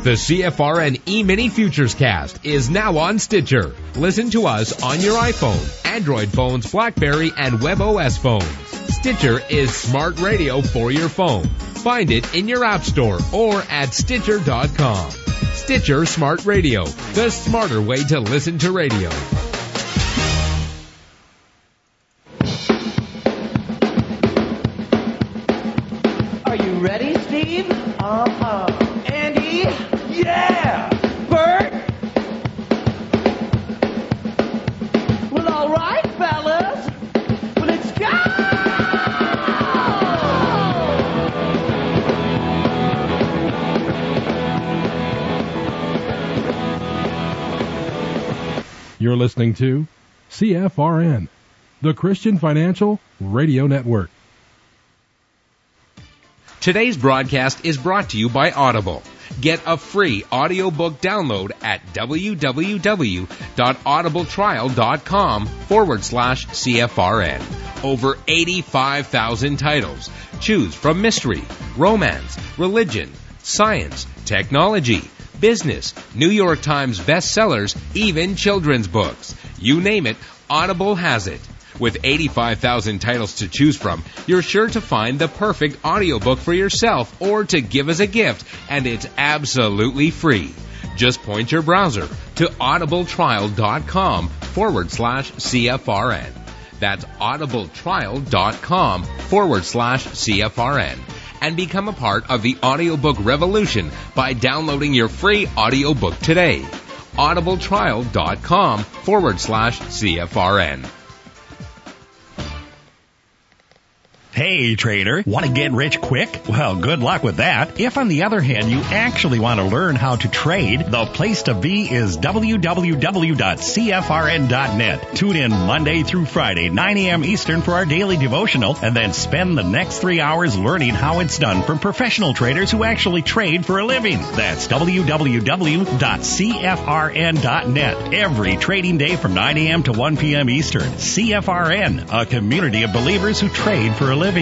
The CFRN E-Mini Futures Cast is now on Stitcher. Listen to us on your iPhone, Android phones, BlackBerry, and WebOS phones. Stitcher is smart radio for your phone. Find it in your app store or at Stitcher.com. Stitcher Smart Radio, the smarter way to listen to radio. Are you ready, Steve? Andy? Yeah! Bert? Well, all right, fellas. Well, let's go! You're listening to CFRN, the Christian Financial Radio Network. Today's broadcast is brought to you by Audible. Get a free audiobook download at www.audibletrial.com/CFRN. Over 85,000 titles. Choose from mystery, romance, religion, science, technology, business, New York Times bestsellers, even children's books. You name it, Audible has it. With 85,000 titles to choose from, you're sure to find the perfect audiobook for yourself or to give as a gift, and it's absolutely free. Just point your browser to audibletrial.com/CFRN. That's audibletrial.com/CFRN. And become a part of the audiobook revolution by downloading your free audiobook today. audibletrial.com/CFRN. Hey, trader, want to get rich quick? Well, good luck with that. If, on the other hand, you actually want to learn how to trade, the place to be is www.cfrn.net. Tune in Monday through Friday, 9 a.m. Eastern for our daily devotional, and then spend the next 3 hours learning how it's done from professional traders who actually trade for a living. That's www.cfrn.net. Every trading day from 9 a.m. to 1 p.m. Eastern. CFRN, a community of believers who trade for a living.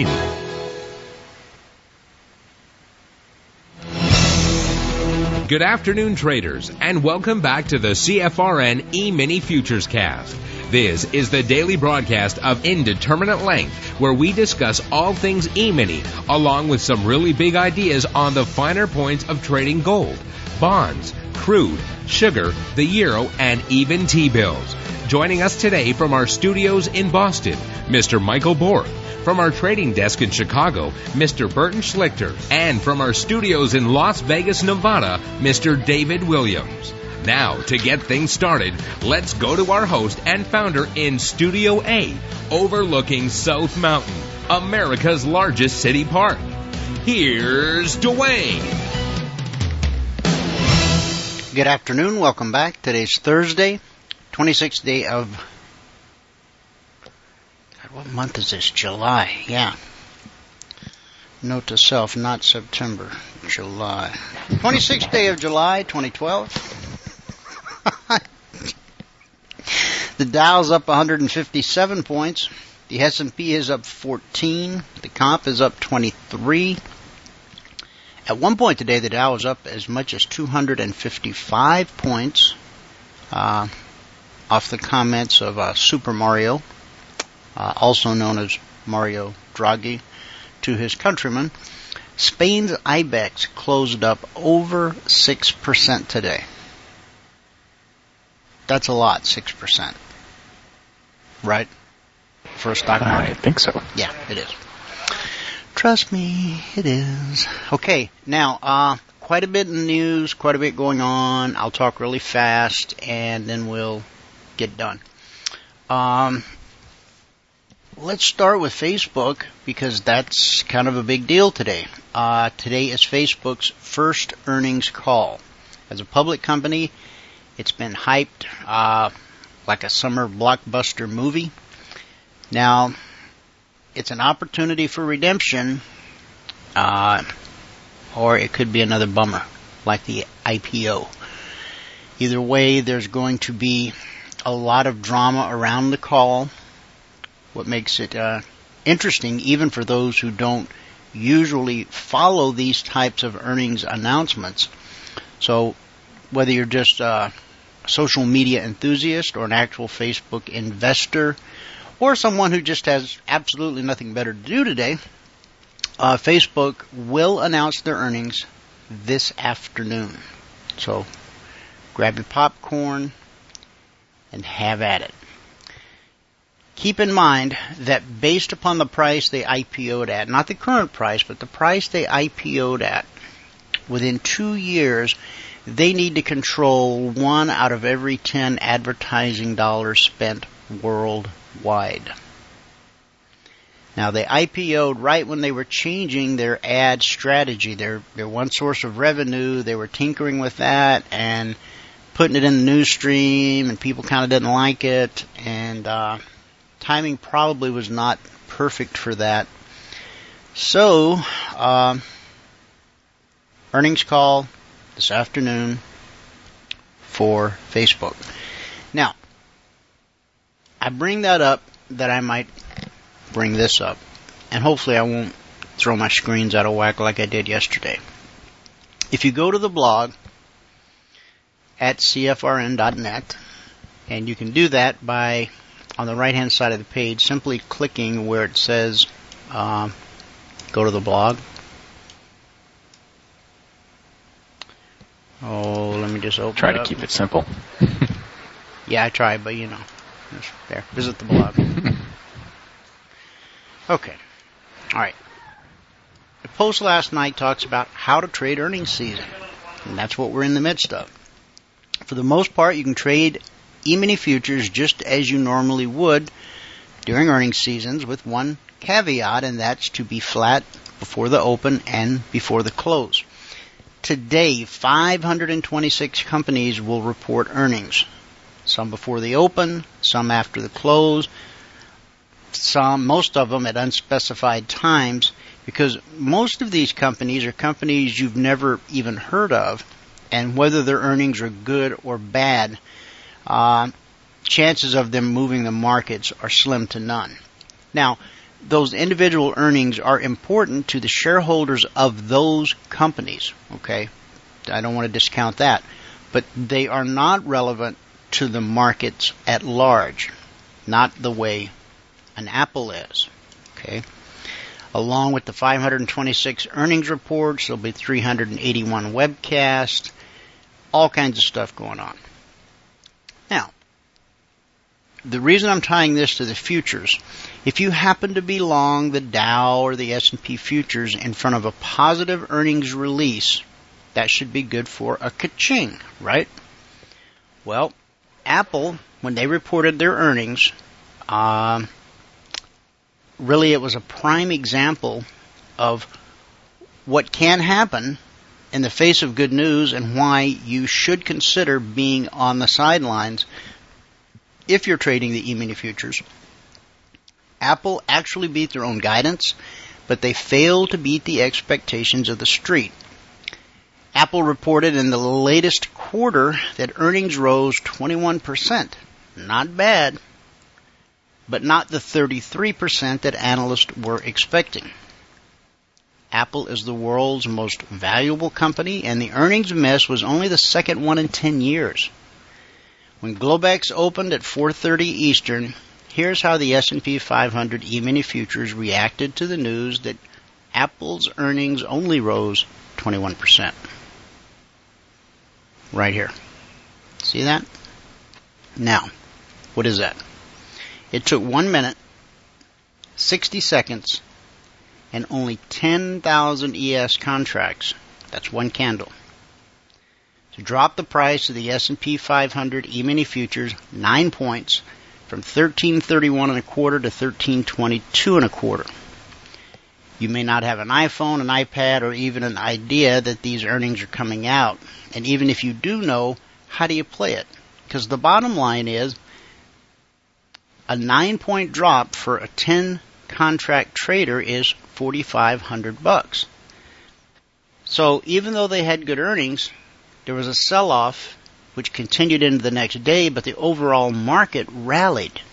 Good afternoon, traders, and welcome back to the CFRN E-Mini Futures Cast. This is the daily broadcast of Indeterminate Length, where we discuss all things E-Mini, along with some really big ideas on the finer points of trading gold, bonds, crude, sugar, the euro, and even T-bills. Joining us today from our studios in Boston, Mr. Michael Bork. From our trading desk in Chicago, Mr. Burton Schlichter. And from our studios in Las Vegas, Nevada, Mr. David Williams. Now, to get things started, let's go to our host and founder in Studio A, overlooking South Mountain, America's largest city park. Here's Dwayne. Good afternoon. Welcome back. Today's Thursday, 26th day of... What month is this? July. Yeah. Note to self, not September. July. 26th day of July, 2012. The Dow's up 157 points. The S&P is up 14. The comp is up 23. At one point today, the Dow was up as much as 255 points off the comments of Super Mario, also known as Mario Draghi, to his countrymen. Spain's IBEX closed up over 6% today. That's a lot, 6%. Right? For a stock market? I think so. Yeah, it is. Trust me, it is. Okay, now, quite a bit in the news, quite a bit going on. I'll talk really fast, and then we'll get done. Let's start with Facebook, because that's kind of a big deal today. Today is Facebook's first earnings call. As a public company, it's been hyped like a summer blockbuster movie. Now, it's an opportunity for redemption, or it could be another bummer, like the IPO. Either way, there's going to be a lot of drama around the call. What makes it interesting, even for those who don't usually follow these types of earnings announcements, So whether you're just a social media enthusiast or an actual Facebook investor or someone who just has absolutely nothing better to do today, Facebook will announce their earnings this afternoon. So grab your popcorn and have at it. Keep in mind that based upon the price they IPO'd at, not the current price, but the price they IPO'd at, within 2 years, they need to control 1 out of every 10 advertising dollars spent worldwide. Now, they IPO'd right when they were changing their ad strategy. Their one source of revenue, they were tinkering with that and putting it in the news stream, and people kind of didn't like it, and timing probably was not perfect for that. So, earnings call this afternoon for Facebook. Now, I bring that up that I might bring this up, and hopefully I won't throw my screens out of whack like I did yesterday. If you go to the blog at cfrn.net, and you can do that by, on the right-hand side of the page, simply clicking where it says go to the blog. Oh, let me just open Try it up. to keep it simple. Yeah, I try, but you know. There, visit the blog. Okay. All right. The post last night talks about how to trade earnings season, and that's what we're in the midst of. For the most part, you can trade E-mini futures just as you normally would during earnings seasons, with one caveat, and that's to be flat before the open and before the close. Today, 526 companies will report earnings. Some before the open, some after the close, most of them at unspecified times, because most of these companies are companies you've never even heard of, and whether their earnings are good or bad, chances of them moving the markets are slim to none. Now, those individual earnings are important to the shareholders of those companies, okay? I don't want to discount that. But they are not relevant to the markets at large, not the way an Apple is, okay? Along with the 526 earnings reports, there'll be 381 webcasts, all kinds of stuff going on. Now, the reason I'm tying this to the futures, if you happen to be long the Dow or the S&P futures in front of a positive earnings release, that should be good for a ka-ching, right? Well, Apple, when they reported their earnings, really it was a prime example of what can happen in the face of good news and why you should consider being on the sidelines if you're trading the E-mini futures. Apple actually beat their own guidance, but they failed to beat the expectations of the street. Apple reported in the latest quarter that earnings rose 21%. Not bad, but not the 33% that analysts were expecting. Apple is the world's most valuable company, and the earnings miss was only the second one in 10 years. When Globex opened at 4:30 Eastern, here's how the S&P 500 E-mini futures reacted to the news that Apple's earnings only rose 21%. Right here. See that? Now, what is that? It took 1 minute, 60 seconds, and only 10,000 ES contracts, that's one candle, to drop the price of the S&P 500 E-mini futures 9 points from 1331 and a quarter to 1322 and a quarter. You may not have an iPhone, an iPad, or even an idea that these earnings are coming out. And even if you do know, how do you play it? Because the bottom line is a 9-point drop for a 10-contract trader is $4,500. So even though they had good earnings, there was a sell-off which continued into the next day, but the overall market rallied.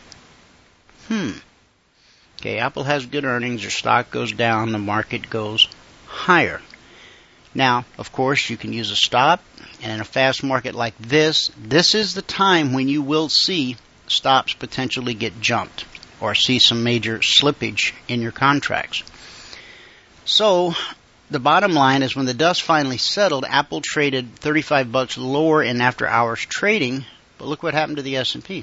Okay, Apple has good earnings, their stock goes down, the market goes higher. Now, of course, you can use a stop, and in a fast market like this is the time when you will see stops potentially get jumped or see some major slippage in your contracts. So, the bottom line is when the dust finally settled, Apple traded $35 lower in after-hours trading, but look what happened to the S&P.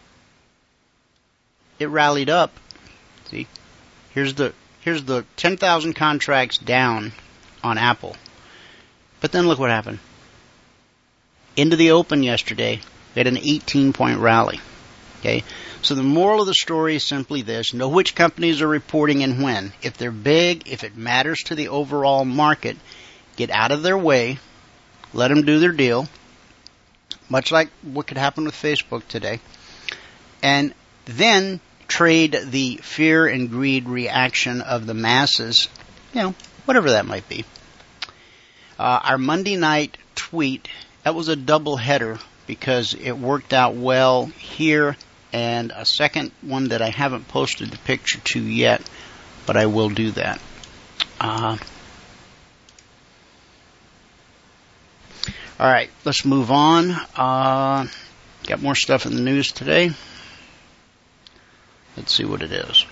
It rallied up. See, here's the 10,000 contracts down on Apple. But then look what happened. Into the open yesterday, we had an 18-point rally. Okay, so the moral of the story is simply this: know which companies are reporting and when. If they're big, if it matters to the overall market, get out of their way, let them do their deal, much like what could happen with Facebook today, and then trade the fear and greed reaction of the masses, whatever that might be. Our Monday night tweet, that was a double header because it worked out well here, and a second one that I haven't posted the picture to yet, but I will do that. All right, let's move on. Got more stuff in the news today. Let's see what it is.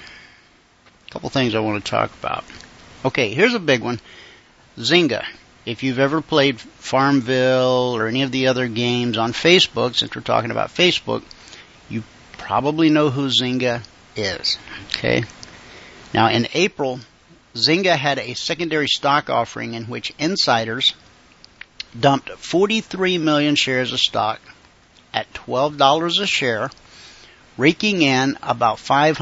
A couple things I want to talk about. Okay, here's a big one. Zynga. If you've ever played Farmville or any of the other games on Facebook, since we're talking about Facebook, you probably know who Zynga is. Okay? Now, in April, Zynga had a secondary stock offering in which insiders dumped 43 million shares of stock at $12 a share, raking in about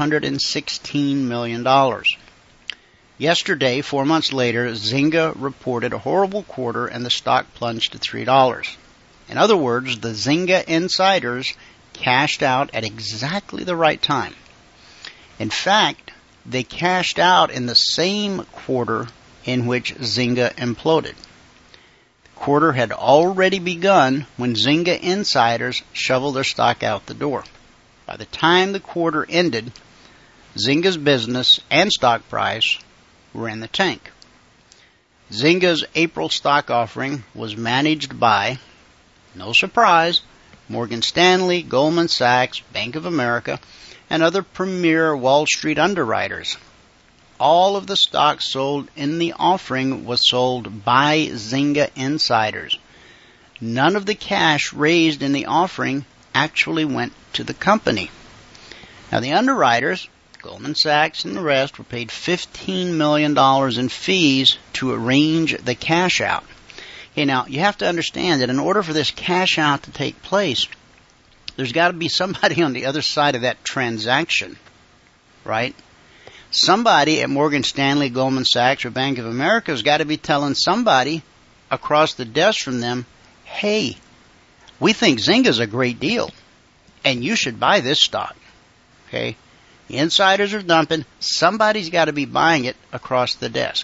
$516 million. Yesterday, 4 months later, Zynga reported a horrible quarter and the stock plunged to $3. In other words, the Zynga insiders cashed out at exactly the right time. In fact, they cashed out in the same quarter in which Zynga imploded. The quarter had already begun when Zynga insiders shoveled their stock out the door. By the time the quarter ended, Zynga's business and stock price were in the tank. Zynga's April stock offering was managed by, no surprise, Morgan Stanley, Goldman Sachs, Bank of America, and other premier Wall Street underwriters. All of the stock sold in the offering was sold by Zynga insiders. None of the cash raised in the offering actually went to the company. Now, the underwriters, Goldman Sachs and the rest, were paid $15 million in fees to arrange the cash out. Okay, now, you have to understand that in order for this cash out to take place, there's got to be somebody on the other side of that transaction, right? Somebody at Morgan Stanley, Goldman Sachs, or Bank of America has got to be telling somebody across the desk from them, hey, we think Zynga's a great deal, and you should buy this stock, okay? The insiders are dumping. Somebody's got to be buying it across the desk.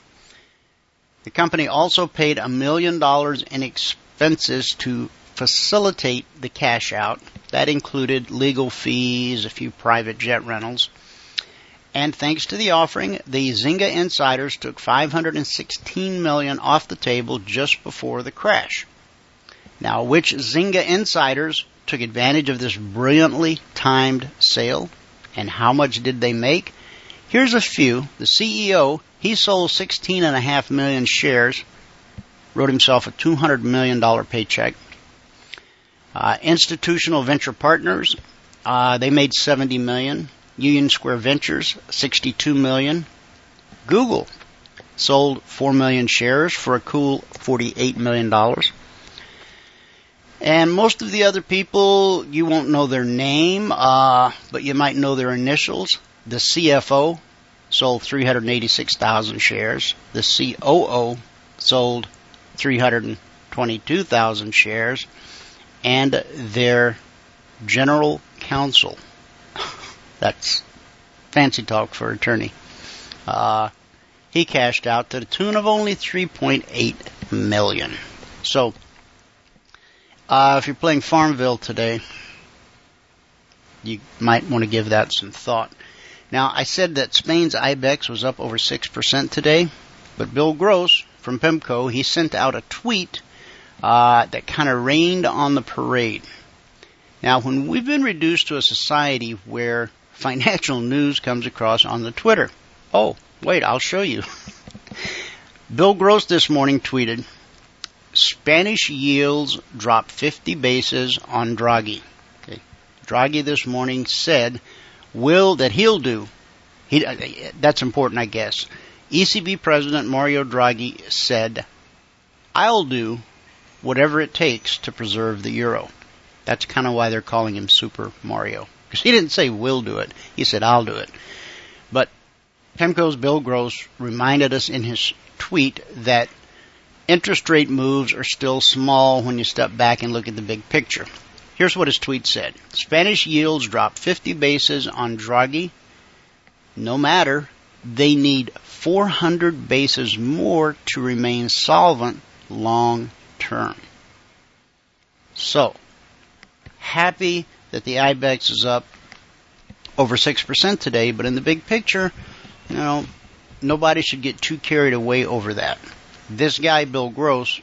The company also paid $1 million in expenses to facilitate the cash out. That included legal fees, a few private jet rentals. And thanks to the offering, the Zynga insiders took $516 million off the table just before the crash. Now, which Zynga insiders took advantage of this brilliantly timed sale? And how much did they make? Here's a few. The CEO, he sold 16.5 million shares, wrote himself a $200 million paycheck. Institutional venture partners, they made $70 million. Union Square Ventures, $62 million. Google sold 4 million shares for a cool $48 million. And most of the other people, you won't know their name, but you might know their initials. The CFO sold 386,000 shares. The COO sold 322,000 shares. And their general counsel, that's fancy talk for attorney, he cashed out to the tune of only $3.8 million. So, if you're playing Farmville today, you might want to give that some thought. Now, I said that Spain's IBEX was up over 6% today. But Bill Gross from PIMCO, he sent out a tweet that kind of rained on the parade. Now, when we've been reduced to a society where financial news comes across on the Twitter. Oh, wait, I'll show you. Bill Gross this morning tweeted, Spanish yields drop 50 bases on Draghi. Okay. Draghi this morning said he'll do. That's important, I guess. ECB President Mario Draghi said, I'll do whatever it takes to preserve the euro. That's kind of why they're calling him Super Mario. Because he didn't say will do it. He said I'll do it. But PIMCO's Bill Gross reminded us in his tweet that interest rate moves are still small when you step back and look at the big picture. Here's what his tweet said. Spanish yields drop 50 bases on Draghi. No matter, they need 400 bases more to remain solvent long term. So, happy that the IBEX is up over 6% today, but in the big picture, nobody should get too carried away over that. This guy, Bill Gross,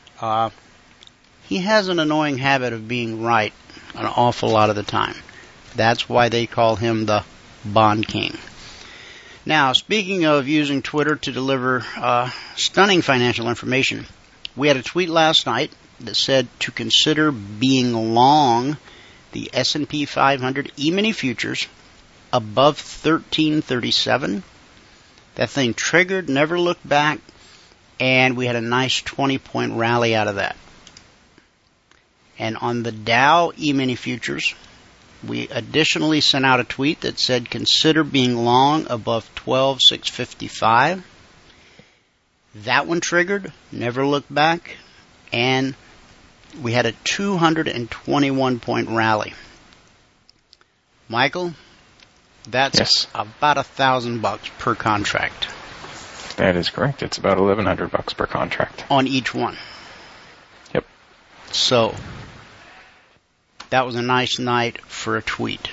he has an annoying habit of being right an awful lot of the time. That's why they call him the Bond King. Now, speaking of using Twitter to deliver stunning financial information, we had a tweet last night that said to consider being long the S&P 500 E-mini futures above 1337. That thing triggered, never looked back, and we had a nice 20-point rally out of that. And on the Dow E-mini futures, we additionally sent out a tweet that said consider being long above 12,655. That one triggered, never looked back, and we had a 221-point rally. Michael, that's about $1,000 per contract. That is correct. It's about $1,100 per contract on each one. Yep. So that was a nice night for a tweet.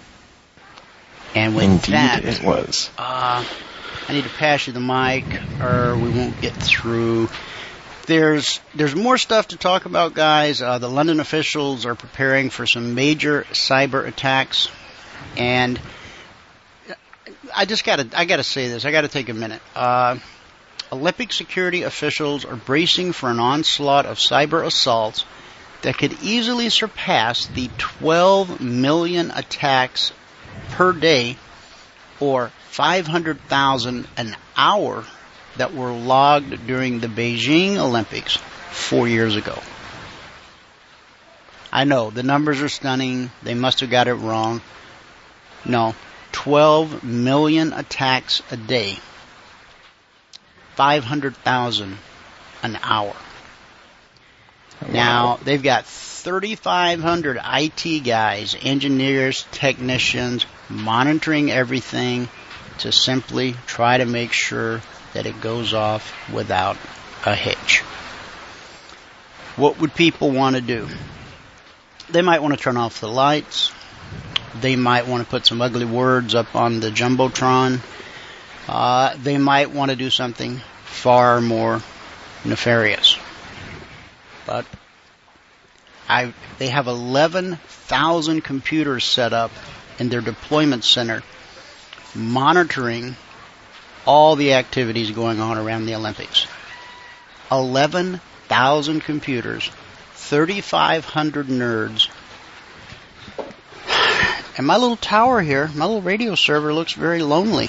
And with Indeed that, it was. I need to pass you the mic, or we won't get through. There's more stuff to talk about, guys. The London officials are preparing for some major cyber attacks, and I gotta say this. I gotta take a minute. Olympic security officials are bracing for an onslaught of cyber assaults that could easily surpass the 12 million attacks per day, or 500,000 an hour, that were logged during the Beijing Olympics 4 years ago. I know, the numbers are stunning. They must have got it wrong. No, 12 million attacks a day. 500,000 an hour. Wow. Now, they've got 3,500 IT guys, engineers, technicians, monitoring everything to simply try to make sure that it goes off without a hitch. What would people want to do? They might want to turn off the lights. They might want to put some ugly words up on the Jumbotron. They might want to do something far more nefarious. But they have 11,000 computers set up in their deployment center monitoring all the activities going on around the Olympics. 11,000 computers, 3,500 nerds. And my little tower here, my little radio server looks very lonely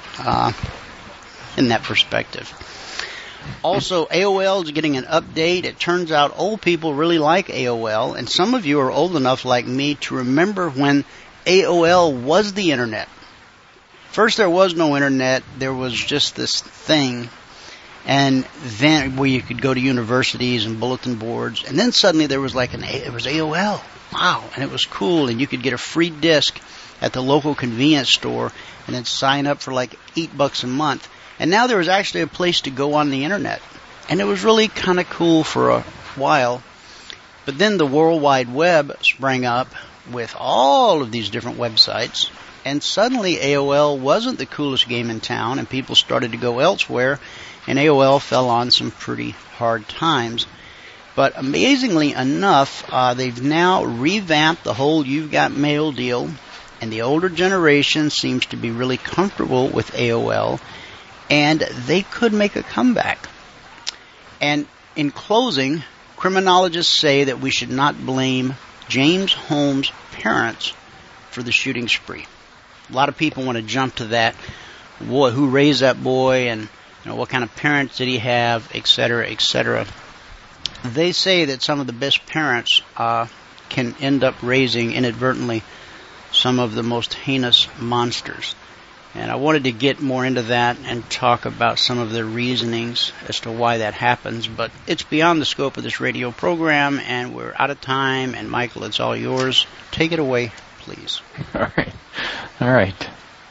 in that perspective. Also, AOL is getting an update. It turns out old people really like AOL, and some of you are old enough like me to remember when AOL was the internet. First, there was no internet. There was just this thing, and then where you could go to universities and bulletin boards, and then suddenly there was it was AOL. Wow, and it was cool, and you could get a free disc at the local convenience store, and then sign up for like $8 a month. And now there was actually a place to go on the internet, and it was really kind of cool for a while. But then the World Wide Web sprang up with all of these different websites, And suddenly AOL wasn't the coolest game in town, and people started to go elsewhere, and AOL fell on some pretty hard times. But amazingly enough, they've now revamped the whole You've Got Mail deal, and the older generation seems to be really comfortable with AOL, and they could make a comeback. And in closing, criminologists say that we should not blame James Holmes' parents for the shooting spree. A lot of people want to jump to that. Boy, who raised that boy, and what kind of parents did he have, etc., etc. They say that some of the best parents can end up raising inadvertently some of the most heinous monsters. And I wanted to get more into that and talk about some of the reasonings as to why that happens, but it's beyond the scope of this radio program, and we're out of time, and Michael, it's all yours. Take it away, please. All right.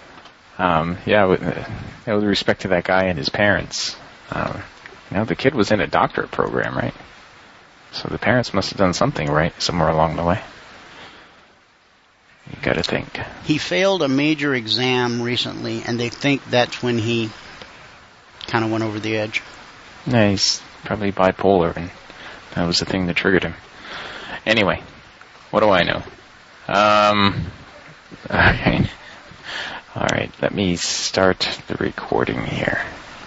With respect to that guy and his parents, the kid was in a doctorate program, right? So the parents must have done something right somewhere along the way. You gotta think. He failed a major exam recently, and they think that's when he kind of went over the edge. Yeah, he's probably bipolar, and that was the thing that triggered him. Anyway, what do I know? All right, let me start the recording here.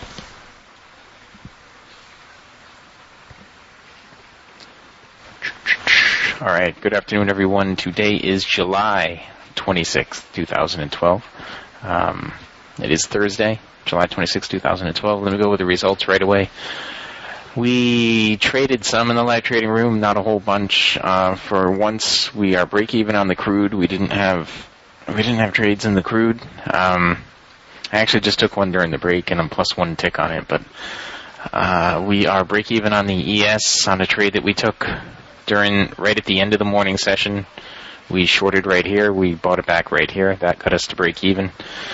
All right, good afternoon, everyone. Today is July 26th, 2012. It is Thursday, July 26th, 2012. Let me go with the results right away. We traded some in the live trading room, not a whole bunch. For once, we are break even on the crude. We didn't have trades in the crude. I actually just took one during the break, and I'm plus one tick on it. But we are break even on the ES on a trade that we took right at the end of the morning session. We shorted right here. We bought it back right here. That got us to break even.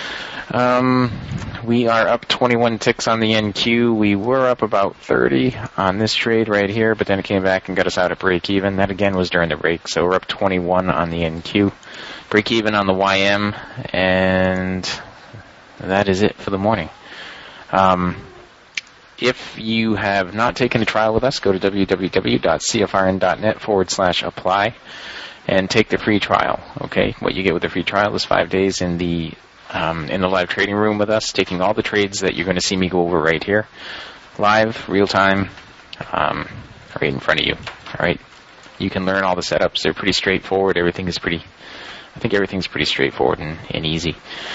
We are up 21 ticks on the NQ. We were up about 30 on this trade right here, but then it came back and got us out at break even. That again was during the break, so we're up 21 on the NQ. Break even on the YM, and that is it for the morning. If you have not taken a trial with us, go to www.cfrn.net/apply and take the free trial. Okay, what you get with the free trial is 5 days in the live trading room with us, taking all the trades that you're going to see me go over right here, live, real time, right in front of you. All right, you can learn all the setups. They're pretty straightforward. Everything's pretty straightforward and easy.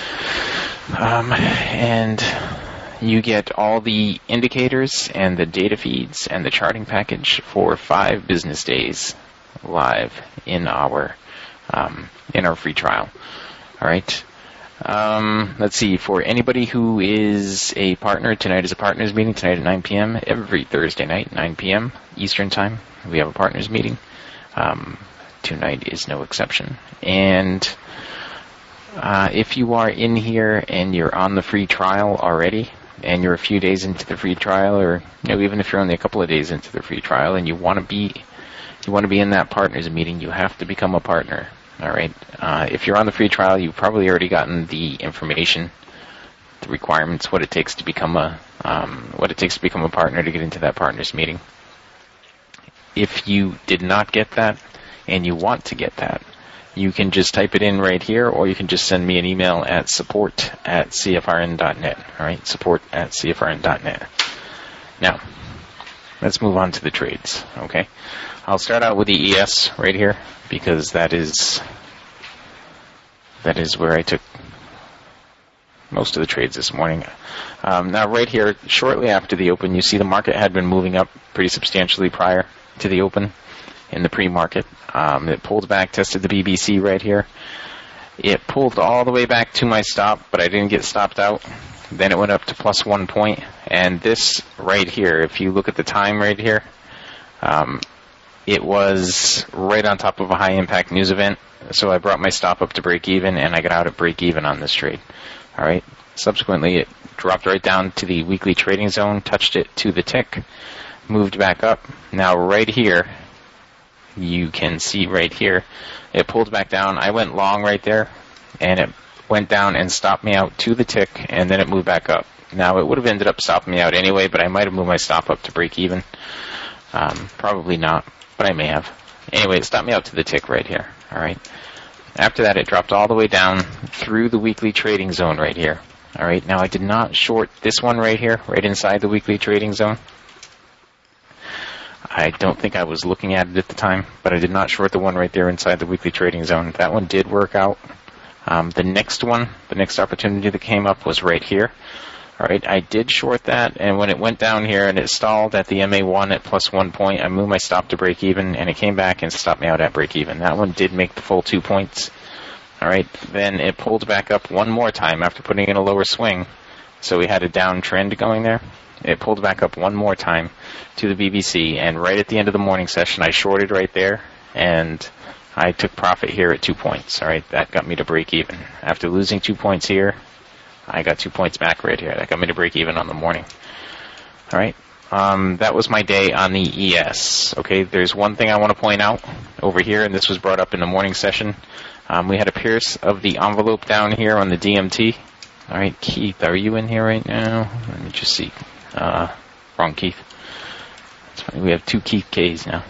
And you get all the indicators and the data feeds and the charting package for 5 business days live in our free trial. All right. Let's see. For anybody who is a partner, tonight is a partners meeting. Tonight at 9 p.m. Every Thursday night, 9 p.m. Eastern time, we have a partners meeting. Tonight is no exception. And if you are in here and you're on the free trial already, and you're a few days into the free trial, or even if you're only a couple of days into the free trial, and you want to be in that partners meeting, you have to become a partner. All right. If you're on the free trial, you've probably already gotten the information, the requirements, what it takes to become a partner to get into that partners meeting. If you did not get that and you want to get that, you can just type it in right here, or you can just send me an email at support@cfrn.net. All right, support@cfrn.net. Now, let's move on to the trades. Okay, I'll start out with the ES right here because that is where I took most of the trades this morning. Now, right here, shortly after the open, you see the market had been moving up pretty substantially prior to the open. In the pre-market, it pulled back, tested the BBC right here. It pulled all the way back to my stop, but I didn't get stopped out. Then it went up to plus 1 point, and this right here, if you look at the time right here, it was right on top of a high-impact news event, so I brought my stop up to break even, and I got out at break even on this trade. All right. Subsequently, it dropped right down to the weekly trading zone, touched it to the tick, moved back up. Now right here, you can see right here, it pulled back down. I went long right there, and it went down and stopped me out to the tick, and then it moved back up. Now, it would have ended up stopping me out anyway, but I might have moved my stop up to break even. Probably not, but I may have. Anyway, it stopped me out to the tick right here. All right. After that, it dropped all the way down through the weekly trading zone right here. All right. Now, I did not short this one right here, right inside the weekly trading zone. I don't think I was looking at it at the time, but I did not short the one right there inside the weekly trading zone. That one did work out. The next one, the next opportunity that came up was right here. All right, I did short that, and when it went down here and it stalled at the MA1 at plus 1 point, I moved my stop to break even, and it came back and stopped me out at break even. That one did make the full 2 points. All right, then it pulled back up one more time after putting in a lower swing, so we had a downtrend going there. It pulled back up one more time to the BBC, and right at the end of the morning session, I shorted right there, and I took profit here at 2 points. All right, that got me to break even. After losing 2 points here, I got 2 points back right here. That got me to break even on the morning. All right. That was my day on the ES. Okay, there's one thing I want to point out over here, and this was brought up in the morning session. We had a pierce of the envelope down here on the DMT. All right, Keith, are you in here right now? Let me just see. Wrong Keith. That's funny. We have 2 Keith Ks now.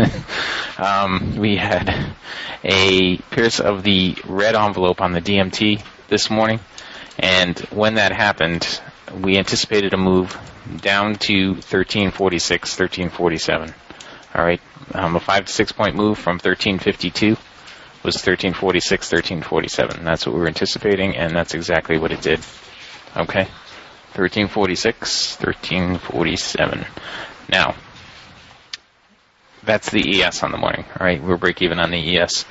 We had a pierce of the red envelope on the DMT this morning. And when that happened, we anticipated a move down to 1346, 1347. All right, a 5 to 6 point move from 1352 was 1346, 1347. That's what we were anticipating, and that's exactly what it did. Okay, 1346, 1347. Now, that's the ES on the morning. All right, we'll break even on the ES.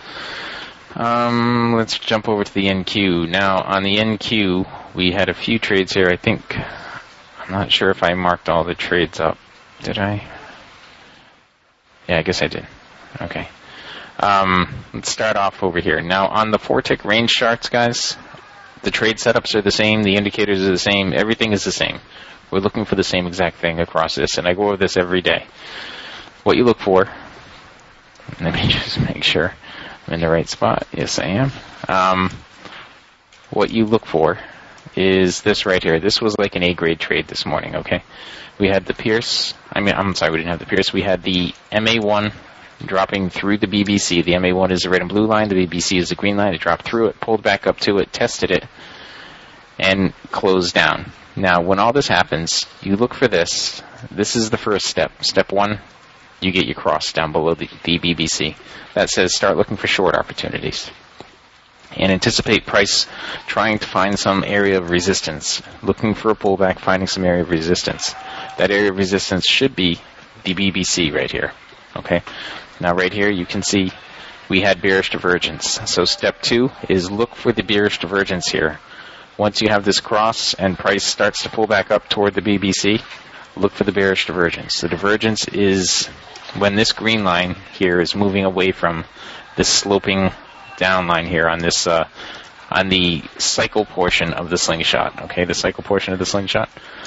Let's jump over to the NQ. Now, on the NQ, we had a few trades here. I'm not sure if I marked all the trades up. Did I? Yeah, I guess I did. Okay. Let's start off over here. Now, on the 4-tick range charts, guys, the trade setups are the same, the indicators are the same, everything is the same. We're looking for the same exact thing across this, and I go over this every day. What you look for, let me just make sure I'm in the right spot. Yes, I am. What you look for is this right here. This was like an A-grade trade this morning, okay? We had the Pierce. I'm sorry, we didn't have the Pierce. We had the MA1 dropping through the BBC. The MA1 is the red and blue line. The BBC is the green line. It dropped through it, pulled back up to it, tested it, and closed down. Now, when all this happens, you look for this. This is the first step. Step 1, you get your cross down below the BBC. That says start looking for short opportunities. And anticipate price trying to find some area of resistance. Looking for a pullback, finding some area of resistance. That area of resistance should be the BBC right here. Okay? Now right here you can see we had bearish divergence. So step 2 is look for the bearish divergence here. Once you have this cross and price starts to pull back up toward the BBC, look for the bearish divergence. The divergence is when this green line here is moving away from this sloping down line here on this on the cycle portion of the slingshot. Okay, the cycle portion of the slingshot.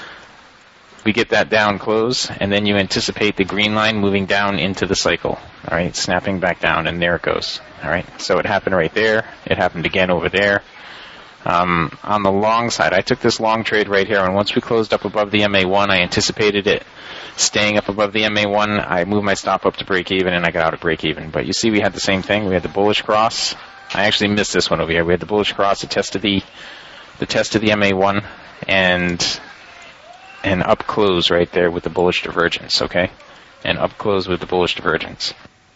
We get that down close, and then you anticipate the green line moving down into the cycle. All right, snapping back down, and there it goes. All right, so it happened right there. It happened again over there. On the long side, I took this long trade right here, and once we closed up above the MA1, I anticipated it staying up above the MA1. I moved my stop up to break even, and I got out of break even. But you see we had the same thing. We had the bullish cross. I actually missed this one over here. We had the bullish cross, the test of the MA1, and up close right there with the bullish divergence, okay? And up close with the bullish divergence.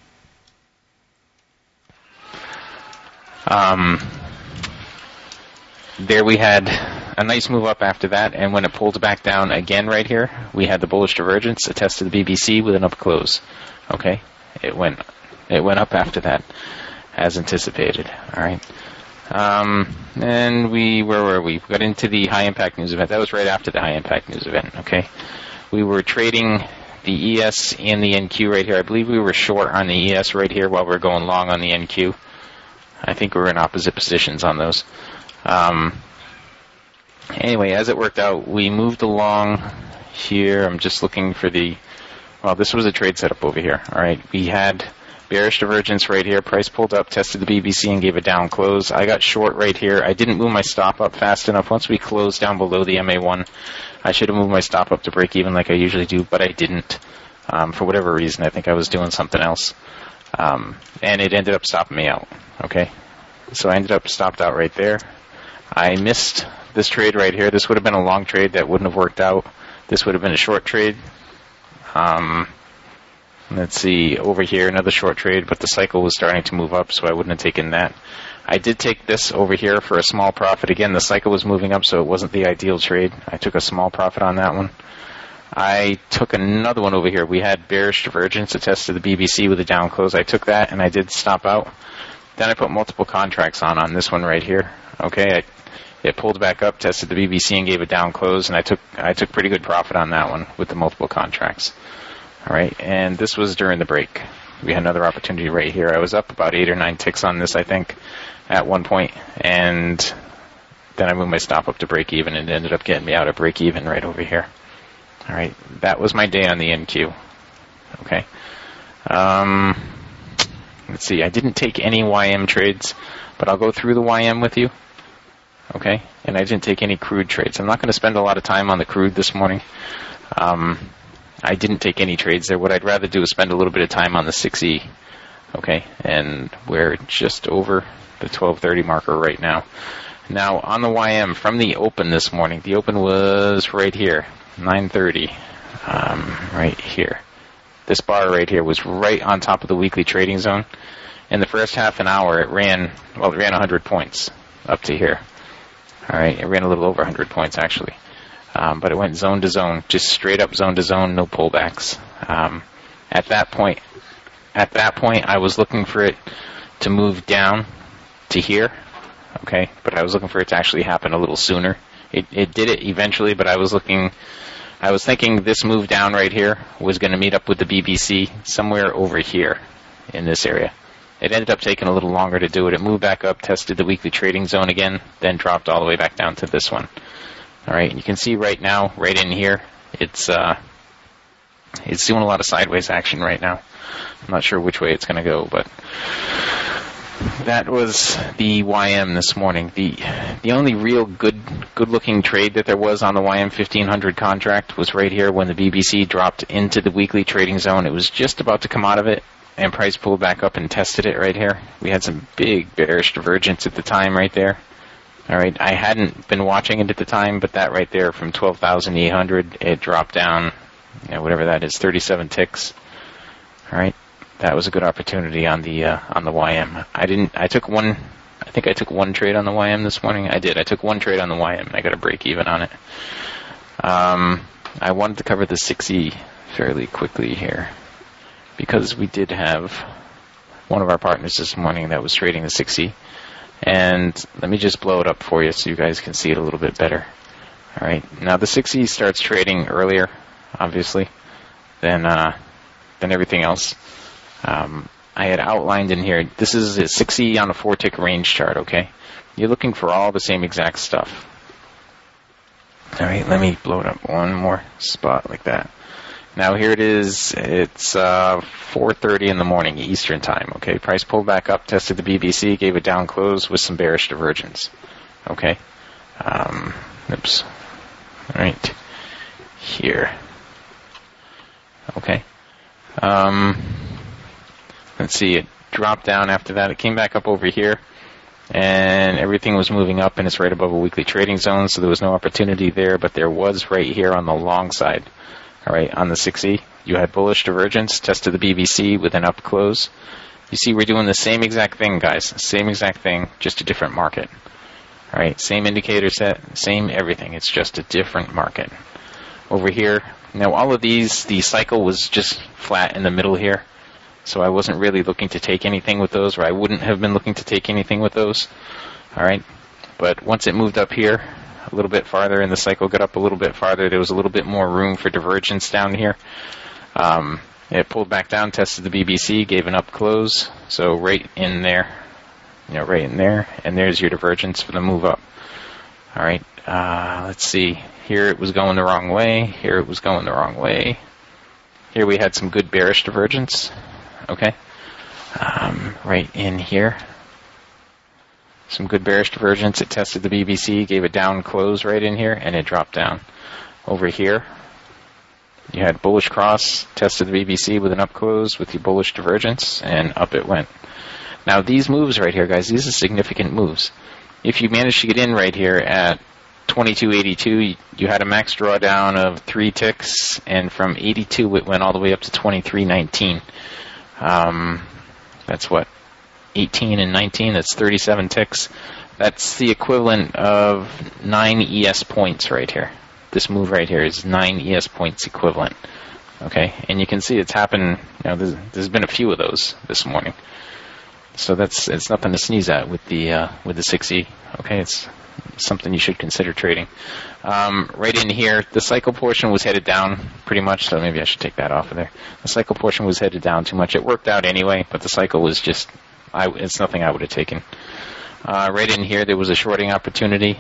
There we had a nice move up after that, and when it pulled back down again right here, we had the bullish divergence, a test of the BBC with an up close. Okay? It went up after that, as anticipated. All right. And where were we? We got into the high impact news event. That was right after the high impact news event. Okay. We were trading the ES and the NQ right here. I believe we were short on the ES right here while we were going long on the NQ. I think we were in opposite positions on those. Anyway, as it worked out, we moved along here. I'm just looking for this was a trade setup over here. All right, we had Bearish divergence right here. Price pulled up, tested the BBC, and gave a down close. I got short right here. I didn't move my stop up fast enough. Once we closed down below the MA1, I should have moved my stop up to break even like I usually do, but I didn't. For whatever reason, I think I was doing something else. And it ended up stopping me out. Okay? So I ended up stopped out right there. I missed this trade right here. This would have been a long trade that wouldn't have worked out. This would have been a short trade. Let's see, over here, another short trade, but the cycle was starting to move up, so I wouldn't have taken that. I did take this over here for a small profit. Again, the cycle was moving up, so it wasn't the ideal trade. I took a small profit on that one. I took another one over here. We had bearish divergence attest to the BBC with a down close. I took that, and I did stop out. Then I put multiple contracts on this one right here. Okay, it pulled back up, tested the BBC, and gave a down close, and I took pretty good profit on that one with the multiple contracts. All right, and this was during the break. We had another opportunity right here. I was up about 8 or 9 ticks on this, I think, at one point, and then I moved my stop up to break even, and it ended up getting me out at break even right over here. All right, that was my day on the NQ. Okay. Let's see, I didn't take any YM trades, but I'll go through the YM with you. Okay, and I didn't take any crude trades. I'm not going to spend a lot of time on the crude this morning. I didn't take any trades there. What I'd rather do is spend a little bit of time on the 6E. Okay, and we're just over the 1230 marker right now. Now, on the YM, from the open this morning, the open was right here, 930, right here. This bar right here was right on top of the weekly trading zone. In the first half an hour, it ran 100 points up to here. All right, it ran a little over 100 points, actually. But it went zone to zone, just straight up zone to zone, no pullbacks. At that point, I was looking for it to move down to here, okay? But I was looking for it to actually happen a little sooner. It did it eventually, but I was thinking this move down right here was going to meet up with the BBC somewhere over here in this area. It ended up taking a little longer to do it. It moved back up, tested the weekly trading zone again, then dropped all the way back down to this one. All right, and you can see right now, right in here, it's doing a lot of sideways action right now. I'm not sure which way it's going to go, but that was the YM this morning. The only real good-looking trade that there was on the YM 1500 contract was right here when the BBC dropped into the weekly trading zone. It was just about to come out of it, and price pulled back up and tested it right here. We had some big bearish divergence at the time right there. All right, I hadn't been watching it at the time, but that right there from 12,800, it dropped down, whatever that is, 37 ticks. All right, that was a good opportunity on the YM. I took one trade on the YM this morning. I took one trade on the YM, and I got a break even on it. I wanted to cover the 6E fairly quickly here because we did have one of our partners this morning that was trading the 6E. And let me just blow it up for you so you guys can see it a little bit better. All right. Now the 6E starts trading earlier, obviously, than everything else. I had outlined in here. This is a 6E on a 4-tick range chart. Okay. You're looking for all the same exact stuff. All right. Let me blow it up one more spot like that. Now here it is. It's 4:30 in the morning Eastern time. Okay, price pulled back up, tested the BBC, gave a down close with some bearish divergence. Okay, oops. All right, here. Okay. Let's see. It dropped down after that. It came back up over here, and everything was moving up, and it's right above a weekly trading zone, so there was no opportunity there. But there was right here on the long side. All right, on the 6E, you had bullish divergence, tested the BBC with an up close. You see, we're doing the same exact thing, guys. Same exact thing, just a different market. All right, same indicator set, same everything. It's just a different market. Over here, now all of these, the cycle was just flat in the middle here. So I wasn't really looking to take anything with those, or I wouldn't have been looking to take anything with those. All right, but once it moved up here, a little bit farther, and the cycle got up a little bit farther, there was a little bit more room for divergence down here. It pulled back down, tested the BBC, gave an up close, so right in there, right in there, and there's your divergence for the move up. All right, let's see. Here it was going the wrong way. Here it was going the wrong way. Here we had some good bearish divergence. Okay. right in here. Some good bearish divergence. It tested the BBC, gave a down close right in here, and it dropped down. Over here, you had bullish cross, tested the BBC with an up close with your bullish divergence, and up it went. Now these moves right here, guys, these are significant moves. If you manage to get in right here at 22.82, you had a max drawdown of 3 ticks, and from 82 it went all the way up to 23.19. That's what, 18 and 19, that's 37 ticks. That's the equivalent of 9 ES points right here. This move right here is 9 ES points equivalent. Okay, and you can see it's happened, there's been a few of those this morning. So it's nothing to sneeze at with the 6E. Okay, it's something you should consider trading. Right in here, the cycle portion was headed down pretty much, so maybe I should take that off of there. The cycle portion was headed down too much. It worked out anyway, but the cycle was just, it's nothing I would have taken. Right in here, there was a shorting opportunity.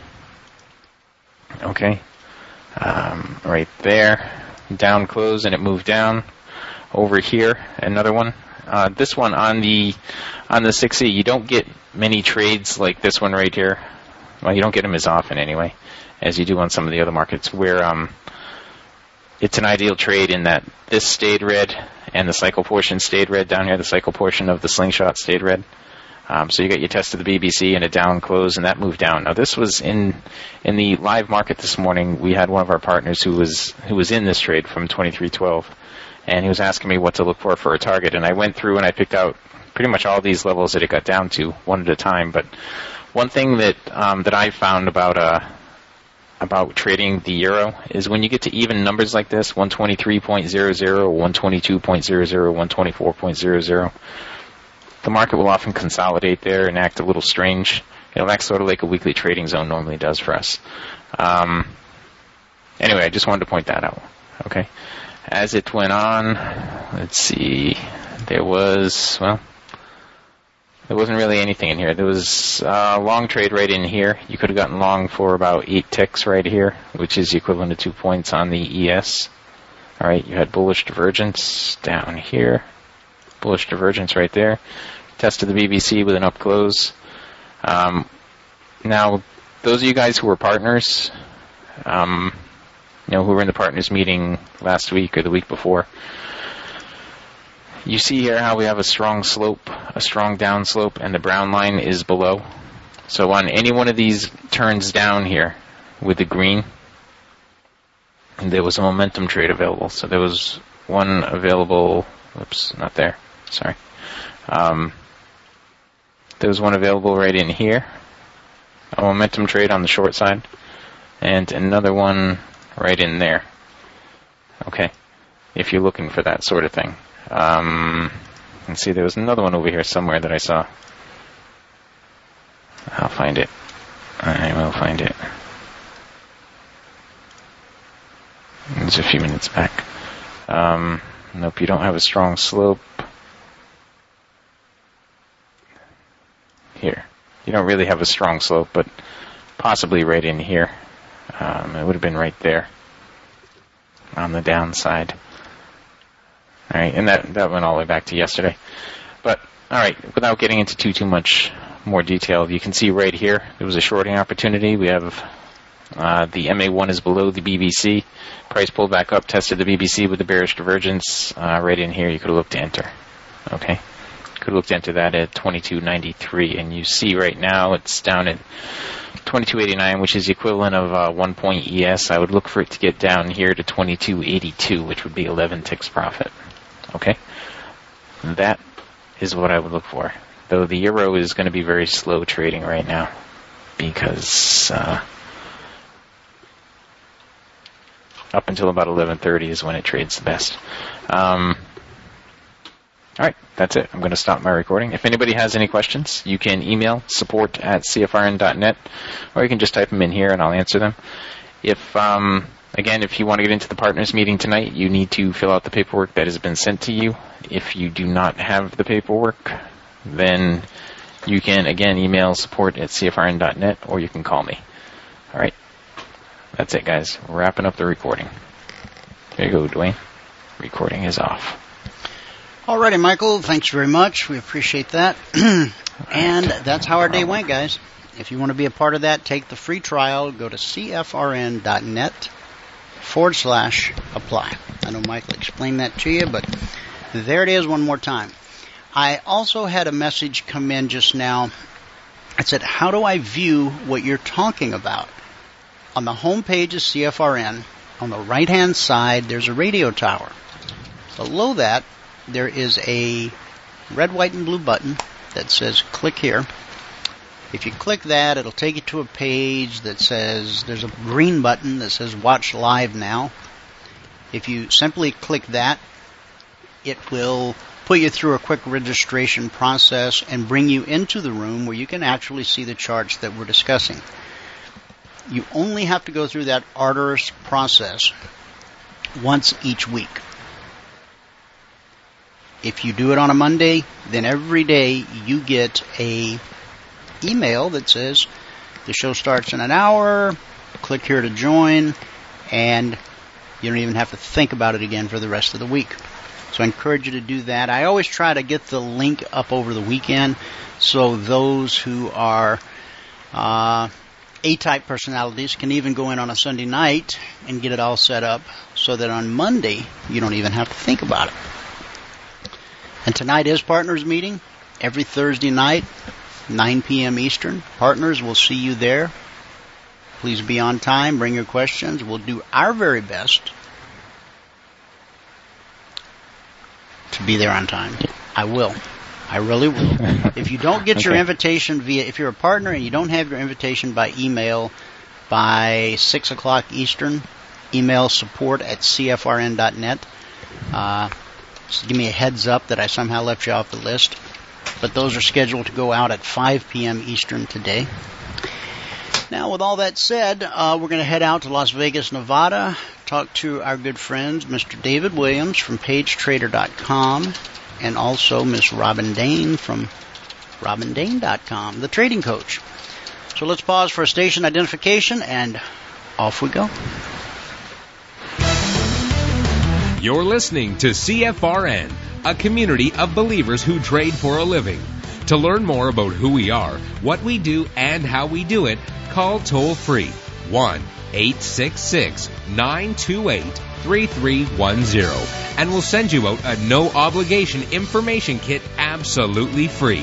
Okay, right there, down close, and it moved down. Over here, another one. This one on the 6E, you don't get many trades like this one right here. Well, you don't get them as often anyway, as you do on some of the other markets, where it's an ideal trade in that this stayed red and the cycle portion stayed red down here. The cycle portion of the slingshot stayed red. So you got your test of the BBC and a down close, and that moved down. Now this was in the live market this morning. We had one of our partners who was in this trade from 23.12, and he was asking me what to look for a target. And I went through and I picked out pretty much all these levels that it got down to, one at a time. But one thing that I found about trading the euro is when you get to even numbers like this, 123.00, 122.00, 124.00, the market will often consolidate there and act a little strange. It'll act sort of like a weekly trading zone normally does for us. Anyway, I just wanted to point that out. Okay. As it went on, let's see, there wasn't really anything in here. There was a long trade right in here. You could have gotten long for about 8 ticks right here, which is the equivalent of 2 points on the ES. All right, you had bullish divergence down here. Bullish divergence right there. Tested the BBC with an up close. Now, those of you guys who were partners, who were in the partners meeting last week or the week before, you see here how we have a strong slope, a strong down slope, and the brown line is below. So on any one of these turns down here with the green, there was a momentum trade available. So there was one available, oops, not there, sorry. There was one available right in here, a momentum trade on the short side, and another one right in there. Okay, if you're looking for that sort of thing. Let's see, there was another one over here somewhere that I saw. I'll find it. I will find it. It's a few minutes back. Nope, you don't have a strong slope. Here. You don't really have a strong slope, but possibly right in here. It would have been right there on the downside. All right, and that went all the way back to yesterday. But, all right, without getting into too much more detail, you can see right here there was a shorting opportunity. We have the MA1 is below the BBC. Price pulled back up, tested the BBC with the bearish divergence. Right in here, you could have looked to enter. Okay, could have looked to enter that at 22.93, and you see right now it's down at 22.89, which is the equivalent of 1 point ES. I would look for it to get down here to 22.82, which would be 11 ticks profit. Okay, that is what I would look for. Though the euro is going to be very slow trading right now because up until about 11:30 is when it trades the best. All right, that's it. I'm going to stop my recording. If anybody has any questions, you can email support@cfrn.net, or you can just type them in here and I'll answer them. If you want to get into the partners meeting tonight, you need to fill out the paperwork that has been sent to you. If you do not have the paperwork, then you can, again, email support@cfrn.net, or you can call me. All right, that's it, guys. We're wrapping up the recording. There you go, Dwayne. Recording is off. Alrighty, Michael, thanks very much. We appreciate that. And that's how our day went, guys. If you want to be a part of that, take the free trial. Go to cfrn.net/apply. I know Michael explained that to you, but there it is one more time. I also had a message come in just now. It said, how do I view what you're talking about? On the home page of CFRN, on the right-hand side, there's a radio tower. Below that, there is a red, white, and blue button that says click here. If you click that, it'll take you to a page that says, there's a green button that says watch live now. If you simply click that, it will put you through a quick registration process and bring you into the room where you can actually see the charts that we're discussing. You only have to go through that arduous process once each week. If you do it on a Monday, then every day you get a email that says the show starts in an hour, click here to join, and you don't even have to think about it again for the rest of the week. So I encourage you to do that. I always try to get the link up over the weekend so those who are A-type personalities can even go in on a Sunday night and get it all set up so that on Monday you don't even have to think about it. And tonight is Partners Meeting. Every Thursday night, 9 p.m. Eastern. Partners, we'll see you there. Please be on time. Bring your questions. We'll do our very best to be there on time. I will. I really will. If you don't get your invitation if you're a partner and you don't have your invitation by email by 6 o'clock Eastern, email support@cfrn.net. Just give me a heads up that I somehow left you off the list. But those are scheduled to go out at 5 p.m. Eastern today. Now, with all that said, we're going to head out to Las Vegas, Nevada, talk to our good friends, Mr. David Williams from PageTrader.com, and also Miss Robin Dane from RobinDane.com, the trading coach. So let's pause for a station identification, and off we go. You're listening to CFRN, a community of believers who trade for a living. To learn more about who we are, what we do, and how we do it, call toll-free 1-866-928-3310, and we'll send you out a no-obligation information kit absolutely free.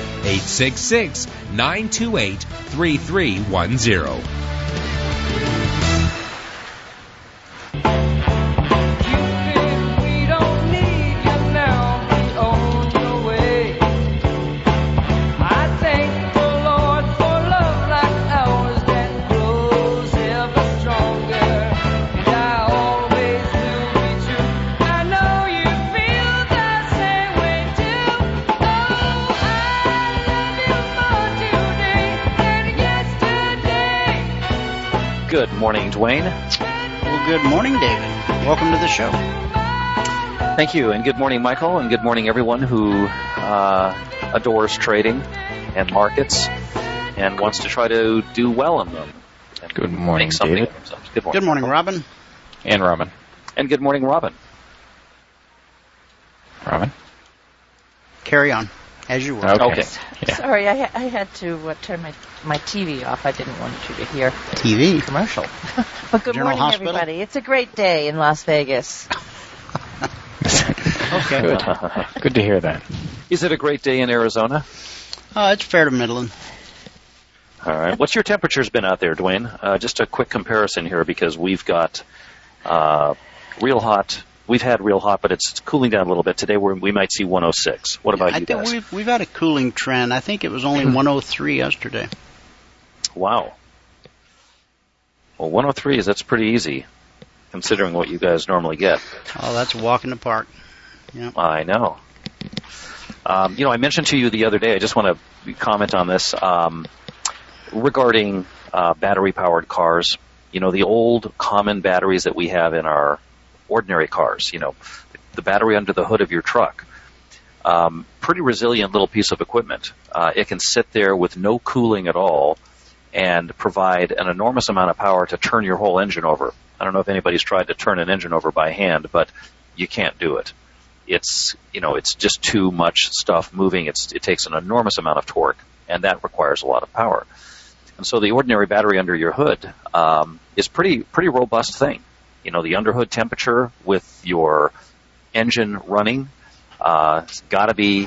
866-928-3310. Good morning, Dwayne. Well, good morning, David. Welcome to the show. Thank you, and good morning, Michael, and good morning, everyone who adores trading and markets and wants to try to do well in them. Good morning, David. Good morning. Good morning, Robin. And Robin. And good morning, Robin. Robin? Carry on, as you were. Okay. Yeah. Sorry, I had to turn my TV off. I didn't want you to hear TV commercial. But good General morning, Hospital? everybody. It's a great day in Las Vegas. Okay. Good. Good to hear that. Is it a great day in Arizona? It's fair to middling. All right. What's your temperature's been out there, Dwayne? Just a quick comparison here because we've got real hot. We've had real hot, but it's cooling down a little bit. Today we might see 106. What about you guys? I think we've had a cooling trend. I think it was only 103 yesterday. Wow. Well, 103 that's pretty easy, considering what you guys normally get. Oh, that's a walk in the park. Yeah. I know. I mentioned to you the other day, I just want to comment on this, regarding battery-powered cars. The old common batteries that we have in our ordinary cars, the battery under the hood of your truck. Pretty resilient little piece of equipment. It can sit there with no cooling at all and provide an enormous amount of power to turn your whole engine over. I don't know if anybody's tried to turn an engine over by hand, but you can't do it. it's just too much stuff moving. It takes an enormous amount of torque, and that requires a lot of power. And so the ordinary battery under your hood is pretty robust thing. The underhood temperature with your engine running it's got to be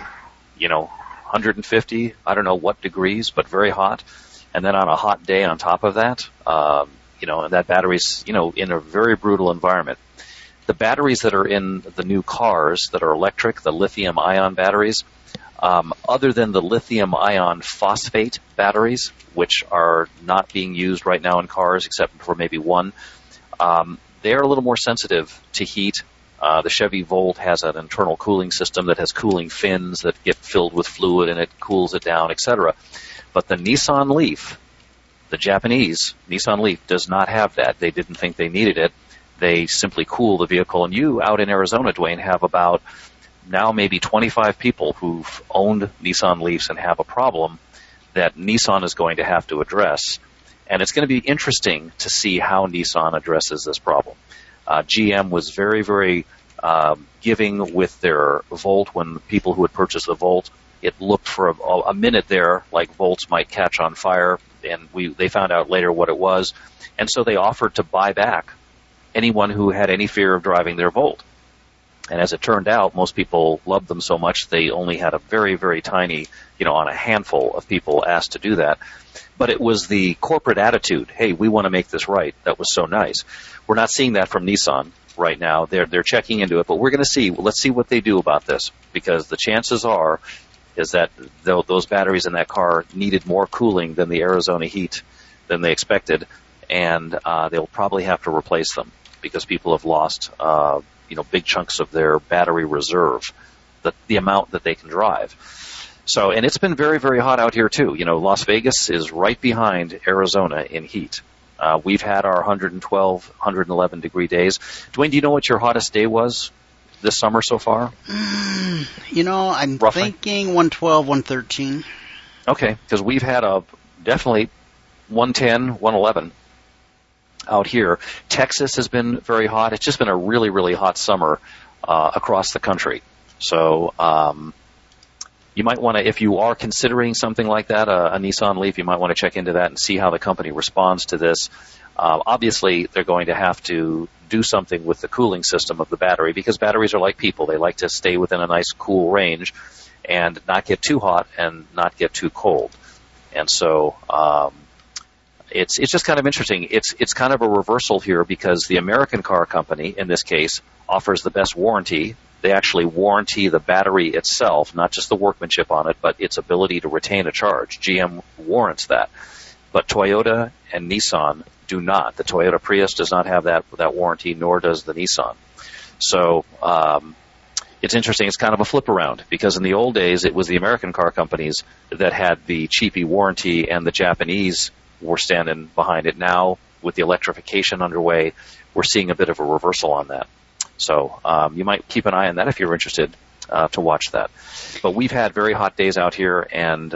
150, I don't know what degrees, but very hot. And then on a hot day on top of that, and that battery's in a very brutal environment. The batteries that are in the new cars that are electric, the lithium-ion batteries, other than the lithium-ion phosphate batteries, which are not being used right now in cars except for maybe one, they're a little more sensitive to heat. The Chevy Volt has an internal cooling system that has cooling fins that get filled with fluid and it cools it down, etc. But the Nissan Leaf, the Japanese Nissan Leaf, does not have that. They didn't think they needed it. They simply cool the vehicle. And you out in Arizona, Dwayne, have about now maybe 25 people who've owned Nissan Leafs and have a problem that Nissan is going to have to address. And it's going to be interesting to see how Nissan addresses this problem. GM was very, very giving with their Volt when the people who had purchased the Volt, it looked for a minute there like Volts might catch on fire, and they found out later what it was. And so they offered to buy back anyone who had any fear of driving their Volt. And as it turned out, most people loved them so much they only had a very, very tiny, on a handful of people asked to do that. But it was the corporate attitude, hey, we want to make this right, that was so nice. We're not seeing that from Nissan right now. They're checking into it, but we're going to see. Let's see what they do about this, because the chances are is that those batteries in that car needed more cooling than the Arizona heat than they expected, and they'll probably have to replace them because people have lost big chunks of their battery reserve, the amount that they can drive. So, and it's been very, very hot out here too. Las Vegas is right behind Arizona in heat. We've had our 112, 111 degree days. Dwayne, do you know what your hottest day was this summer so far? I'm roughly thinking 112, 113. Okay, because we've had definitely 110, 111 out here. Texas has been very hot. It's just been a really, really hot summer across the country. So you might want to, if you are considering something like that, a Nissan Leaf, you might want to check into that and see how the company responds to this. Obviously, they're going to have to do something with the cooling system of the battery, because batteries are like people. They like to stay within a nice cool range and not get too hot and not get too cold. And so it's just kind of interesting. It's kind of a reversal here, because the American car company, in this case, offers the best warranty. They actually warranty the battery itself, not just the workmanship on it, but its ability to retain a charge. GM warrants that. But Toyota and Nissan do not. The Toyota Prius does not have that warranty, nor does the Nissan. So it's interesting. It's kind of a flip around, because in the old days, it was the American car companies that had the cheapy warranty, and the Japanese were standing behind it. Now, with the electrification underway, we're seeing a bit of a reversal on that. So you might keep an eye on that if you're interested to watch that. But we've had very hot days out here, and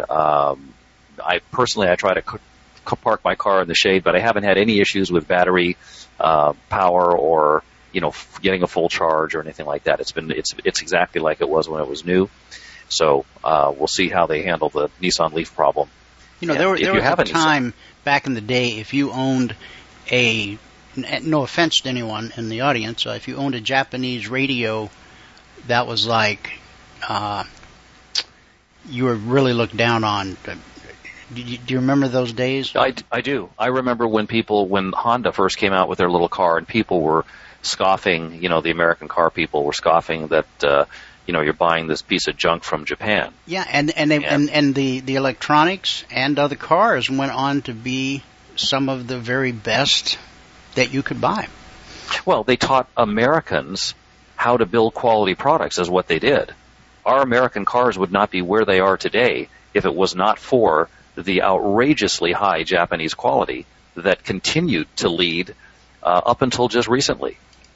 I try to park my car in the shade, but I haven't had any issues with battery power or getting a full charge or anything like that. It's exactly like it was when it was new. So we'll see how they handle the Nissan Leaf problem. There was a time back in the day, if you owned no offense to anyone in the audience, if you owned a Japanese radio, that was like you were really looked down on. Do you remember those days? I do. I remember when Honda first came out with their little car, and people were scoffing, the American car people were scoffing that, you're buying this piece of junk from Japan. Yeah, and the electronics and other cars went on to be some of the very best that you could buy. Well, they taught Americans how to build quality products, is what they did. Our American cars would not be where they are today if it was not for the outrageously high Japanese quality that continued to lead up until just recently.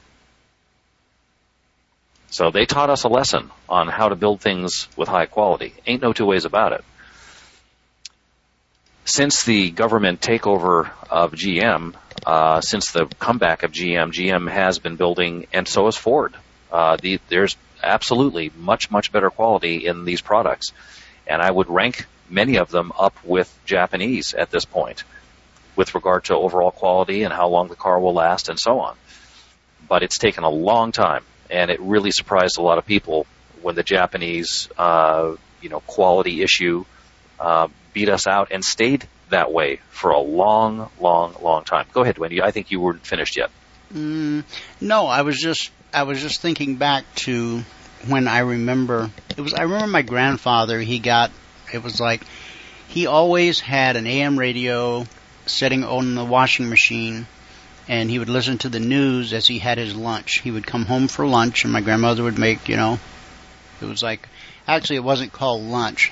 So they taught us a lesson on how to build things with high quality. Ain't no two ways about it. Since the government takeover of GM, since the comeback of GM has been building, and so has Ford. There's absolutely much, much better quality in these products. And I would rank many of them up with Japanese at this point with regard to overall quality and how long the car will last and so on. But it's taken a long time, and it really surprised a lot of people when the Japanese, quality issue beat us out and stayed that way for a long, long, long time. Go ahead, Wendy. I think you weren't finished yet. No, I was just thinking back to when I remember my grandfather, he always had an AM radio sitting on the washing machine, and he would listen to the news as he had his lunch. He would come home for lunch, and my grandmother would make, it was like, actually it wasn't called lunch.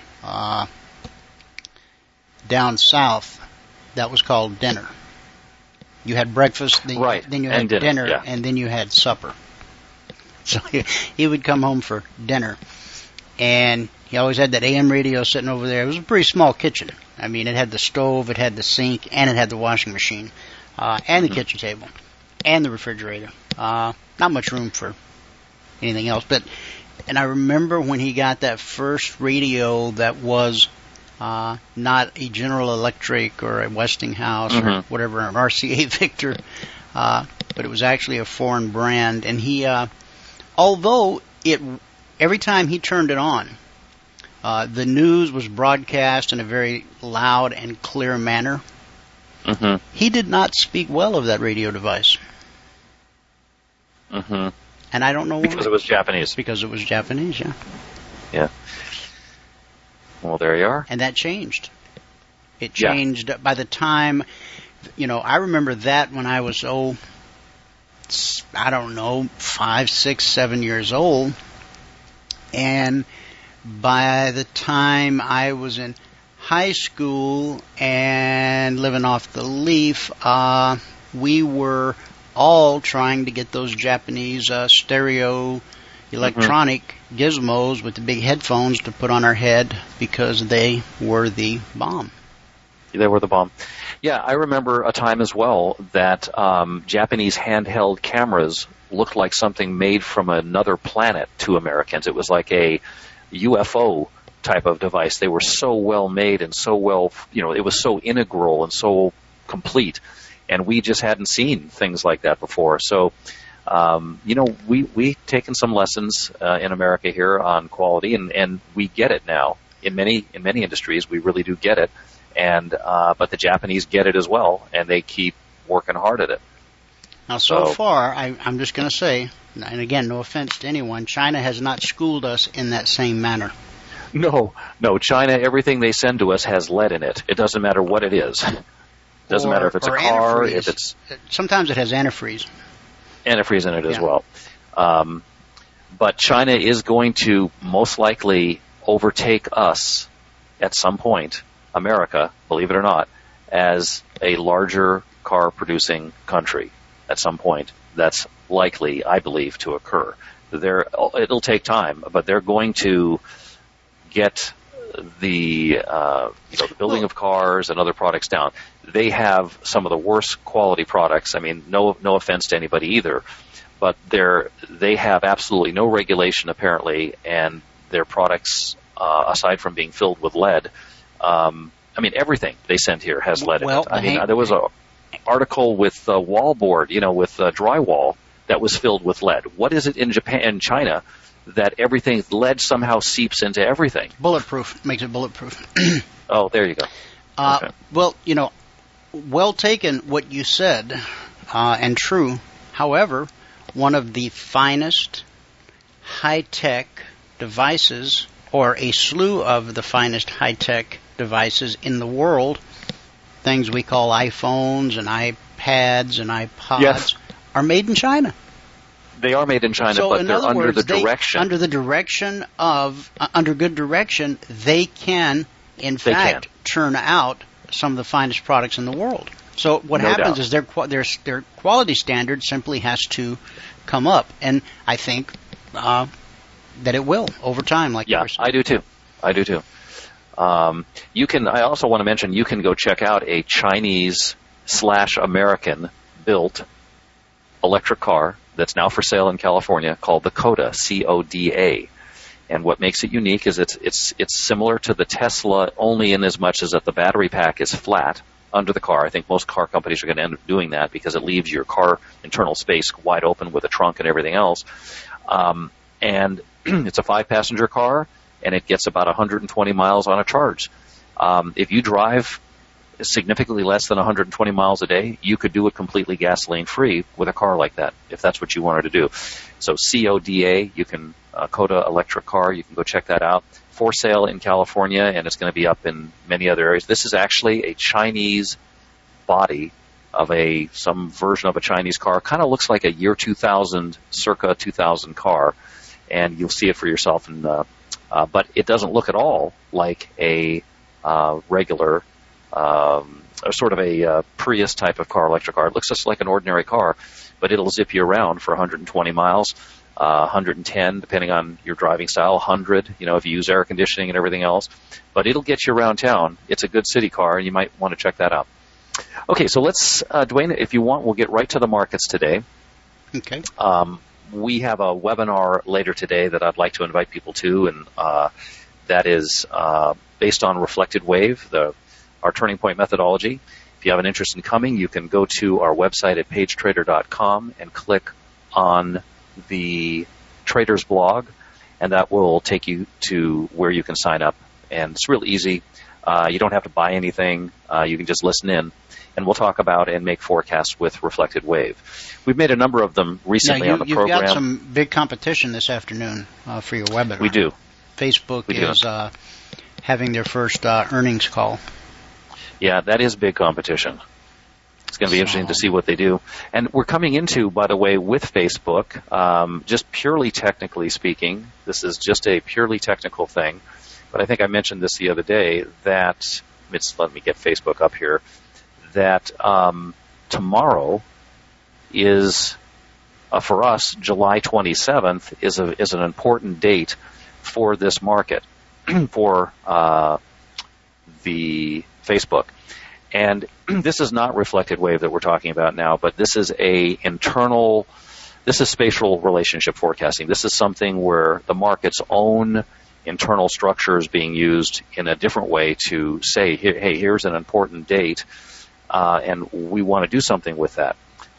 Down south, that was called dinner. You had breakfast, then you had dinner, yeah. And then you had supper. So he would come home for dinner, and he always had that AM radio sitting over there. It was a pretty small kitchen. I mean, it had the stove, it had the sink, and it had the washing machine, and the kitchen table, and the refrigerator. Not much room for anything else. And I remember when he got that first radio that was not a General Electric or a Westinghouse or whatever, an RCA Victor, but it was actually a foreign brand. And he, although every time he turned it on, the news was broadcast in a very loud and clear manner. He did not speak well of that radio device. And I don't know why. Because it was Japanese. Because it was Japanese, yeah. Yeah. Well, there you are. And that changed. It changed by the time, I remember that when I was, 5, 6, 7 years old. And by the time I was in high school and living off the leaf, we were all trying to get those Japanese stereo electronic gizmos with the big headphones to put on our head because they were the bomb. They were the bomb. Yeah, I remember a time as well that Japanese handheld cameras looked like something made from another planet to Americans. It was like a UFO type of device. They were so well made and so well, it was so integral and so complete. And we just hadn't seen things like that before. So, we've taken some lessons in America here on quality, and we get it now. In many industries, we really do get it. And but the Japanese get it as well, and they keep working hard at it. Now, so far, I'm just going to say, and again, no offense to anyone, China has not schooled us in that same manner. No, China, everything they send to us has lead in it. It doesn't matter what it is. It doesn't matter if it's a car, antifreeze. If it's... Sometimes it has antifreeze. Antifreeze in it as well. But China is going to most likely overtake us at some point, America, believe it or not, as a larger car-producing country at some point. That's likely, I believe, to occur. It'll take time, but they're going to get the building of cars and other products down. They have some of the worst quality products. I mean, no offense to anybody either, but they have absolutely no regulation apparently, and their products, aside from being filled with lead, everything they send here has lead in it. There was an article with wallboard, with drywall that was filled with lead. What is it in Japan and China that everything lead somehow seeps into everything? Bulletproof. Makes it bulletproof. Oh, there you go. Okay. Well, well taken what you said, and true. However, one of the finest high-tech devices, or a slew of the finest high-tech devices in the world, things we call iPhones and iPads and iPods, are made in China. They are made in China, so but they're under the direction. Under good direction, they can, in fact, turn out some of the finest products in the world. So what happens is their quality standard simply has to come up, and I think that it will over time. I do too. I also want to mention you can go check out a Chinese/American built electric car that's now for sale in California called the CODA, C-O-D-A. And what makes it unique is it's similar to the Tesla only in as much as that the battery pack is flat under the car. I think most car companies are going to end up doing that because it leaves your car internal space wide open with a trunk and everything else. And it's a 5-passenger car, and it gets about 120 miles on a charge. If you drive significantly less than 120 miles a day, you could do it completely gasoline-free with a car like that, if that's what you wanted to do. So CODA, you can CODA electric car, you can go check that out. For sale in California, and it's going to be up in many other areas. This is actually a Chinese body of some version of a Chinese car. Kind of looks like a year 2000, circa 2000 car, and you'll see it for yourself. But it doesn't look at all like a regular, sort of a Prius type of car, electric car. It looks just like an ordinary car, but it'll zip you around for 120 miles. 110, depending on your driving style, 100, if you use air conditioning and everything else. But it'll get you around town. It's a good city car, and you might want to check that out. Okay, so let's, Dwayne, if you want, we'll get right to the markets today. Okay. We have a webinar later today that I'd like to invite people to, and that is based on reflected wave, our turning point methodology. If you have an interest in coming, you can go to our website at pagetrader.com and click on the Traders blog, and that will take you to where you can sign up. And it's real easy. You don't have to buy anything. You can just listen in, and we'll talk about and make forecasts with reflected wave. We've made a number of them recently on the program. You've got some big competition this afternoon for your webinar. We do. Facebook is having their first earnings call. Yeah, that is big competition. It's going to be interesting to see what they do. And we're coming into, by the way, with Facebook, just purely technically speaking, this is just a purely technical thing, but I think I mentioned this the other day, that, let me get Facebook up here, that tomorrow is, for us, July 27th is an important date for this market, for the Facebook. And this is not reflected wave that we're talking about now, but this is this is spatial relationship forecasting. This is something where the market's own internal structure is being used in a different way to say, hey, here's an important date, and we want to do something with that.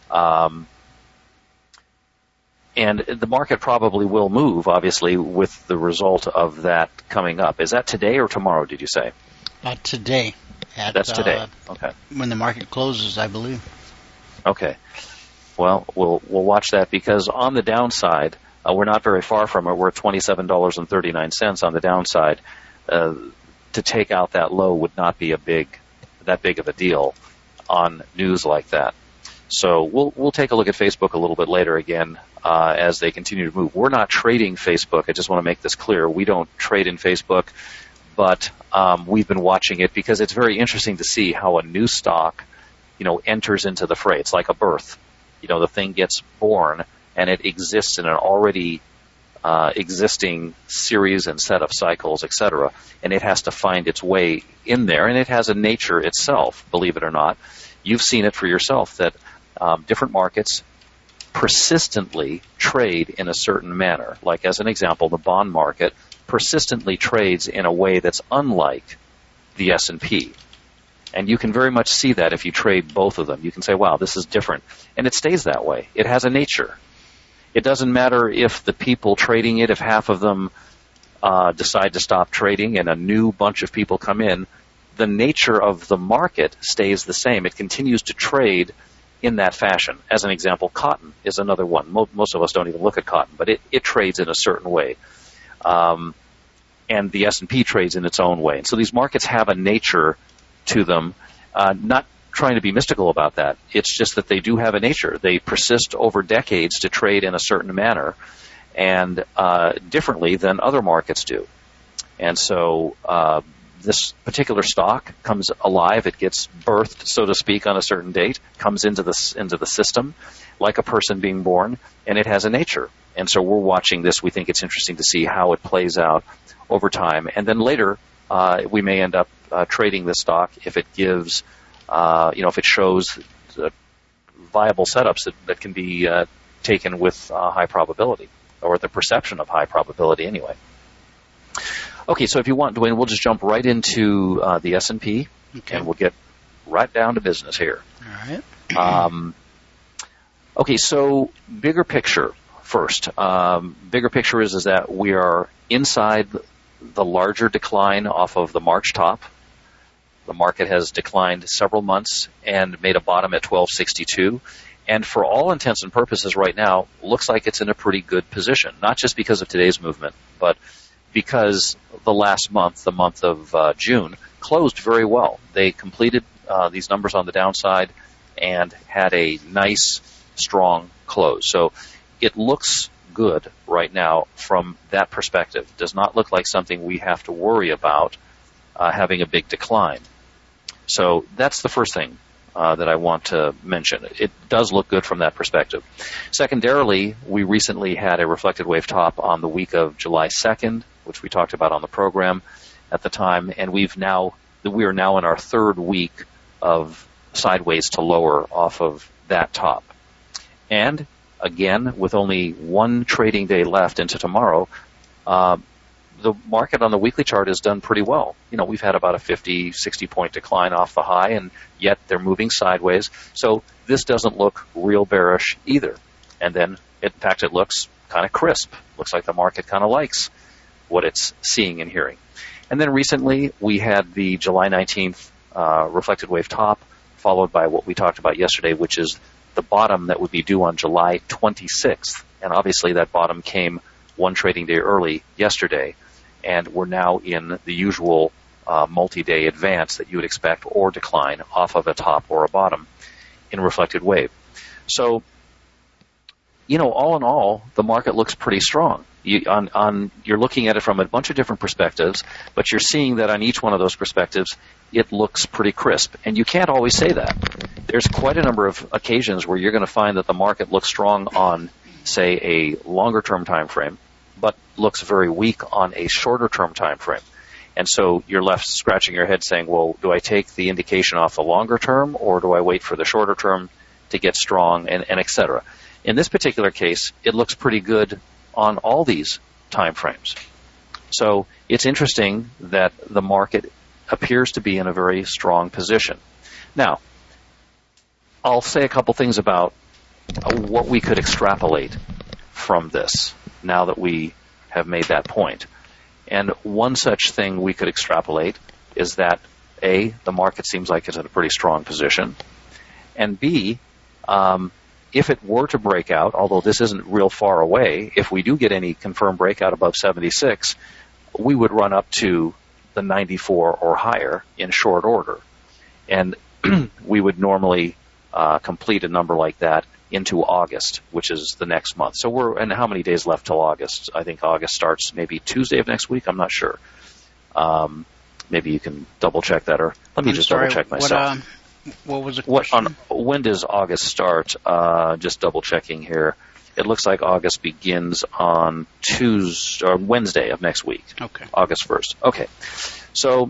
And the market probably will move, obviously, with the result of that coming up. Is that today or tomorrow, did you say? Today. That's today. Okay. When the market closes, I believe. Okay. Well, we'll watch that, because on the downside, we're not very far from it. We're at $27.39 on the downside. To take out that low would not be that big of a deal on news like that. So we'll take a look at Facebook a little bit later again as they continue to move. We're not trading Facebook. I just want to make this clear. We don't trade in Facebook. But we've been watching it because it's very interesting to see how a new stock, enters into the fray. It's like a birth. The thing gets born, and it exists in an already existing series and set of cycles, etc. And it has to find its way in there, and it has a nature itself, believe it or not. You've seen it for yourself that different markets persistently trade in a certain manner. Like, as an example, the bond market persistently trades in a way that's unlike the S&P. And you can very much see that if you trade both of them. You can say, wow, this is different. And it stays that way. It has a nature. It doesn't matter if the people trading it, if half of them decide to stop trading and a new bunch of people come in, the nature of the market stays the same. It continues to trade in that fashion. As an example, cotton is another one. Most of us don't even look at cotton, but it trades in a certain way. And the S&P trades in its own way. And so these markets have a nature to them, not trying to be mystical about that. It's just that they do have a nature. They persist over decades to trade in a certain manner and differently than other markets do. And so this particular stock comes alive. It gets birthed, so to speak, on a certain date, comes into the system like a person being born, and it has a nature. And so we're watching this. We think it's interesting to see how it plays out over time. And then later, we may end up trading this stock if it gives, if it shows viable setups that can be taken with high probability, or the perception of high probability anyway. Okay, so if you want, Dwayne, we'll just jump right into the S&P, and we'll get right down to business here. All right. Okay, so bigger picture first. Bigger picture is that we are inside the larger decline off of the March top. The market has declined several months and made a bottom at 1262. And for all intents and purposes right now, looks like it's in a pretty good position, not just because of today's movement, but because the last month, the month of June, closed very well. They completed these numbers on the downside and had a nice, strong close. So it looks good right now from that perspective. Does not look like something we have to worry about having a big decline. So that's the first thing that I want to mention. It does look good from that perspective. Secondarily, we recently had a reflected wave top on the week of July 2nd, which we talked about on the program at the time, and we are now in our third week of sideways to lower off of that top. And again, with only one trading day left into tomorrow, the market on the weekly chart has done pretty well. You know, we've had about a 50, 60-point decline off the high, and yet they're moving sideways. So this doesn't look real bearish either. And then, in fact, it looks kind of crisp. Looks like the market kind of likes what it's seeing and hearing. And then recently, we had the July 19th reflected wave top, followed by what we talked about yesterday, which is the bottom that would be due on July 26th. And obviously, that bottom came one trading day early yesterday. And we're now in the usual multi-day advance that you would expect or decline off of a top or a bottom in reflected wave. So, you know, all in all, the market looks pretty strong. You're looking at it from a bunch of different perspectives, but you're seeing that on each one of those perspectives, it looks pretty crisp. And you can't always say that. There's quite a number of occasions where you're going to find that the market looks strong on, say, a longer-term time frame, but looks very weak on a shorter-term time frame. And so you're left scratching your head saying, well, do I take the indication off the longer term, or do I wait for the shorter term to get strong, and et cetera? In this particular case, it looks pretty good on all these time frames. So it's interesting that the market appears to be in a very strong position. Now, I'll say a couple things about what we could extrapolate from this now that we have made that point. And one such thing we could extrapolate is that, A, the market seems like it's in a pretty strong position, and B, if it were to break out, although this isn't real far away, if we do get any confirmed breakout above 76, we would run up to the 94 or higher in short order. And we would normally complete a number like that into August, which is the next month. So and how many days left till August? I think August starts maybe Tuesday of next week. I'm not sure. Maybe you can double check that, or let me double check myself. What was the question? When does August start? Just double checking here. It looks like August begins on Tuesday or Wednesday of next week. Okay. August 1st. Okay. So,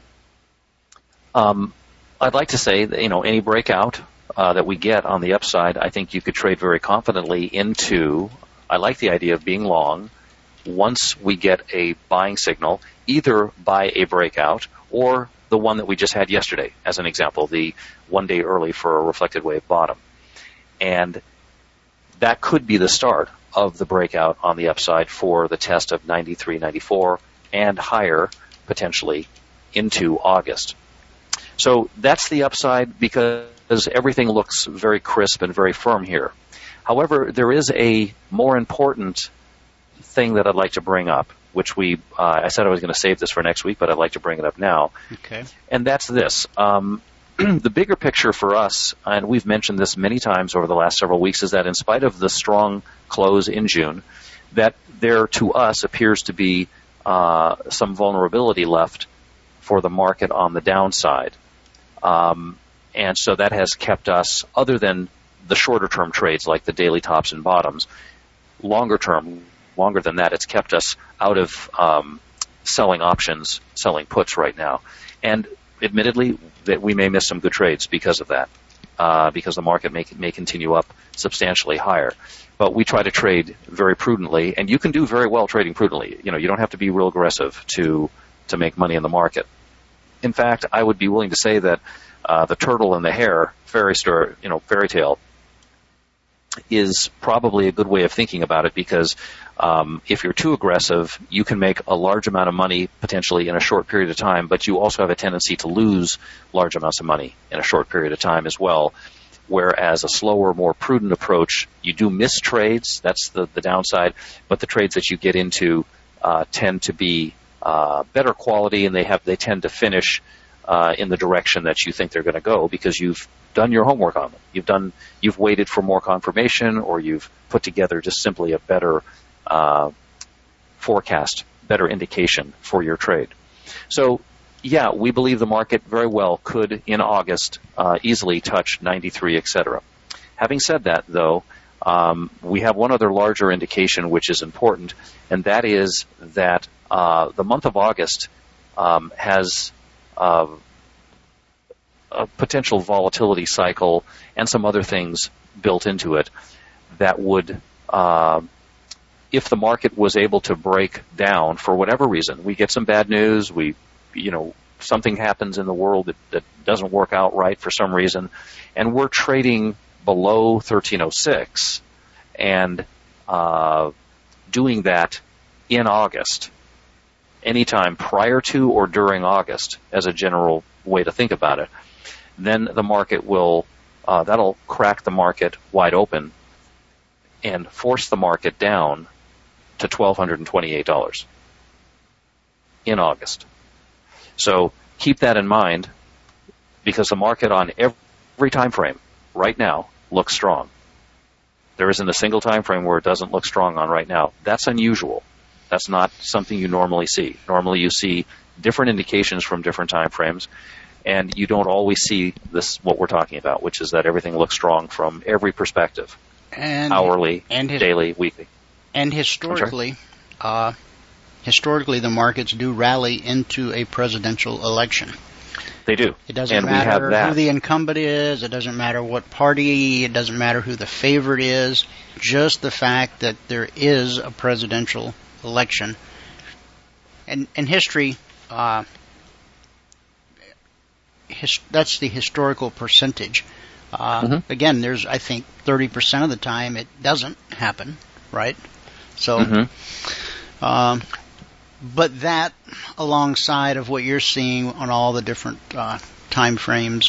I'd like to say that, any breakout that we get on the upside, I think you could trade very confidently into. I like the idea of being long once we get a buying signal, either by a breakout or the one that we just had yesterday, as an example, the one day early for a reflected wave bottom. And that could be the start of the breakout on the upside for the test of 93, 94, and higher, potentially, into August. So that's the upside because everything looks very crisp and very firm here. However, there is a more important thing that I'd like to bring up, which I said I was going to save this for next week, but I'd like to bring it up now. Okay. And that's this. The bigger picture for us, and we've mentioned this many times over the last several weeks, is that in spite of the strong close in June, that there to us appears to be some vulnerability left for the market on the downside. And so that has kept us, other than the shorter term trades like the daily tops and bottoms, longer than that, it's kept us out of selling options, selling puts right now. And admittedly, that we may miss some good trades because of that. because the market may continue up substantially higher. But we try to trade very prudently, and you can do very well trading prudently. You don't have to be real aggressive to make money in the market. In fact, I would be willing to say that the turtle and the hare fairy tale is probably a good way of thinking about it, because if you're too aggressive, you can make a large amount of money potentially in a short period of time, but you also have a tendency to lose large amounts of money in a short period of time as well. Whereas a slower, more prudent approach, you do miss trades. That's the downside. But the trades that you get into tend to be better quality, and they tend to finish in the direction that you think they're going to go, because you've done your homework on them. You've waited for more confirmation, or you've put together just simply a better forecast, better indication for your trade. So, yeah, we believe the market very well could, in August, easily touch 93, etc. Having said that, though, we have one other larger indication which is important, and that is that the month of August has a potential volatility cycle and some other things built into it that would, if the market was able to break down for whatever reason, we get some bad news, something happens in the world that doesn't work out right for some reason, and we're trading below 1306 and doing that in August, anytime prior to or during August, as a general way to think about it, then the market will, that'll crack the market wide open and force the market down to $1,228 in August. So keep that in mind, because the market on every time frame right now looks strong. There isn't a single time frame where it doesn't look strong on right now. That's unusual. That's not something you normally see. Normally you see different indications from different time frames, and you don't always see this, what we're talking about, which is that everything looks strong from every perspective, hourly, daily, weekly. And historically, the markets do rally into a presidential election. They do. It doesn't matter who the incumbent is. It doesn't matter what party. It doesn't matter who the favorite is. Just the fact that there is a presidential election. And in history, that's the historical percentage. Again, there's, I think, 30% of the time it doesn't happen, right? So, but that, alongside of what you're seeing on all the different time frames,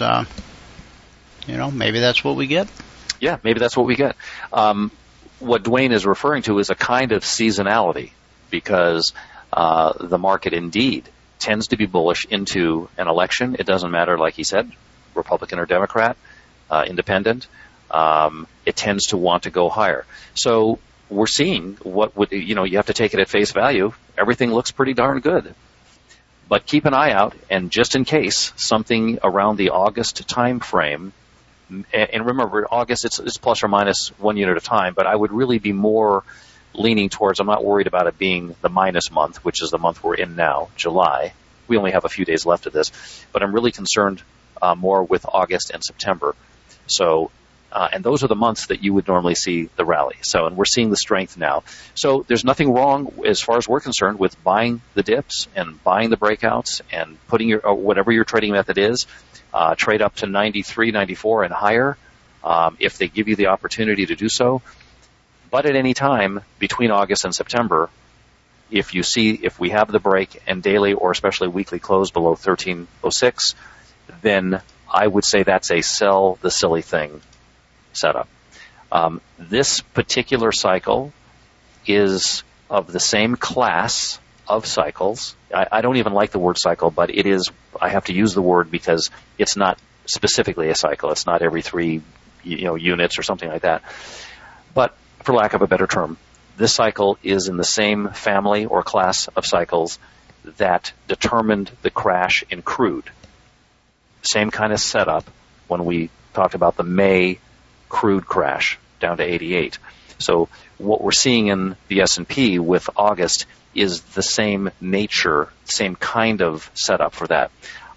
maybe that's what we get. Yeah, maybe that's what we get. What Dwayne is referring to is a kind of seasonality, because the market indeed tends to be bullish into an election. It doesn't matter, like he said, Republican or Democrat, independent. It tends to want to go higher. So we're seeing what would, you have to take it at face value. Everything looks pretty darn good. But keep an eye out, and just in case something around the August time frame, and remember, August, it's plus or minus 1 unit of time, but I would really be more leaning towards, I'm not worried about it being the minus month, which is the month we're in now, July. We only have a few days left of this, but I'm really concerned more with August and September. So, and those are the months that you would normally see the rally. So, and we're seeing the strength now. So there's nothing wrong, as far as we're concerned, with buying the dips and buying the breakouts and putting whatever your trading method is, trade up to 93, 94 and higher, if they give you the opportunity to do so. But at any time between August and September, if we have the break and daily or especially weekly close below 1306, then I would say that's a sell the silly thing setup. This particular cycle is of the same class of cycles. I don't even like the word cycle, but it is. I have to use the word because it's not specifically a cycle. It's not every 3 units or something like that. But for lack of a better term, this cycle is in the same family or class of cycles that determined the crash in crude. Same kind of setup when we talked about the May crude crash down to 88. So what we're seeing in the S&P with August is the same nature, same kind of setup for that.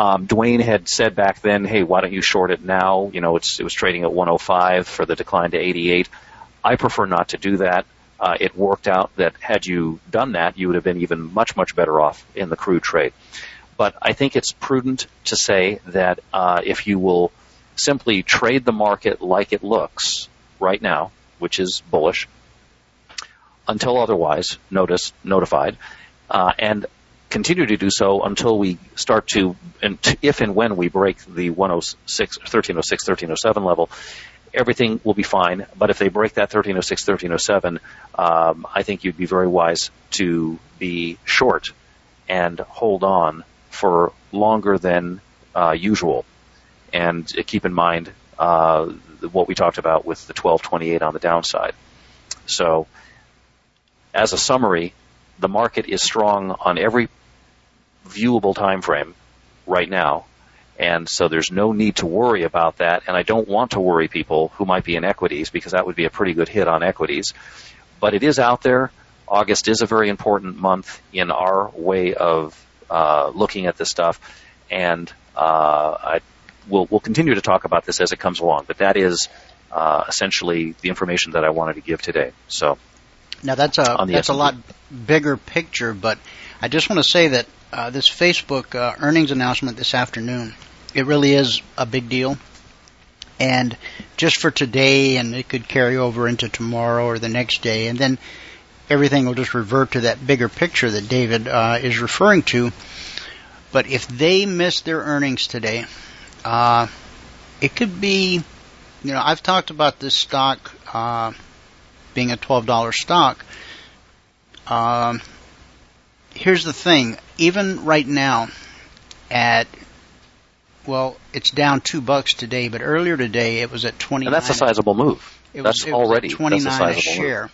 Dwayne had said back then, hey, why don't you short it now? You know, it was trading at 105 for the decline to 88. I prefer not to do that. It worked out that had you done that, you would have been even much, much better off in the crude trade. But I think it's prudent to say that if you will simply trade the market like it looks right now, which is bullish, until otherwise notified, and continue to do so until we start to, if and when we break the 1306, 1307 level, everything will be fine. But if they break that 1306, 1307, I think you'd be very wise to be short and hold on for longer than usual. And keep in mind what we talked about with the 1228 on the downside. So, as a summary, the market is strong on every viewable time frame right now, and so there's no need to worry about that. And I don't want to worry people who might be in equities, because that would be a pretty good hit on equities. But it is out there. August is a very important month in our way of looking at this stuff, and we'll continue to talk about this as it comes along. But that is essentially the information that I wanted to give today. So now that's a lot bigger picture, but I just want to say that this Facebook earnings announcement this afternoon, it really is a big deal. And just for today, and it could carry over into tomorrow or the next day, and then everything will just revert to that bigger picture that David is referring to. But if they miss their earnings today, it could be, I've talked about this stock being a $12 stock. Here's the thing. Even right now it's down $2 today, but earlier today it was at 29. And that's a sizable move. It was at 29 a share.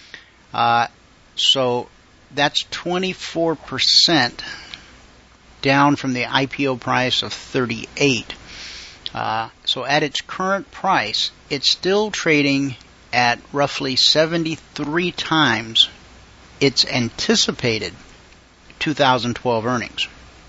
So that's 24% down from the IPO price of 38. So at its current price, it's still trading at roughly 73 times its anticipated 2012 earnings.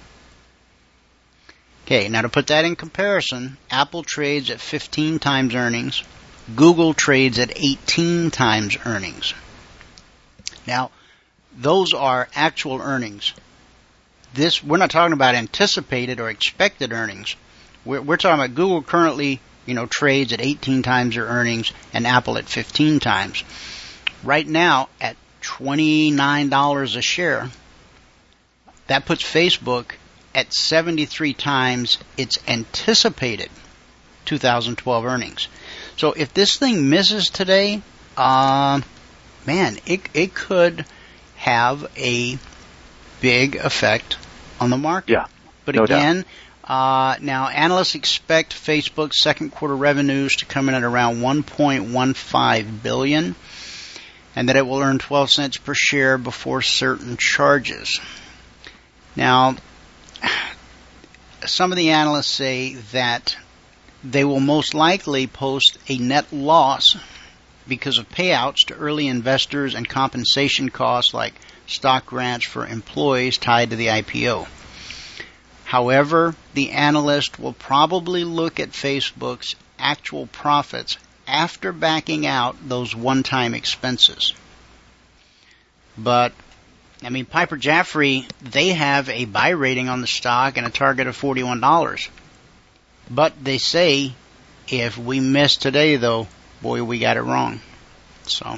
Okay, now to put that in comparison, Apple trades at 15 times earnings. Google trades at 18 times earnings. Now, those are actual earnings. We're not talking about anticipated or expected earnings. We're talking about Google currently, trades at 18 times their earnings, and Apple at 15 times. Right now, at $29 a share, that puts Facebook at 73 times its anticipated 2012 earnings. So if this thing misses today, it could have a big effect on the market. Yeah, but no again, doubt. Now analysts expect Facebook's second quarter revenues to come in at around $1.15 billion, and that it will earn 12 cents per share before certain charges. Now, some of the analysts say that they will most likely post a net loss because of payouts to early investors and compensation costs like stock grants for employees tied to the IPO. However, the analyst will probably look at Facebook's actual profits after backing out those one-time expenses. But Piper Jaffray, they have a buy rating on the stock and a target of $41. But they say, if we miss today, though, boy, we got it wrong. So,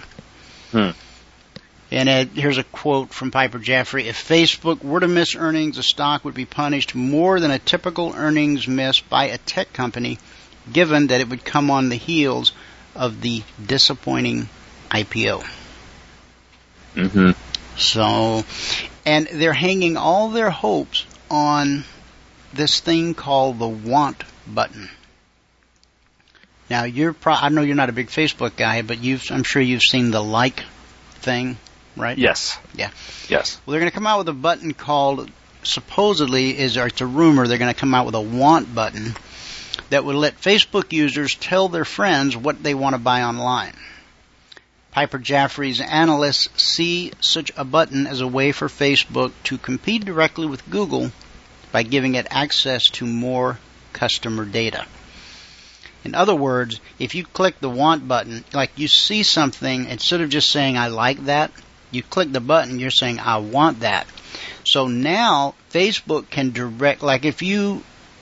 And here's a quote from Piper Jaffray. If Facebook were to miss earnings, the stock would be punished more than a typical earnings miss by a tech company, given that it would come on the heels of the disappointing IPO. Mm-hmm. So, and they're hanging all their hopes on this thing called the want button. Now, I know you're not a big Facebook guy, but I'm sure you've seen the like thing, right? Yes. Yeah. Yes. Well, they're going to come out with a button called, supposedly, it's a rumor, they're going to come out with a want button that would let Facebook users tell their friends what they want to buy online. Piper Jaffray's analysts see such a button as a way for Facebook to compete directly with Google by giving it access to more customer data. In other words, if you click the want button, like you see something, instead of just saying I like that, you click the button, you're saying I want that. So now Facebook can direct, like if you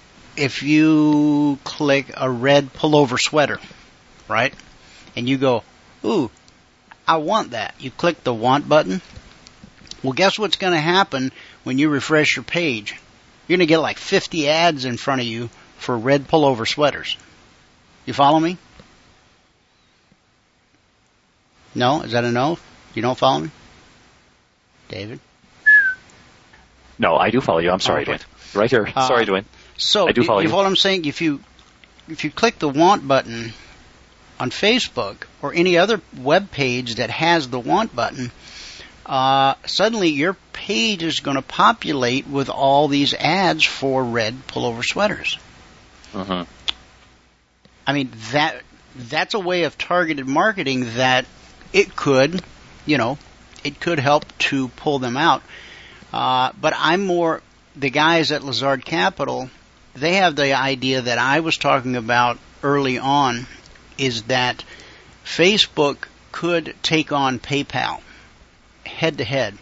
click a red pullover sweater, right? And you go, ooh, I want that. You click the want button. Well, guess what's going to happen when you refresh your page? You're going to get like 50 ads in front of you for red pullover sweaters. You follow me? No? Is that a no? You don't follow me? David? No, I do follow you. I'm sorry, Dwayne. Right here. Sorry, Dwayne. So, I do follow you. What I'm saying, if you click the want button on Facebook or any other web page that has the want button, suddenly your page is going to populate with all these ads for red pullover sweaters. Mm-hmm. I mean, that's a way of targeted marketing that it could help to pull them out. But I'm more, the guys at Lazard Capital, they have the idea that I was talking about early on, is that Facebook could take on PayPal head to head.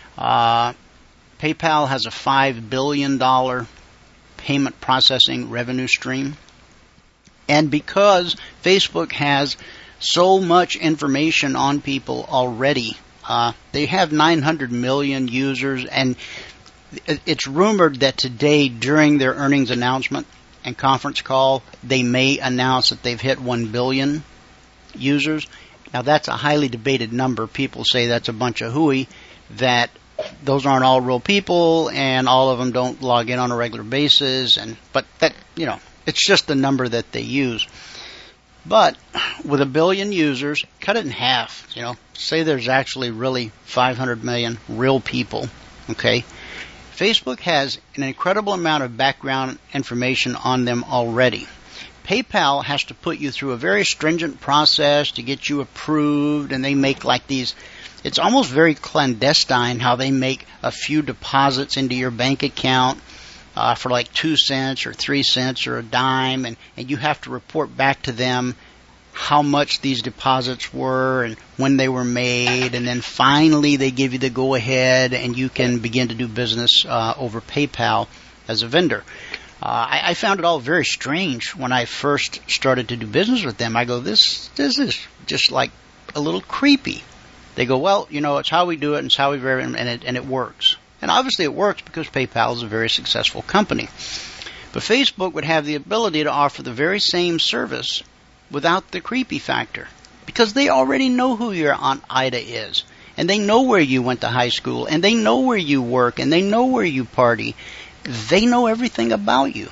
PayPal has a $5 billion payment processing revenue stream. And because Facebook has so much information on people already, they have 900 million users, and it's rumored that today during their earnings announcement and conference call, they may announce that they've hit 1 billion users. Now that's a highly debated number. People say that's a bunch of hooey, that those aren't all real people and all of them don't log in on a regular basis, but that, it's just the number that they use. But with 1 billion users, cut it in half, say there's actually really 500 million real people, okay? Facebook has an incredible amount of background information on them already. PayPal has to put you through a very stringent process to get you approved, and they make like these, it's almost very clandestine how they make a few deposits into your bank account for like 2 cents or 3 cents or a dime, and you have to report back to them how much these deposits were and when they were made, and then finally they give you the go-ahead and you can begin to do business over PayPal as a vendor. I found it all very strange when I first started to do business with them. I go, this is just like a little creepy. They go, well, it's how we do it and it's how we verify, and it works. And obviously it works because PayPal is a very successful company. But Facebook would have the ability to offer the very same service without the creepy factor, because they already know who your Aunt Ida is, and they know where you went to high school, and they know where you work, and they know where you party. They know everything about you.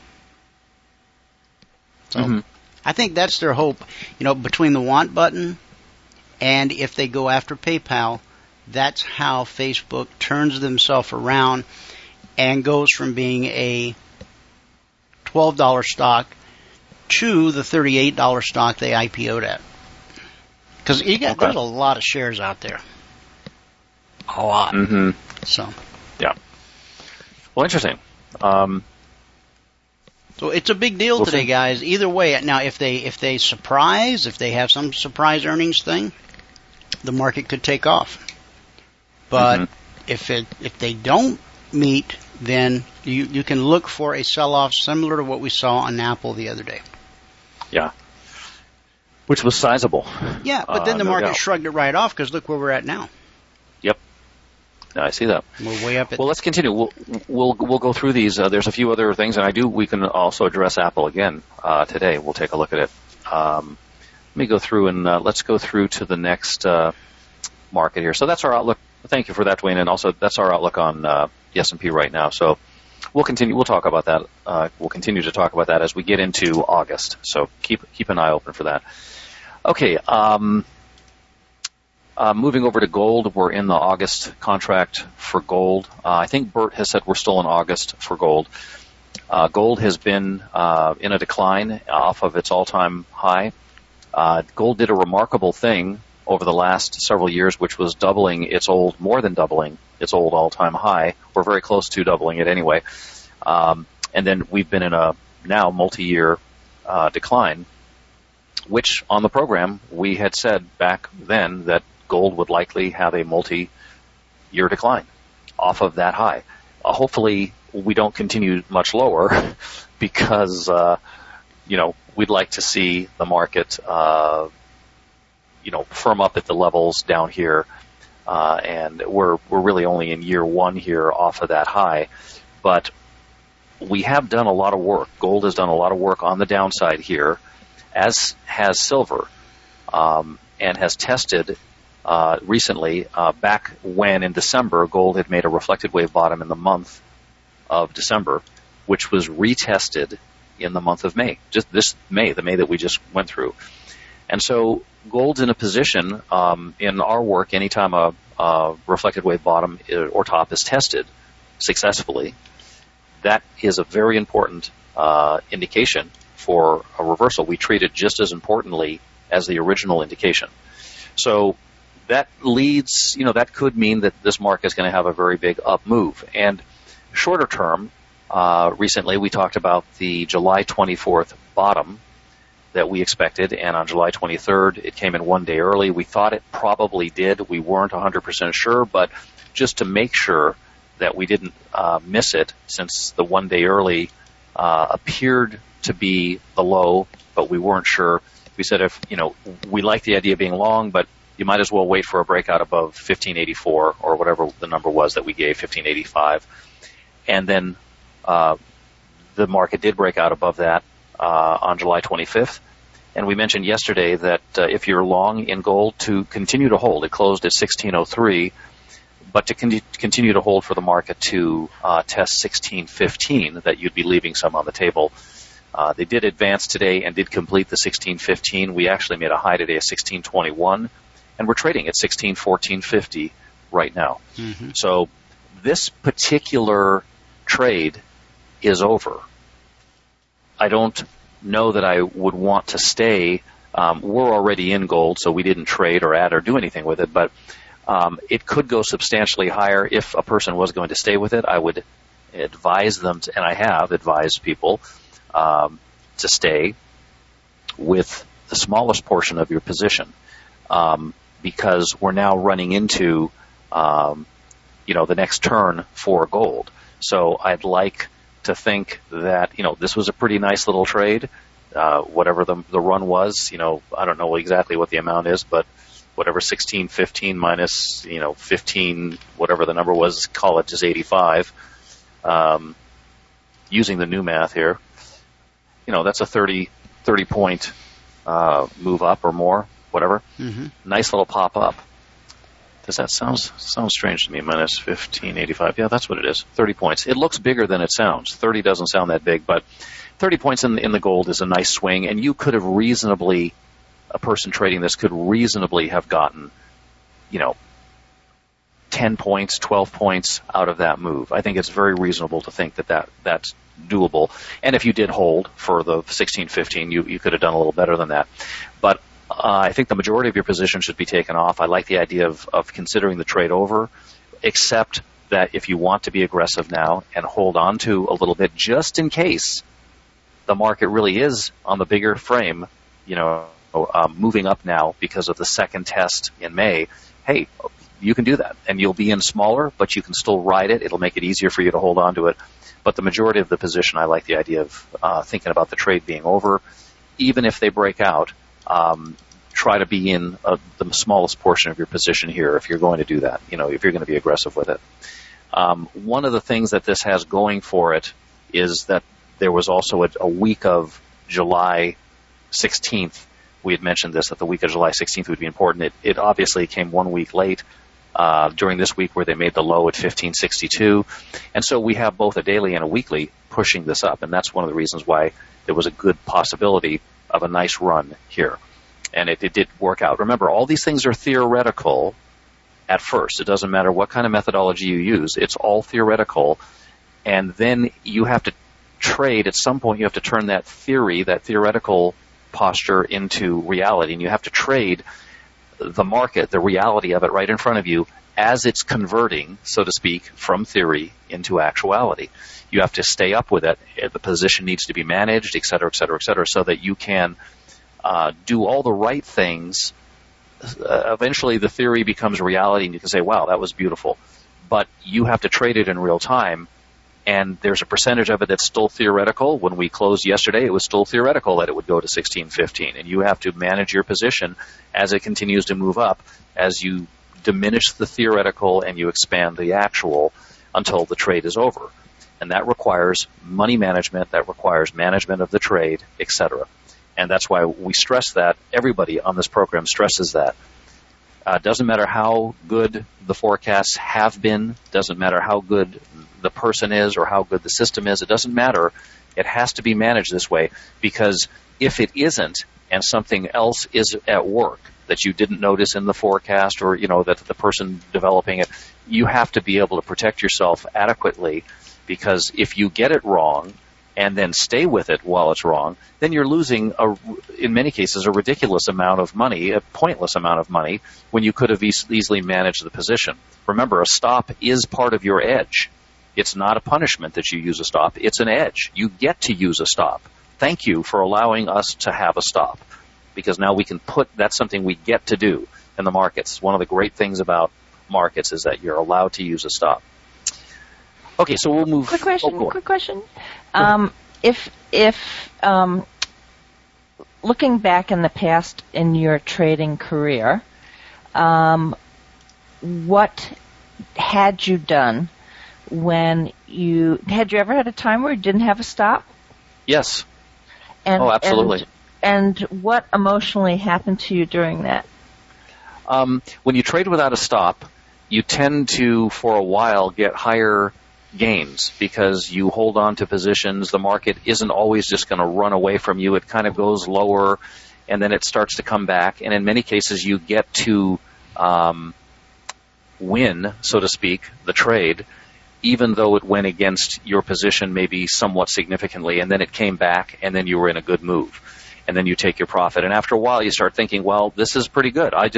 So I think that's their hope, between the want button and if they go after PayPal, that's how Facebook turns themselves around and goes from being a $12 stock to the $38 stock they IPO'd at. Because there's a lot of shares out there. A lot. Mm-hmm. So. Yeah. Well, interesting. So it's a big deal today, guys. Either way, now if they have some surprise earnings thing, the market could take off. But if they don't meet, then you can look for a sell-off similar to what we saw on Apple the other day. Yeah. Which was sizable. Yeah, but then the market shrugged it right off because look where we're at now. Yep. I see that. We're way up at... Well, let's continue. We'll go through these. There's a few other things, and we can also address Apple again today. We'll take a look at it. Let me go through and let's go through to the next market here. So that's our outlook. Thank you for that, Dwayne, and also that's our outlook on the S&P right now. So we'll continue. We'll talk about that. We'll continue to talk about that as we get into August. So keep an eye open for that. Okay. Moving over to gold, we're in the August contract for gold. I think Bert has said we're still in August for gold. Gold has been in a decline off of its all-time high. Gold did a remarkable thing over the last several years, which was more than doubling its old all-time high. We're very close to doubling it anyway. And then we've been in a now multi-year decline, which on the program we had said back then that gold would likely have a multi-year decline off of that high. Hopefully we don't continue much lower because, we'd like to see the market, firm up at the levels down here. And we're really only in year one here off of that high. But we have done a lot of work. Gold has done a lot of work on the downside here, as has silver, and has tested recently, back when in December, gold had made a reflected wave bottom in the month of December, which was retested in the month of May, just this May, the May that we just went through. And so gold's in a position, in our work, anytime a reflected wave bottom or top is tested successfully, that is a very important indication for a reversal. We treat it just as importantly as the original indication. So that leads, that could mean that this market is going to have a very big up move. And shorter term, recently we talked about the July 24th bottom that we expected, and on July 23rd it came in one day early. We thought it probably did. We weren't 100% sure, but just to make sure that we didn't miss it, since the one day early appeared to be the low, but we weren't sure. We said we like the idea of being long, but you might as well wait for a breakout above 1584 or whatever the number was that we gave, 1585. And then the market did break out above that on July 25th. And we mentioned yesterday that if you're long in gold, to continue to hold. It closed at 1603, but to continue to hold for the market to test 1615, that you'd be leaving some on the table. They did advance today and did complete the 1615. We actually made a high today of 1621, and we're trading at 1614.50 right now. Mm-hmm. So this particular trade is over. I don't know that I would want to stay. We're already in gold, so we didn't trade or add or do anything with it, but it could go substantially higher. If a person was going to stay with it, I would advise them, and I have advised people to stay with the smallest portion of your position, because we're now running into the next turn for gold. So I'd like to think that this was a pretty nice little trade, whatever the run was. I don't know exactly what the amount is, but whatever 1615 minus 15, whatever the number was, call it just 85. Using the new math here, that's a 30 point move up or more, whatever. Mm-hmm. Nice little pop up. Does that sound strange to me? Minus 1585. Yeah, that's what it is. 30 points. It looks bigger than it sounds. 30 doesn't sound that big, but 30 points in the gold is a nice swing, and you could have a person trading this could reasonably have gotten, 10 points, 12 points out of that move. I think it's very reasonable to think that's doable. And if you did hold for the 1615, you could have done a little better than that. But I think the majority of your position should be taken off. I like the idea of considering the trade over, except that if you want to be aggressive now and hold on to a little bit just in case the market really is on the bigger frame, moving up now because of the second test in May, hey, you can do that. And you'll be in smaller, but you can still ride it. It'll make it easier for you to hold on to it. But the majority of the position, I like the idea of thinking about the trade being over. Even if they break out, try to be in the smallest portion of your position here if you're going to do that, if you're going to be aggressive with it. One of the things that this has going for it is that there was also a week of July 16th. We had mentioned this, that the week of July 16th would be important. It obviously came 1 week late during this week where they made the low at 1562. And so we have both a daily and a weekly pushing this up. And that's one of the reasons why there was a good possibility of a nice run here. And it did work out. Remember, all these things are theoretical at first. It doesn't matter what kind of methodology you use. It's all theoretical. And then you have to trade. At some point, you have to turn that theoretical posture into reality. And you have to trade the market, the reality of it right in front of you as it's converting, so to speak, from theory into actuality. You have to stay up with it. The position needs to be managed, et cetera, so that you can do all the right things. Eventually, the theory becomes reality, and you can say, wow, that was beautiful. But you have to trade it in real time, and there's a percentage of it that's still theoretical. When we closed yesterday, it was still theoretical that it would go to 16.15, and you have to manage your position as it continues to move up, as you diminish the theoretical and you expand the actual until the trade is over. And that requires money management, that requires management of the trade, etc. And that's why we stress that. Everybody on this program stresses that. Doesn't matter how good the forecasts have been, doesn't matter how good the person is or how good the system is, it doesn't matter. It has to be managed this way, because if it isn't and something else is at work that you didn't notice in the forecast, or that the person developing it, you have to be able to protect yourself adequately, because if you get it wrong and then stay with it while it's wrong, then you're losing, in many cases, a ridiculous amount of money, a pointless amount of money, when you could have easily managed the position. Remember, a stop is part of your edge. It's not a punishment that you use a stop. It's an edge. You get to use a stop. Thank you for allowing us to have a stop, because now we can that's something we get to do in the markets. One of the great things about markets is that you're allowed to use a stop. Okay, so we'll move. Quick question. If looking back in the past in your trading career, what had you done when had you ever had a time where you didn't have a stop? Yes. Absolutely. And what emotionally happened to you during that? When you trade without a stop, you tend to, for a while, get higher gains because you hold on to positions. The market isn't always just going to run away from you. It kind of goes lower, and then it starts to come back. And in many cases, you get to win, so to speak, the trade, even though it went against your position maybe somewhat significantly, and then it came back, and then you were in a good move. And then you take your profit. And after a while, you start thinking, well, this is pretty good. I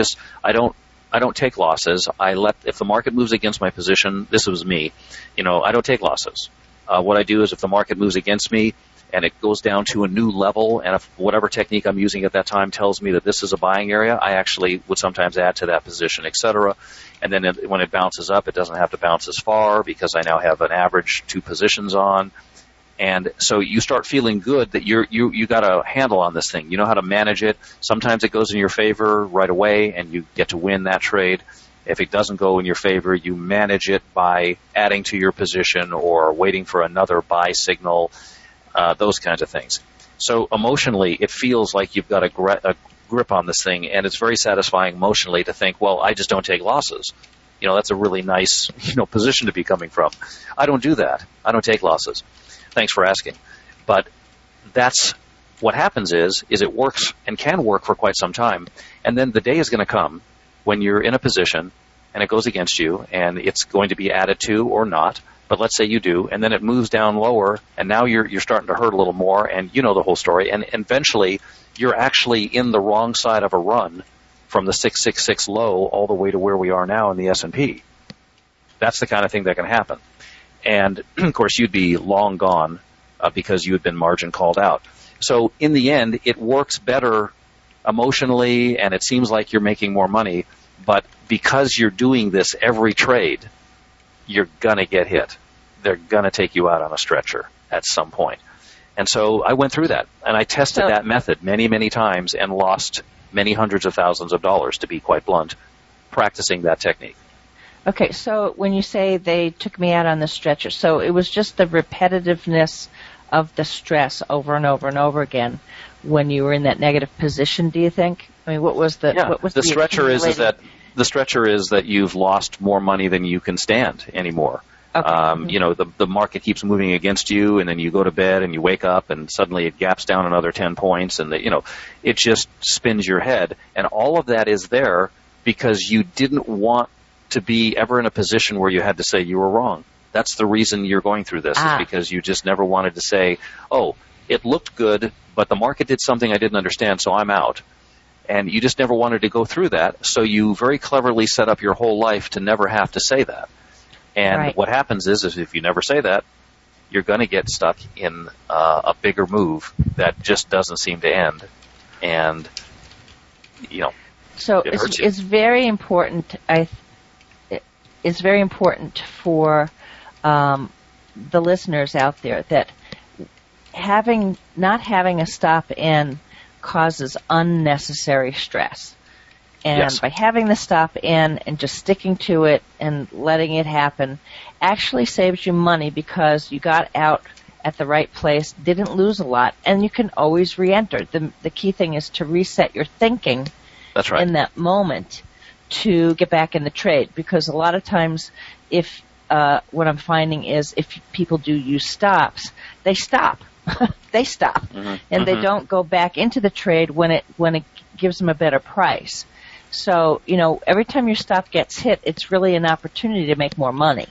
don't take losses. If the market moves against my position, this was me. I don't take losses. What I do is if the market moves against me and it goes down to a new level, and if whatever technique I'm using at that time tells me that this is a buying area, I actually would sometimes add to that position, etc. And then when it bounces up, it doesn't have to bounce as far because I now have an average 2 positions on. And so you start feeling good that you got a handle on this thing. You know how to manage it. Sometimes it goes in your favor right away, and you get to win that trade. If it doesn't go in your favor, you manage it by adding to your position or waiting for another buy signal, those kinds of things. So emotionally, it feels like you've got a grip on this thing, and it's very satisfying emotionally to think, well, I just don't take losses. That's a really nice position to be coming from. I don't do that. I don't take losses. Thanks for asking. But that's what happens is it works and can work for quite some time. And then the day is going to come when you're in a position and it goes against you and it's going to be added to or not. But let's say you do, and then it moves down lower, and now you're starting to hurt a little more, and you know the whole story. And eventually you're actually in the wrong side of a run from the 666 low all the way to where we are now in the S&P. That's the kind of thing that can happen. And, of course, you'd be long gone because you had been margin called out. So in the end, it works better emotionally, and it seems like you're making more money. But because you're doing this every trade, you're going to get hit. They're going to take you out on a stretcher at some point. And so I went through that, and I tested that method many, many times and lost many hundreds of thousands of dollars, to be quite blunt, practicing that technique. Okay, so when you say they took me out on the stretcher, so it was just the repetitiveness of the stress over and over and over again when you were in that negative position, do you think? I mean, what was the stretcher is that you've lost more money than you can stand anymore. Okay. The market keeps moving against you, and then you go to bed and you wake up and suddenly it gaps down another 10 points, and it just spins your head. And all of that is there because you didn't want to be ever in a position where you had to say you were wrong. That's the reason you're going through this, is because you just never wanted to say, oh, it looked good, but the market did something I didn't understand, so I'm out. And you just never wanted to go through that, so you very cleverly set up your whole life to never have to say that. And what happens is if you never say that, you're going to get stuck in a bigger move that just doesn't seem to end. And, so it's very important. It's very important for the listeners out there that not having a stop in causes unnecessary stress. And by having the stop in and just sticking to it and letting it happen actually saves you money because you got out at the right place, didn't lose a lot, and you can always re-enter. The key thing is to reset your thinking in that moment to get back in the trade, because a lot of times what I'm finding is if people do use stops, they stop. They stop. And they don't go back into the trade when it gives them a better price. So, every time your stop gets hit, it's really an opportunity to make more money.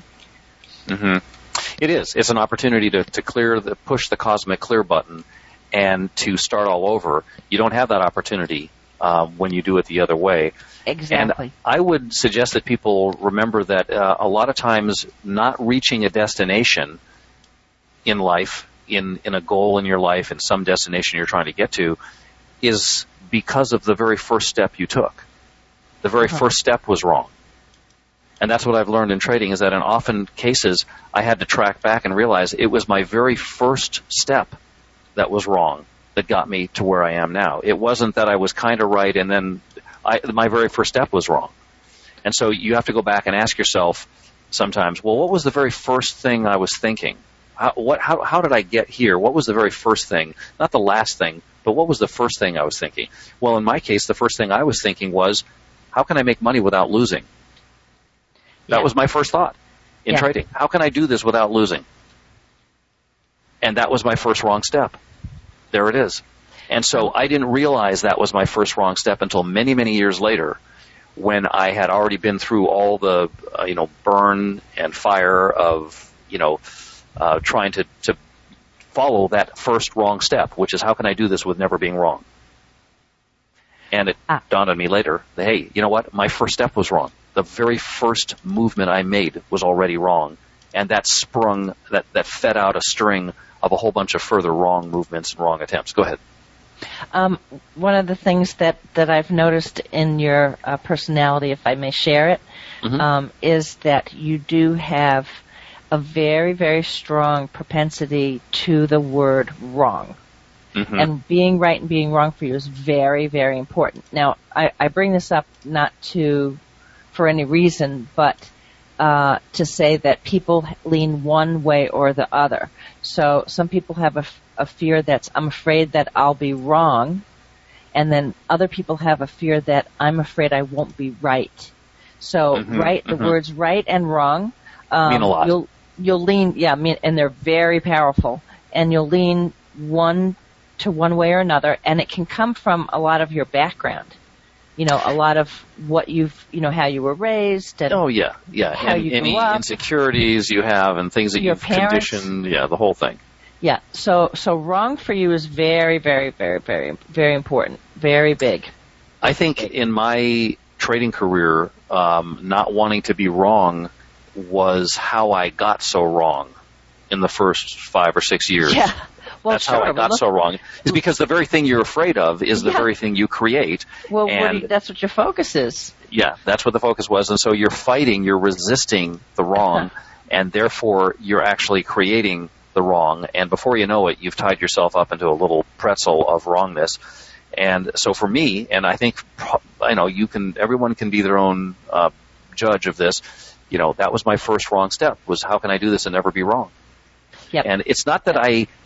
It is. It's an opportunity to push the cosmic clear button and to start all over. You don't have that opportunity when you do it the other way. Exactly. And I would suggest that people remember that a lot of times not reaching a destination in life, in a goal in your life, in some destination you're trying to get to, is because of the very first step you took. The very first step was wrong. And that's what I've learned in trading, is that in often cases I had to track back and realize it was my very first step that was wrong that got me to where I am now. It wasn't that I was kind of right and then my very first step was wrong. And so you have to go back and ask yourself sometimes, well, what was the very first thing I was thinking? How did I get here? What was the very first thing? Not the last thing, but what was the first thing I was thinking? Well, in my case, the first thing I was thinking was, how can I make money without losing? That was my first thought in trading. How can I do this without losing? And that was my first wrong step. There it is. And so I didn't realize that was my first wrong step until many, many years later, when I had already been through all the, burn and fire of, trying to follow that first wrong step, which is how can I do this with never being wrong? And it dawned on me later that, hey, you know what? My first step was wrong. The very first movement I made was already wrong. And that that fed out a string of a whole bunch of further wrong movements and wrong attempts. Go ahead. One of the things that I've noticed in your personality, if I may share it, is that you do have a very, very strong propensity to the word wrong. And being right and being wrong for you is very, very important. Now, I bring this up not for any reason, but to say that people lean one way or the other. So some people have a fear that's, I'm afraid that I'll be wrong, and then other people have a fear that I'm afraid I won't be right. So the words right and wrong mean a lot. You'll lean, and they're very powerful, and you'll lean one way or another, and it can come from a lot of your background. A lot of what how you were raised, and how you grew up, insecurities you have, and things that you've conditioned, the whole thing. Yeah, so wrong for you is very, very, very, very, very important, very big. I think in my trading career, not wanting to be wrong was how I got so wrong in the first 5 or 6 years. Yeah. Well, that's how I got so wrong. Is because the very thing you're afraid of is the very thing you create. Well, that's what your focus is. Yeah, that's what the focus was. And so you're resisting the wrong, and therefore you're actually creating the wrong. And before you know it, you've tied yourself up into a little pretzel of wrongness. And so for me, and I think, everyone can be their own judge of this. That was my first wrong step, was how can I do this and never be wrong? Yep. And it's not that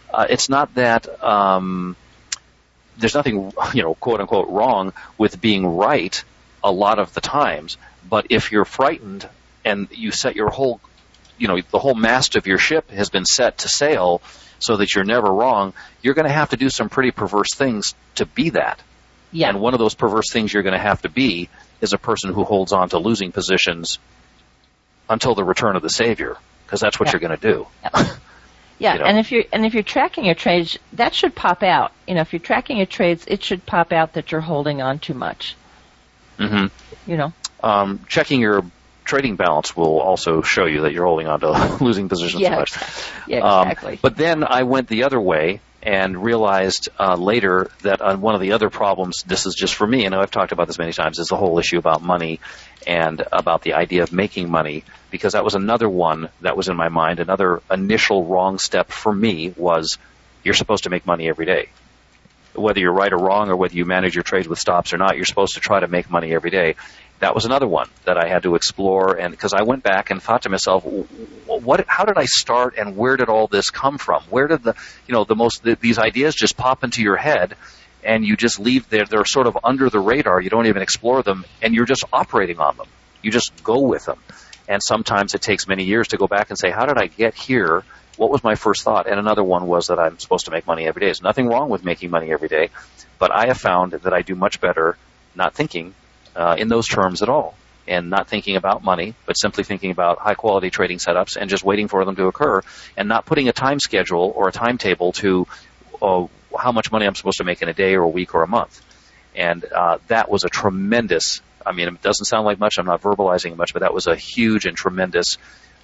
there's nothing, quote unquote, wrong with being right a lot of the times. But if you're frightened and you set your whole, the whole mast of your ship has been set to sail so that you're never wrong, you're going to have to do some pretty perverse things to be that. Yeah. And one of those perverse things you're going to have to be is a person who holds on to losing positions until the return of the Savior, because that's what you're going to do. Yeah, you know. and if you're tracking your trades, that should pop out. You know, if you're tracking your trades, it should pop out that you're holding on too much. Mm-hmm. You know. Checking your trading balance will also show you that you're holding on to losing positions too much. Yeah, exactly. But then I went the other way and realized later that on one of the other problems, this is just for me, and I've talked about this many times, is the whole issue about money and about the idea of making money, because that was another one that was in my mind. Another initial wrong step for me was you're supposed to make money every day. Whether you're right or wrong, or whether you manage your trades with stops or not, you're supposed to try to make money every day. That was another one that I had to explore, and because I went back and thought to myself, how did I start, and where did all this come from? Where did these ideas just pop into your head, and you just leave they're sort of under the radar. You don't even explore them, and you're just operating on them. You just go with them, and sometimes it takes many years to go back and say, how did I get here? What was my first thought? And another one was that I'm supposed to make money every day. There's nothing wrong with making money every day, but I have found that I do much better not thinking in those terms at all, and not thinking about money, but simply thinking about high-quality trading setups and just waiting for them to occur, and not putting a time schedule or a timetable to how much money I'm supposed to make in a day or a week or a month. And that was a tremendous, I mean, it doesn't sound like much, I'm not verbalizing it much, but that was a huge and tremendous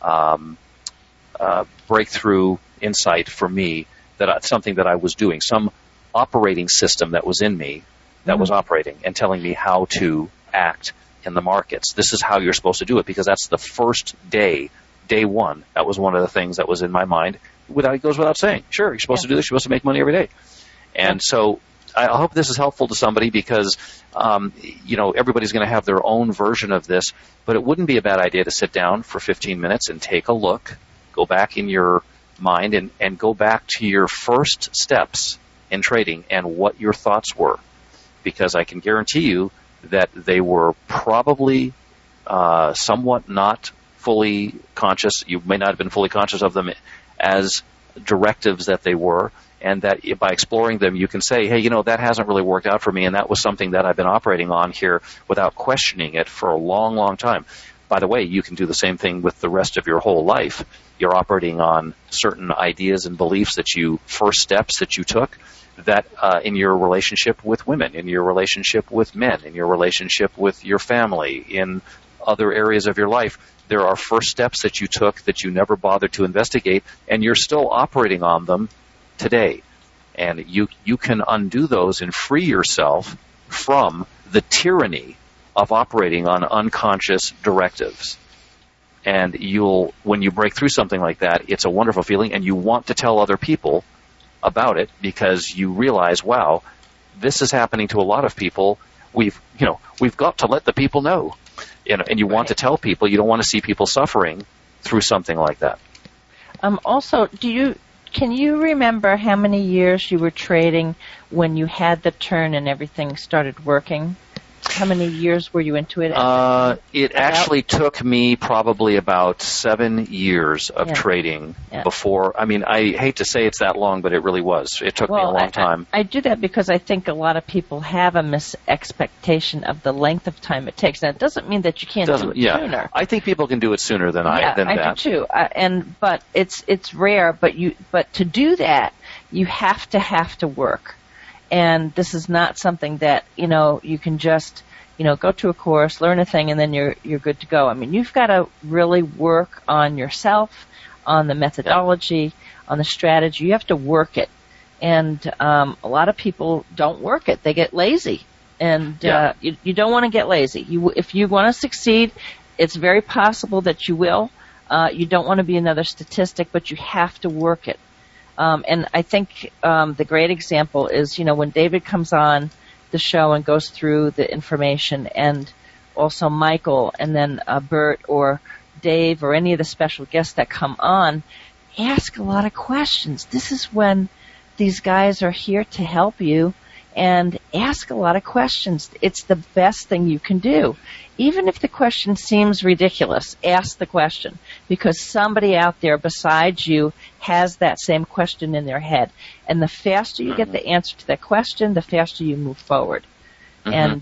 breakthrough insight for me, that something that I was doing, some operating system that was in me that was operating and telling me how to act in the markets. This is how you're supposed to do it, because that's the first day one. That was one of the things that was in my mind. It goes without saying. Sure, you're supposed to do this. You're supposed to make money every day. And so I hope this is helpful to somebody, because everybody's going to have their own version of this, but it wouldn't be a bad idea to sit down for 15 minutes and take a look, go back in your mind and go back to your first steps in trading and what your thoughts were, because I can guarantee you that they were probably somewhat not fully conscious. You may not have been fully conscious of them as directives that they were, and that by exploring them, you can say, hey, that hasn't really worked out for me, and that was something that I've been operating on here without questioning it for a long, long time. By the way, you can do the same thing with the rest of your whole life. You're operating on certain ideas and beliefs first steps that you took, that in your relationship with women, in your relationship with men, in your relationship with your family, in other areas of your life, there are first steps that you took that you never bothered to investigate, and you're still operating on them today. And you can undo those and free yourself from the tyranny of operating on unconscious directives. And when you break through something like that, it's a wonderful feeling, and you want to tell other people about it, because you realize, wow, this is happening to a lot of people. We've got to let the people know, and you want to tell people. You don't want to see people suffering through something like that. Also, can you remember how many years you were trading when you had the turn and everything started working? How many years were you into it? It actually took me probably about 7 years of trading before. I mean, I hate to say it's that long, but it really was. It took me a long time. I do that because I think a lot of people have a misexpectation of the length of time it takes. Now, it doesn't mean that you can't do it sooner. I think people can do it sooner than that. I do too. But it's rare. But to do that, you have to work. And this is not something that, you can just, go to a course, learn a thing, and then you're good to go. I mean, you've got to really work on yourself, on the methodology, on the strategy. You have to work it. And a lot of people don't work it. They get lazy. And you don't want to get lazy. If you want to succeed, it's very possible that you will. You don't want to be another statistic, but you have to work it. And I think the great example is, when David comes on the show and goes through the information, and also Michael, and then Bert or Dave or any of the special guests that come on, ask a lot of questions. This is when these guys are here to help you, and ask a lot of questions. It's the best thing you can do. Even if the question seems ridiculous, ask the question, because somebody out there besides you has that same question in their head. And the faster you get the answer to that question, the faster you move forward. And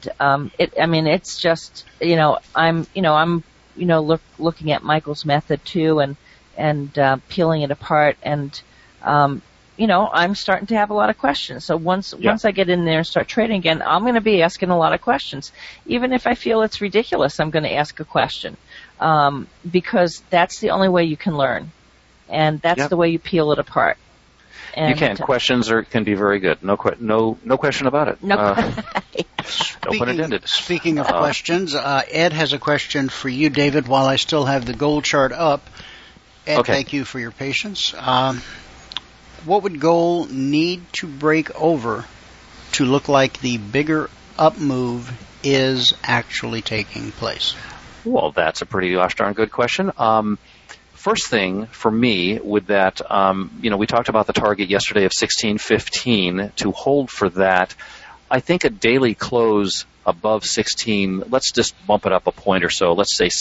it's just, I'm looking at Michael's method too, and peeling it apart, and I'm starting to have a lot of questions. So once I get in there and start trading again, I'm going to be asking a lot of questions. Even if I feel it's ridiculous, I'm going to ask a question, because that's the only way you can learn, and that's the way you peel it apart. And you can. Questions can be very good. No question about it. No pun intended. Speaking of questions, Ed has a question for you, David, while I still have the gold chart up. Ed, thank you for your patience. What would gold need to break over to look like the bigger up move is actually taking place? Well, that's a pretty gosh darn good question. First thing for me with that, we talked about the target yesterday of 1615. To hold for that, I think a daily close above 16, let's just bump it up a point or so. Let's say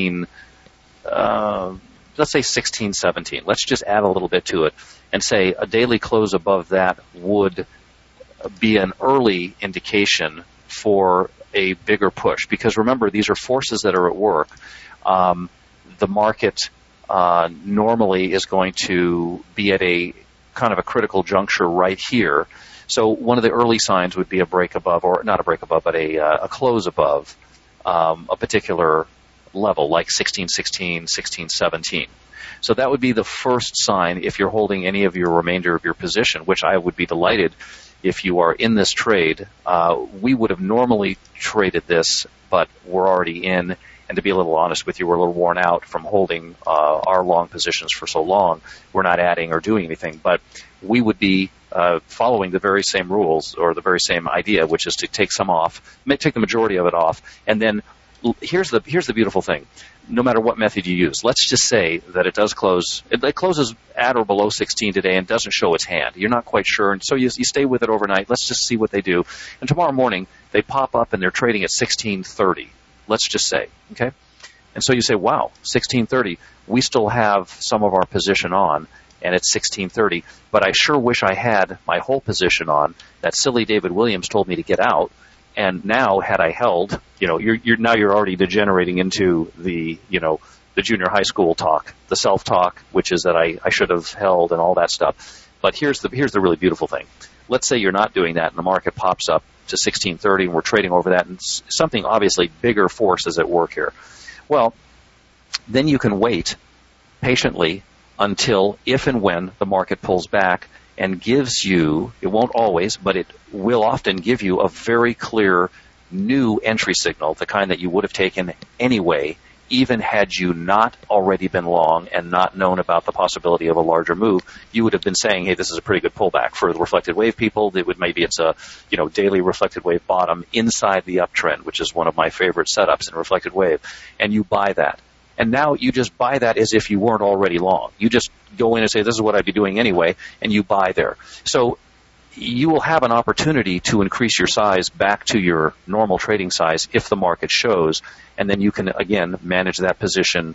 1617. Let's just add a little bit to it and say a daily close above that would be an early indication for a bigger push. Because remember, these are forces that are at work. The market normally is going to be at a kind of a critical juncture right here. So one of the early signs would be a break above, or not a break above, but a close above a particular level, like 1616, 1617. So that would be the first sign if you're holding any of your remainder of your position, which I would be delighted if you are in this trade. We would have normally traded this, but we're already in. And to be a little honest with you, we're a little worn out from holding our long positions for so long. We're not adding or doing anything, but we would be following the very same rules or the very same idea, which is to take some off, take the majority of it off, and then here's the beautiful thing. No matter what method you use, let's just say that it does close. It closes at or below 16 today and doesn't show its hand. You're not quite sure, and so you stay with it overnight. Let's just see what they do. And tomorrow morning, they pop up and they're trading at 1630. Let's just say, okay? And so you say, wow, 1630, we still have some of our position on, and it's 1630, but I sure wish I had my whole position on. That silly David Williams told me to get out, and now had I held, you're already degenerating into the junior high school talk, the self-talk, which is that I should have held and all that stuff. But here's the really beautiful thing. Let's say you're not doing that, and the market pops up to 1630, and we're trading over that, and something obviously bigger force is at work here. Well, then you can wait patiently until if and when the market pulls back and gives you, it won't always, but it will often give you a very clear new entry signal, the kind that you would have taken anyway, even had you not already been long and not known about the possibility of a larger move. You would have been saying, hey, this is a pretty good pullback. For the reflected wave people, maybe it's a daily reflected wave bottom inside the uptrend, which is one of my favorite setups in reflected wave, and you buy that. And now you just buy that as if you weren't already long. You just go in and say, this is what I'd be doing anyway, and you buy there. So you will have an opportunity to increase your size back to your normal trading size if the market shows, and then you can, again, manage that position,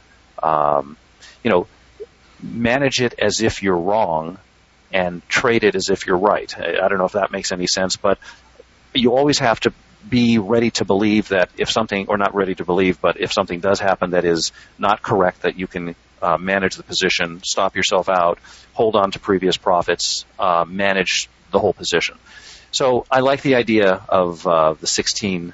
manage it as if you're wrong and trade it as if you're right. I don't know if that makes any sense, but you always have to be ready to believe that if something, or not ready to believe, but if something does happen that is not correct, that you can manage the position, stop yourself out, hold on to previous profits, manage the whole position. So I like the idea of the 16,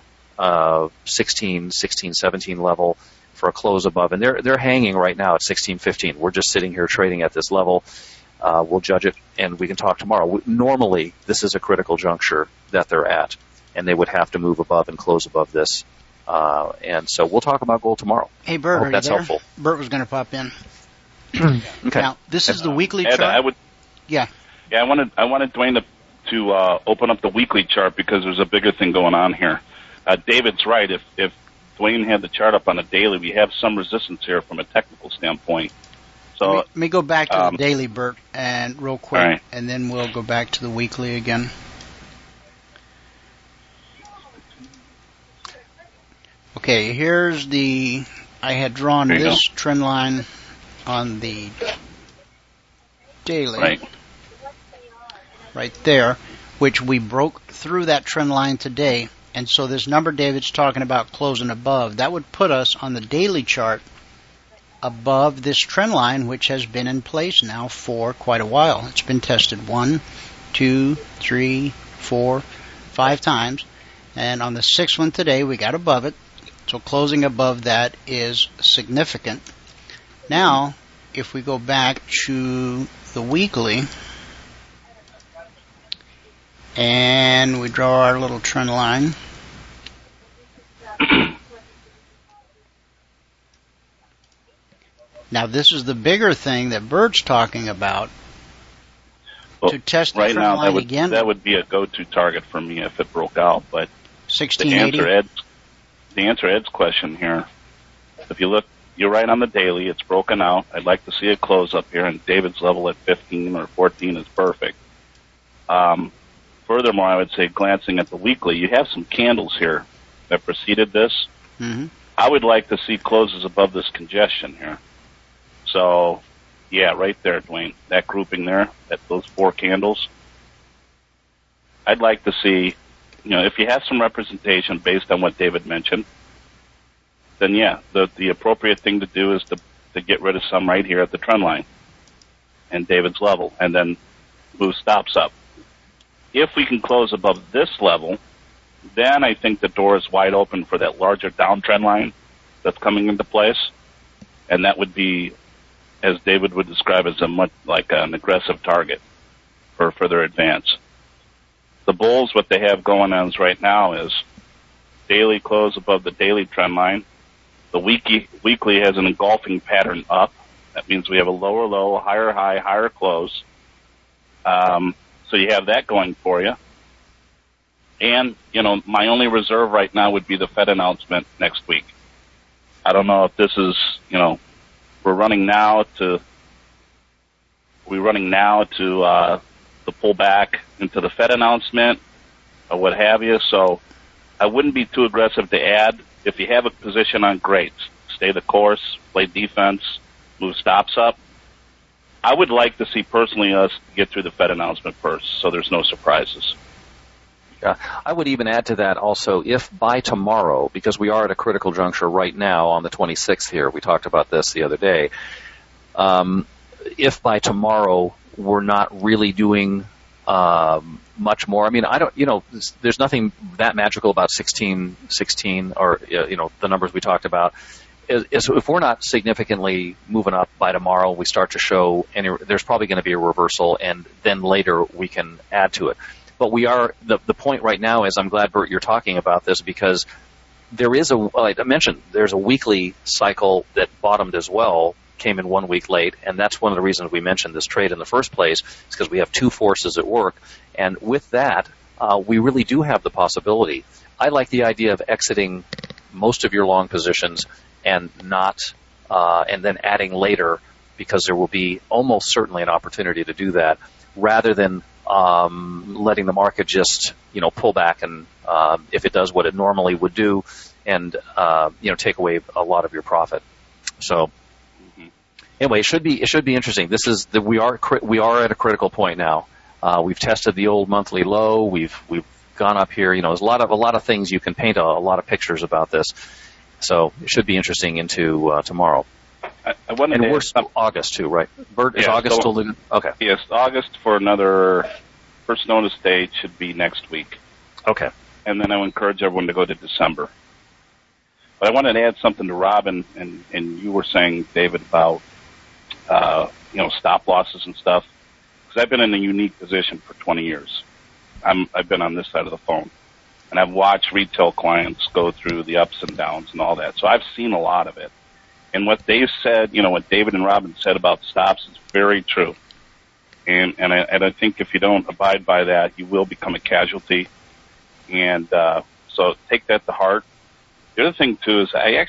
17 level for a close above, and they're hanging right now at 16.15. We're just sitting here trading at this level. We'll judge it, and we can talk tomorrow. Normally, this is a critical juncture that they're at, and they would have to move above and close above this. And so we'll talk about gold tomorrow. Hey, Bert, I hope that's helpful. Bert was going to pop in. Okay. Now, this is the weekly Ed, chart. Yeah, I wanted Dwayne to open up the weekly chart because there's a bigger thing going on here. David's right. If Dwayne had the chart up on a daily, we have some resistance here from a technical standpoint. So let me go back to the daily, Bert, and real quick, right. And then we'll go back to the weekly again. Okay, here's I had drawn this trend line on the daily. Right there, which we broke through that trend line today. And so this number David's talking about closing above, that would put us on the daily chart above this trend line, which has been in place now for quite a while. It's been tested 1, 2, 3, 4, 5 times. And on the 6th one today, we got above it. So closing above that is significant. Now, if we go back to the weekly, and we draw our little trend line, now this is the bigger thing that Bert's talking about. Well, to test the right trend now, line again, that would be a go-to target for me if it broke out. But 1680. To answer Ed's question here, if you look, you're right on the daily. It's broken out. I'd like to see it close up here, and David's level at 15 or 14 is perfect. Furthermore, I would say glancing at the weekly, you have some candles here that preceded this. Mm-hmm. I would like to see closes above this congestion here. So, yeah, right there, Dwayne. That grouping there, those 4 candles. I'd like to see, if you have some representation based on what David mentioned, then yeah, the appropriate thing to do is to get rid of some right here at the trend line and David's level, and then move stops up. If we can close above this level, then I think the door is wide open for that larger downtrend line that's coming into place, and that would be, as David would describe, as an aggressive target for further advance. The bulls, what they have going on right now is daily close above the daily trend line. The weekly has an engulfing pattern up. That means we have a lower low, higher high, higher close. So you have that going for you. And, my only reserve right now would be the Fed announcement next week. I don't know if this is, we're running now to pull back into the Fed announcement or what have you. So I wouldn't be too aggressive to add. If you have a position on, great. Stay the course, play defense, move stops up. I would like to see personally us get through the Fed announcement first, so there's no surprises. Yeah, I would even add to that also, if by tomorrow, because we are at a critical juncture right now on the 26th here, we talked about this the other day, if by tomorrow we're not really doing much more, there's nothing that magical about 16 or, the numbers we talked about. If we're not significantly moving up by tomorrow, we start to show, there's probably going to be a reversal, and then later we can add to it. But we are, the point right now is, I'm glad, Bert, you're talking about this, because there is like I mentioned, there's a weekly cycle that bottomed as well, came in 1 week late, and that's one of the reasons we mentioned this trade in the first place, is because we have 2 forces at work. And with that, we really do have the possibility. I like the idea of exiting most of your long positions and and then adding later, because there will be almost certainly an opportunity to do that, rather than letting the market just, pull back and if it does what it normally would do, and take away a lot of your profit. So anyway, it should be interesting. We are at a critical point now. We've tested the old monthly low. We've gone up here. There's a lot of things you can paint a lot of pictures about this. So it should be interesting into tomorrow. I wanted and to we're August too, right? Bert, is August still good? Okay. Yes, August for another first notice date should be next week. Okay. And then I would encourage everyone to go to December. But I wanted to add something to Robin, and you were saying, David, about stop losses and stuff. Because I've been in a unique position for 20 years. I've been on this side of the phone. And I've watched retail clients go through the ups and downs and all that. So I've seen a lot of it. And what they said, what David and Robin said about stops is very true. And I think if you don't abide by that, you will become a casualty. And so take that to heart. The other thing too is I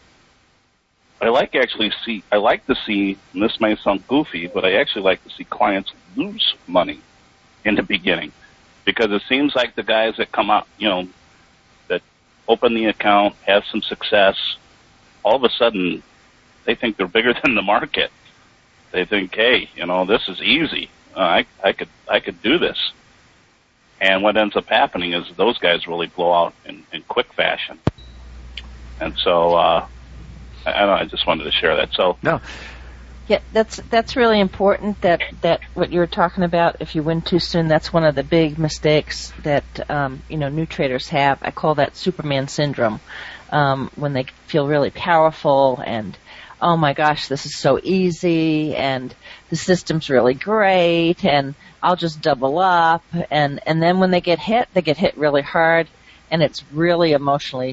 like to see, and this may sound goofy, but I actually like to see clients lose money in the beginning. Because it seems like the guys that come out, that open the account, have some success, all of a sudden they think they're bigger than the market. They think, hey, this is easy. I could do this. And what ends up happening is those guys really blow out in quick fashion. And so I I don't know, I just wanted to share that. So No. Yeah, that's really important. That what you were talking about. If you win too soon, that's one of the big mistakes that new traders have. I call that Superman syndrome, when they feel really powerful and, oh my gosh, this is so easy and the system's really great and I'll just double up, and then when they get hit really hard, and it's really emotionally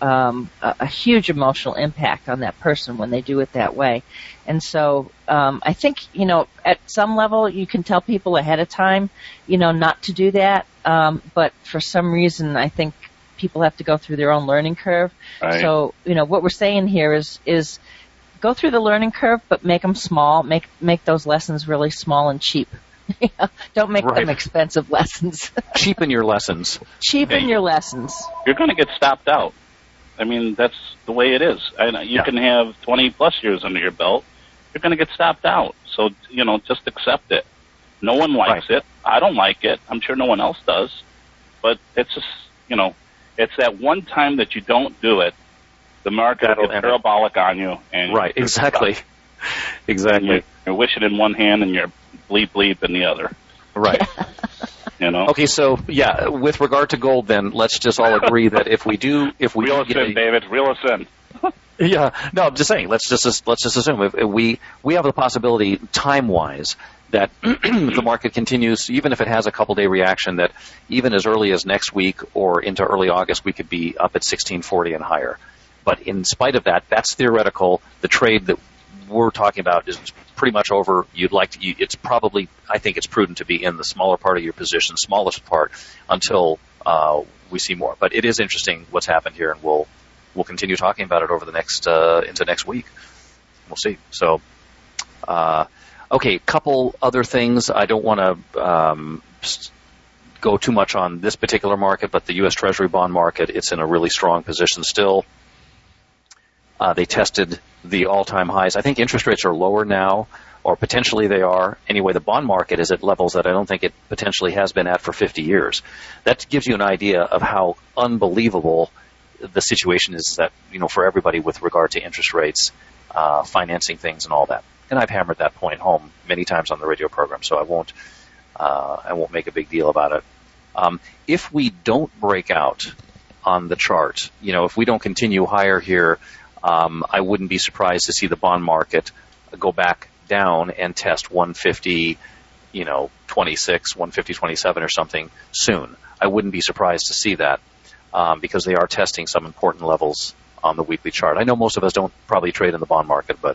a huge emotional impact on that person when they do it that way. And so I think, at some level you can tell people ahead of time, not to do that. But for some reason, I think people have to go through their own learning curve. Right. So, what we're saying here is go through the learning curve, but make them small. Make those lessons really small and cheap. Don't make them expensive lessons. Cheapen your lessons. Cheapen your lessons. you're going to get stopped out. I mean, that's the way it is. You can have 20-plus years under your belt. You're going to get stopped out. So, just accept it. No one likes it. I don't like it. I'm sure no one else does. But it's just, it's that one time that you don't do it, the market will get parabolic on you. And right, exactly. Exactly. You're wishing in one hand and you're bleep in the other. Right. Okay, so with regard to gold, then let's just all agree that if we reel us in, David, reel us in. Yeah, no, I'm just saying. Let's just assume if we have the possibility time-wise that the market continues, even if it has a couple-day reaction, that even as early as next week or into early August, we could be up at 1640 and higher. But in spite of that, that's theoretical. The trade that we're talking about is pretty much over. It's probably, I think it's prudent to be in the smaller part of your position, smallest part, until we see more. But it is interesting what's happened here, and we'll continue talking about it over the next into next week. We'll see. So, okay, couple other things. I don't want to go too much on this particular market, but the U.S. Treasury bond market, it's in a really strong position still. They tested the all-time highs. I think interest rates are lower now, or potentially they are. Anyway, the bond market is at levels that I don't think it potentially has been at for 50 years. That gives you an idea of how unbelievable the situation is that, for everybody with regard to interest rates, financing things and all that. And I've hammered that point home many times on the radio program, so I won't make a big deal about it. If we don't break out on the chart, if we don't continue higher here, I wouldn't be surprised to see the bond market go back down and test 150, 26, 150, 27 or something soon. I wouldn't be surprised to see that because they are testing some important levels on the weekly chart. I know most of us don't probably trade in the bond market, but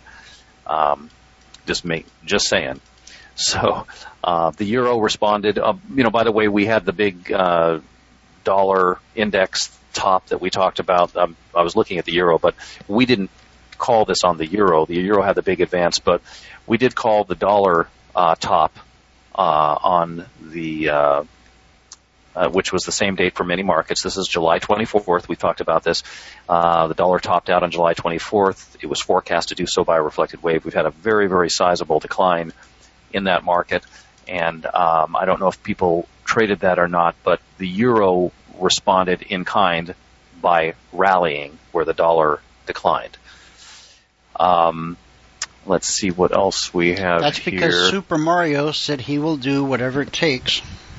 just saying. So the euro responded. By the way, we had the big dollar index top that we talked about. I was looking at the euro, but we didn't call this on the euro. The euro had the big advance, but we did call the dollar top on the which was the same date for many markets. This is July 24th. We talked about this. The dollar topped out on July 24th. It was forecast to do so by a reflected wave. We've had a very, very sizable decline in that market, and I don't know if people traded that or not, but the euro responded in kind by rallying where the dollar declined. Let's see what else we have here. That's because Super Mario said he will do whatever it takes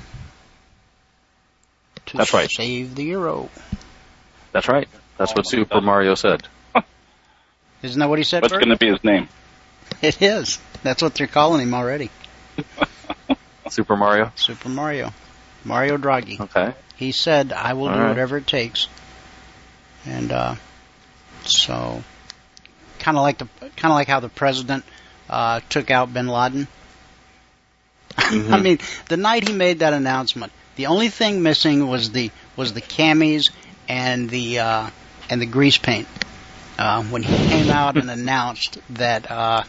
to save the euro. That's right. That's what Super Mario said. Isn't that what he said? What's going to be his name? It is. That's what they're calling him already. Super Mario? Super Mario. Mario Draghi. Okay. He said, I will do whatever it takes. And so kind of like how the president took out bin Laden. Mm-hmm. I mean, the night he made that announcement, the only thing missing was the camis and the grease paint. When he came out and announced that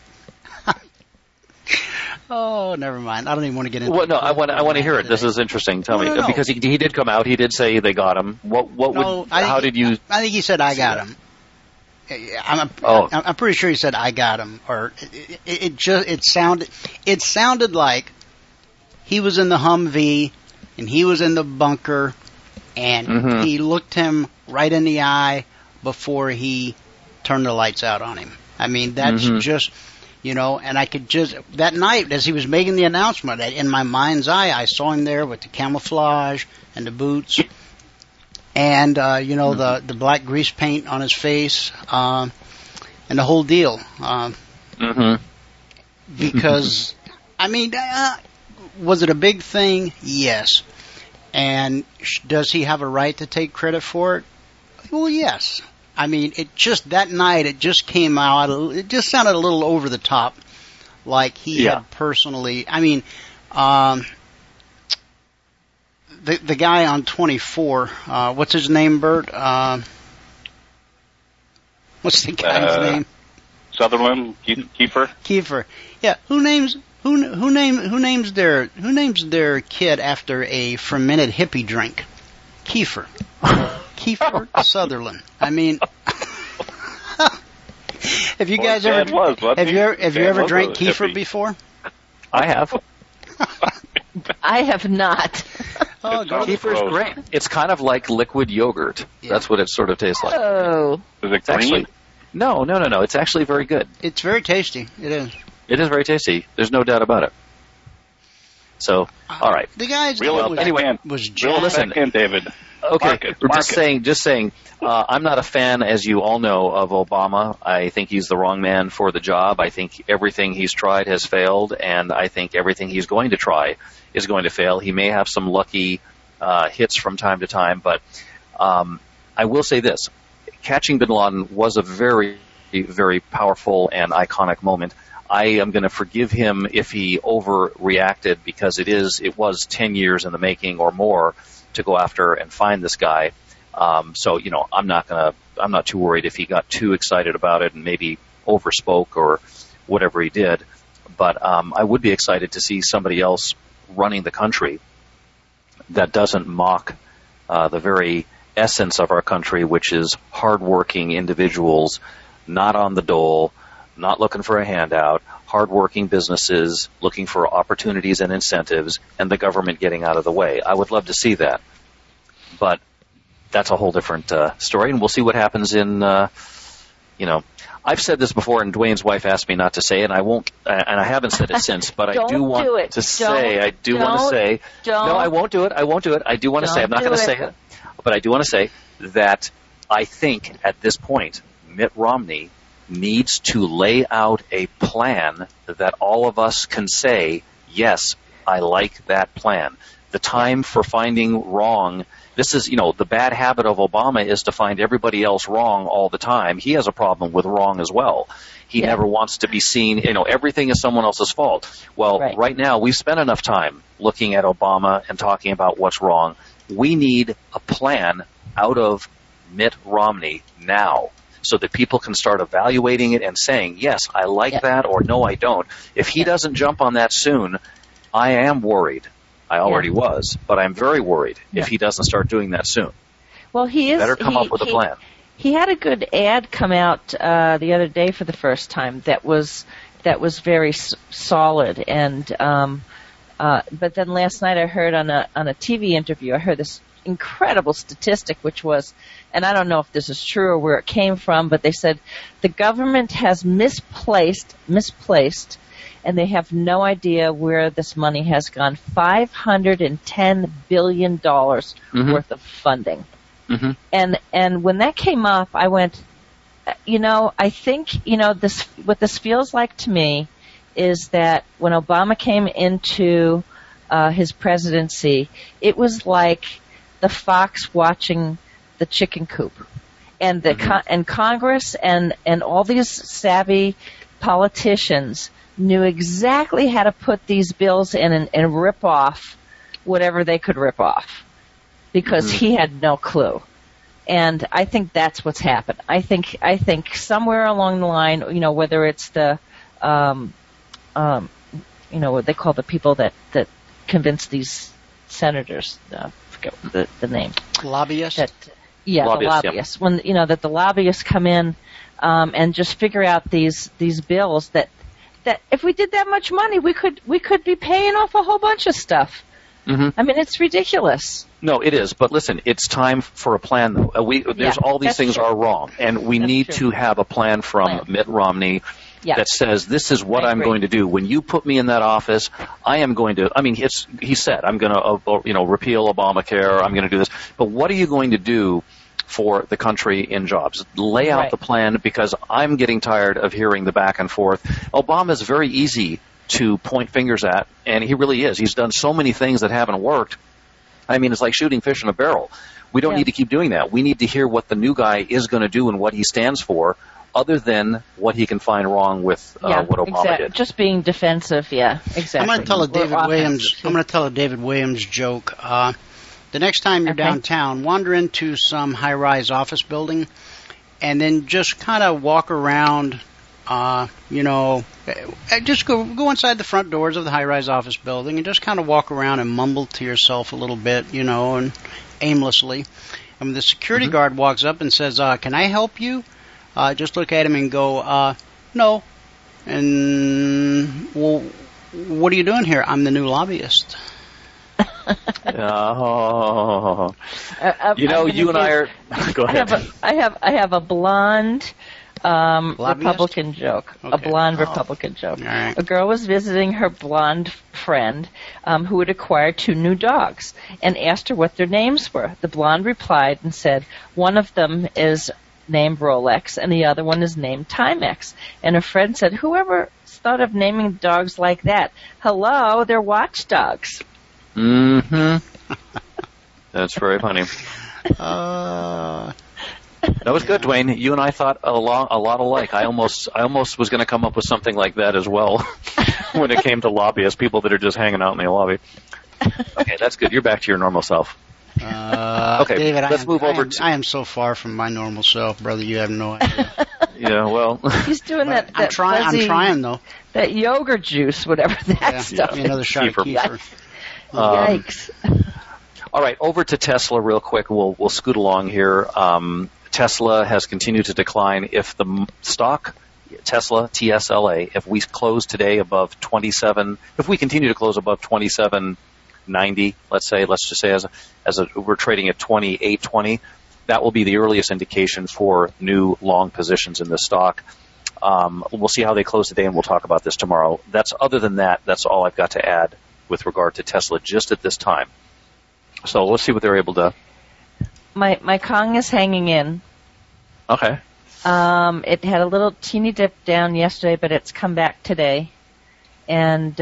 oh, never mind. I don't even want to get into it. Well, no, I want to hear it. This is interesting. Tell me. Because he did come out. He did say they got him. How did you... I think he said, I got him. I'm pretty sure he said, I got him. Or it sounded like he was in the Humvee and he was in the bunker and he looked him right in the eye before he turn the lights out on him. I mean, that's just, you know, and I could just, that night as he was making the announcement, in my mind's eye, I saw him there with the camouflage and the boots and, you know, the black grease paint on his face, and the whole deal. Because, I mean, was it a big thing? Yes. And does he have a right to take credit for it? Well, yes. I mean, it just, that night, it just came out, it just sounded a little over the top, like he had personally, I mean, the guy on 24, what's his name, Bert? What's the guy's name? Sutherland, Kiefer. Kiefer. Yeah, who names their kid after a fermented hippie drink? Kiefer. Kiefer Sutherland. I mean, have you guys ever drank Kiefer before? I have. I have not. Oh, Kiefer's great. It's kind of like liquid yogurt. Yeah. That's what it sort of tastes like. Oh. Is it green? No. It's actually very good. It's very tasty. It is. It is very tasty. There's no doubt about it. So, all right. The guy's was Real listen, David. Okay, just saying. I'm not a fan, as you all know, of Obama. I think he's the wrong man for the job. I think everything he's tried has failed, and I think everything he's going to try is going to fail. He may have some lucky hits from time to time, but I will say this. Catching bin Laden was a very, very powerful and iconic moment. I am going to forgive him if he overreacted because it was 10 years in the making or more to go after and find this guy. So, you know, I'm not too worried if he got too excited about it and maybe overspoke or whatever he did. But I would be excited to see somebody else running the country that doesn't mock the very essence of our country, which is hardworking individuals, not on the dole, not looking for a handout, hardworking businesses looking for opportunities and incentives, and the government getting out of the way. I would love to see that. But that's a whole different story, and we'll see what happens in, you know. I've said this before, and Dwayne's wife asked me not to say it, and I won't, and I haven't said it since, but I do want to say, no, I won't do it. I do want to say, I'm not going to say it, but I do want to say that I think at this point, Mitt Romney needs to lay out a plan that all of us can say, yes, I like that plan. The time for finding wrong, this is, you know, the bad habit of Obama is to find everybody else wrong all the time. He has a problem with wrong as well. He never wants to be seen, you know, everything is someone else's fault. Well, right now, we've spent enough time looking at Obama and talking about what's wrong. We need a plan out of Mitt Romney now, so that people can start evaluating it and saying, yes, I like that, or no, I don't. If he doesn't jump on that soon, I am worried. I already was, but I'm very worried if he doesn't start doing that soon. Well, he better come up with a plan. He had a good ad come out the other day for the first time that was very solid, and but then last night I heard on a TV interview, I heard this incredible statistic, which was, and I don't know if this is true or where it came from, but they said the government has misplaced, and they have no idea where this money has gone. $510 billion worth of funding. And when that came up, I went, you know, I think, you know, what this feels like to me is that when Obama came into his presidency, it was like the fox watching the chicken coop, and and Congress and all these savvy politicians knew exactly how to put these bills in and rip off whatever they could rip off, because he had no clue. And I think that's what's happened. I think somewhere along the line, you know, whether it's the you know, what they call the people that convince these senators, forget the name. Lobbyists? The lobbyists. Yeah. When, you know, that the lobbyists come in and just figure out these bills that if we did that much money, we could be paying off a whole bunch of stuff. I mean, it's ridiculous. No, it is. But listen, it's time for a plan. Though. All these things are wrong, and we need to have a plan from Mitt Romney that says this is what I'm going to do. When you put me in that office, I am going to. I mean, he said I'm going to repeal Obamacare. I'm going to do this. But what are you going to do for the country in jobs? Lay out the plan, because I'm getting tired of hearing the back and forth. Obama's very easy to point fingers at, and he really is. He's done so many things that haven't worked. I mean, it's like shooting fish in a barrel. We don't need to keep doing that. We need to hear what the new guy is going to do and what he stands for, other than what he can find wrong with what Obama did. Just being defensive, exactly. I'm going to tell a David Williams joke. The next time you're downtown, wander into some high-rise office building, and then just kind of walk around. Just go inside the front doors of the high-rise office building and just kind of walk around and mumble to yourself a little bit, and aimlessly. And when the security guard walks up and says, "Can I help you?" Just look at him and go, "No." And, well, what are you doing here? I'm the new lobbyist. You and I are. Go ahead. I have a blonde Republican joke. Okay. A blonde Republican joke. Right. A girl was visiting her blonde friend who had acquired 2 new dogs and asked her what their names were. The blonde replied and said, one of them is named Rolex and the other one is named Timex. And her friend said, whoever thought of naming dogs like that? Hello, they're watchdogs. Mm-hmm. That's very funny. That was good, Dwayne. You and I thought a lot alike. I almost was going to come up with something like that as well when it came to lobbyists, people that are just hanging out in the lobby. Okay, that's good. You're back to your normal self. Okay, David, let's move over. I am so far from my normal self, brother. You have no idea. Yeah, well, he's doing that. I'm trying though. That yogurt juice, whatever that stuff. Yeah, another shot of kefir. Yikes. All right, over to Tesla real quick. We'll scoot along here. Tesla has continued to decline. If the stock, Tesla, TSLA, if we close today above 27, if we continue to close above 27.90, let's just say we're trading at 28.20, that will be the earliest indication for new long positions in this stock. We'll see how they close today, and we'll talk about this tomorrow. Other than that, that's all I've got to add with regard to Tesla just at this time. So let's see what they're able to. My Kong is hanging in. Okay. It had a little teeny dip down yesterday, but it's come back today. And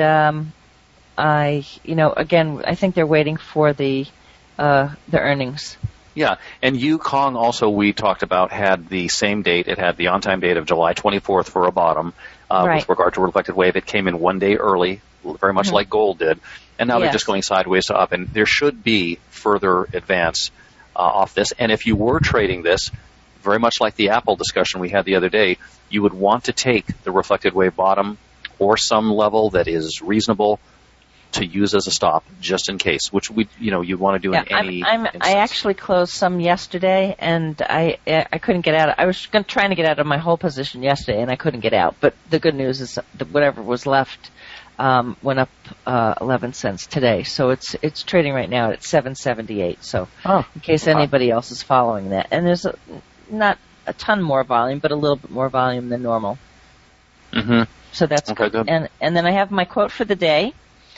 I think they're waiting for the earnings. Yeah, and Kong also, we talked about, had the same date. It had the on-time date of July 24th for a bottom. With regard to reflected wave, it came in 1 day early, very much like gold did. And now they're just going sideways to up. And there should be further advance off this. And if you were trading this, very much like the Apple discussion we had the other day, you would want to take the reflected wave bottom or some level that is reasonable to use as a stop, just in case, which you'd want to do in any instance. I actually closed some yesterday, and I couldn't get out. I was trying to get out of my whole position yesterday, and I couldn't get out. But the good news is that whatever was left went up 11 cents today. So it's trading right now at 7.78. So in case anybody else is following that, and there's not a ton more volume, but a little bit more volume than normal. Mm-hmm. So that's okay, good. And then I have my quote for the day.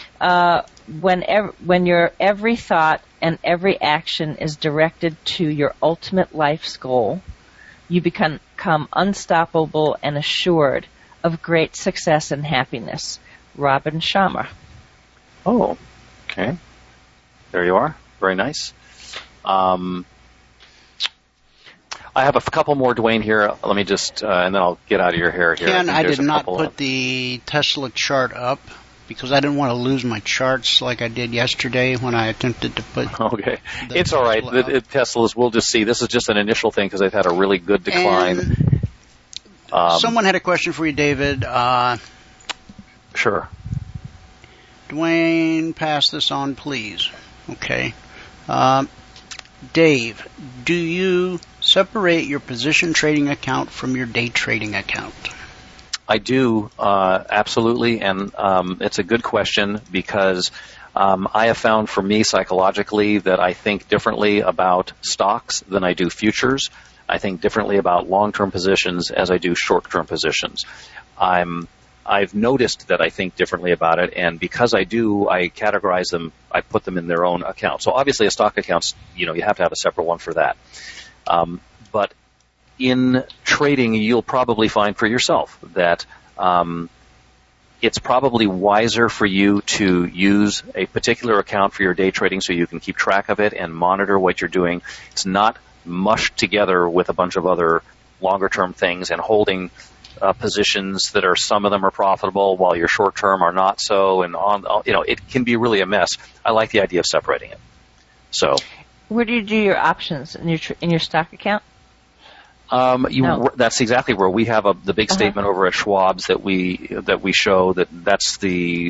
When your every thought and every action is directed to your ultimate life's goal, you become unstoppable and assured of great success and happiness. Robin Sharma. Oh, okay. There you are. Very nice. I have a couple more, Dwayne, here. Let me just, and then I'll get out of your hair here. Ken, I did not put the Tesla chart up because I didn't want to lose my charts like I did yesterday when I attempted to put. Okay. It's all right. The Teslas, we'll just see. This is just an initial thing because they've had a really good decline. Someone had a question for you, David. Sure. Dwayne, pass this on, please. Okay. Dave, do you separate your position trading account from your day trading account? I do, absolutely, and it's a good question because I have found for me psychologically that I think differently about stocks than I do futures. I think differently about long-term positions as I do short-term positions. I've noticed that I think differently about it, and because I do, I categorize them, I put them in their own account. So obviously a stock account, you have to have a separate one for that. But in trading, you'll probably find for yourself that it's probably wiser for you to use a particular account for your day trading so you can keep track of it and monitor what you're doing. It's not mushed together with a bunch of other longer-term things and holding positions that are, some of them are profitable while your short-term are not so, and it can be really a mess. I like the idea of separating it. So, where do you do your options in your stock account? That's exactly where we have the big statement over at Schwab's that we show that's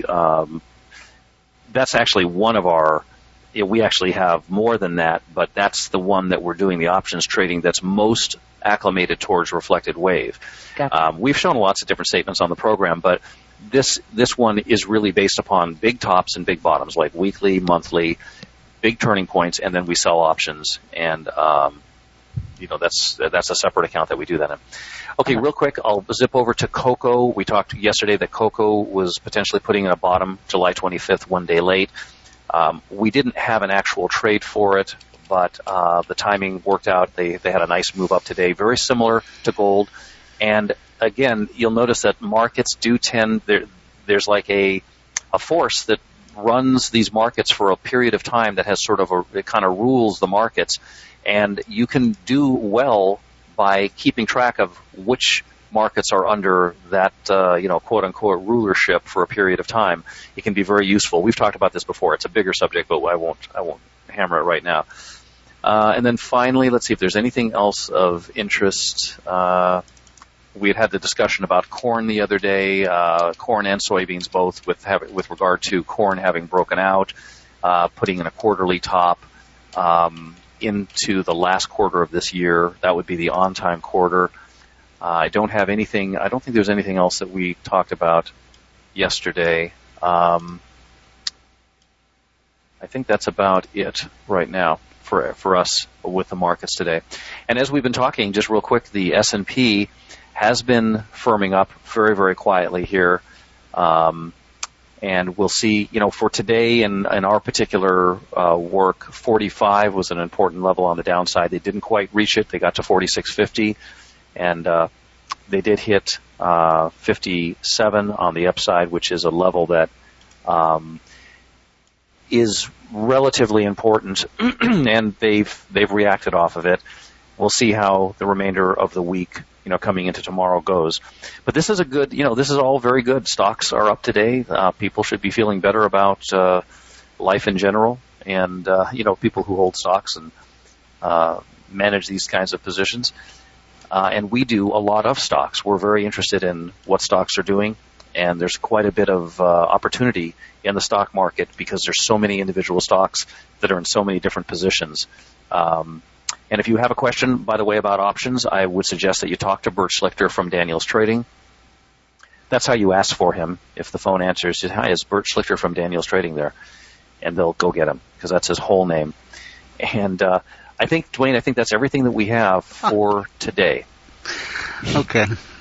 actually one of our. We actually have more than that, but that's the one that we're doing the options trading that's most acclimated towards reflected wave. Gotcha. We've shown lots of different statements on the program, but this one is really based upon big tops and big bottoms, like weekly, monthly, big turning points, and then we sell options, and that's a separate account that we do that in. Okay, real quick, I'll zip over to Cocoa. We talked yesterday that Cocoa was potentially putting in a bottom July 25th, one day late. We didn't have an actual trade for it, but the timing worked out. They had a nice move up today, very similar to gold. And again, you'll notice that markets do tend, there's like a force that runs these markets for a period of time that has sort of it kind of rules the markets. And you can do well by keeping track of which markets are under that, quote unquote rulership for a period of time. It can be very useful. We've talked about this before. It's a bigger subject, but I won't hammer it right now. And then finally, let's see if there's anything else of interest. We had the discussion about corn the other day, corn and soybeans both, with regard to corn having broken out, putting in a quarterly top into the last quarter of this year. That would be the on-time quarter. I don't think there's anything else that we talked about yesterday. I think that's about it right now for us with the markets today. And as we've been talking, just real quick, the S&P has been firming up very, very quietly here. And we'll see, for today in our particular work, 45 was an important level on the downside. They didn't quite reach it. They got to 46.50. And they did hit 57 on the upside, which is a level that is relatively important, and they've reacted off of it. We'll see how the remainder of the week, coming into tomorrow goes. But this is this is all very good. Stocks are up today. People should be feeling better about life in general, and people who hold stocks and manage these kinds of positions. And we do a lot of stocks. We're very interested in what stocks are doing, and there's quite a bit of opportunity in the stock market because there's so many individual stocks that are in so many different positions. And if you have a question, by the way, about options, I would suggest that you talk to Bert Schlichter from Daniels Trading. That's how you ask for him. If the phone answers, just, hi, is Bert Schlichter from Daniels Trading there? And they'll go get him because that's his whole name. And I think, Dwayne, that's everything that we have for today. Okay.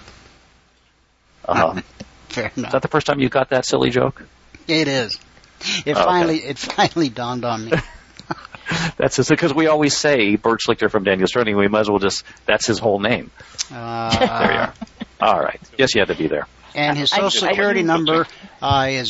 Fair enough. Is that the first time you got that silly joke? It is. It finally dawned on me. That's just because we always say Bert Schlichter from Daniels Trading. We might as well that's his whole name. There you are. All right. Yes, you had to be there. And his Social Security number is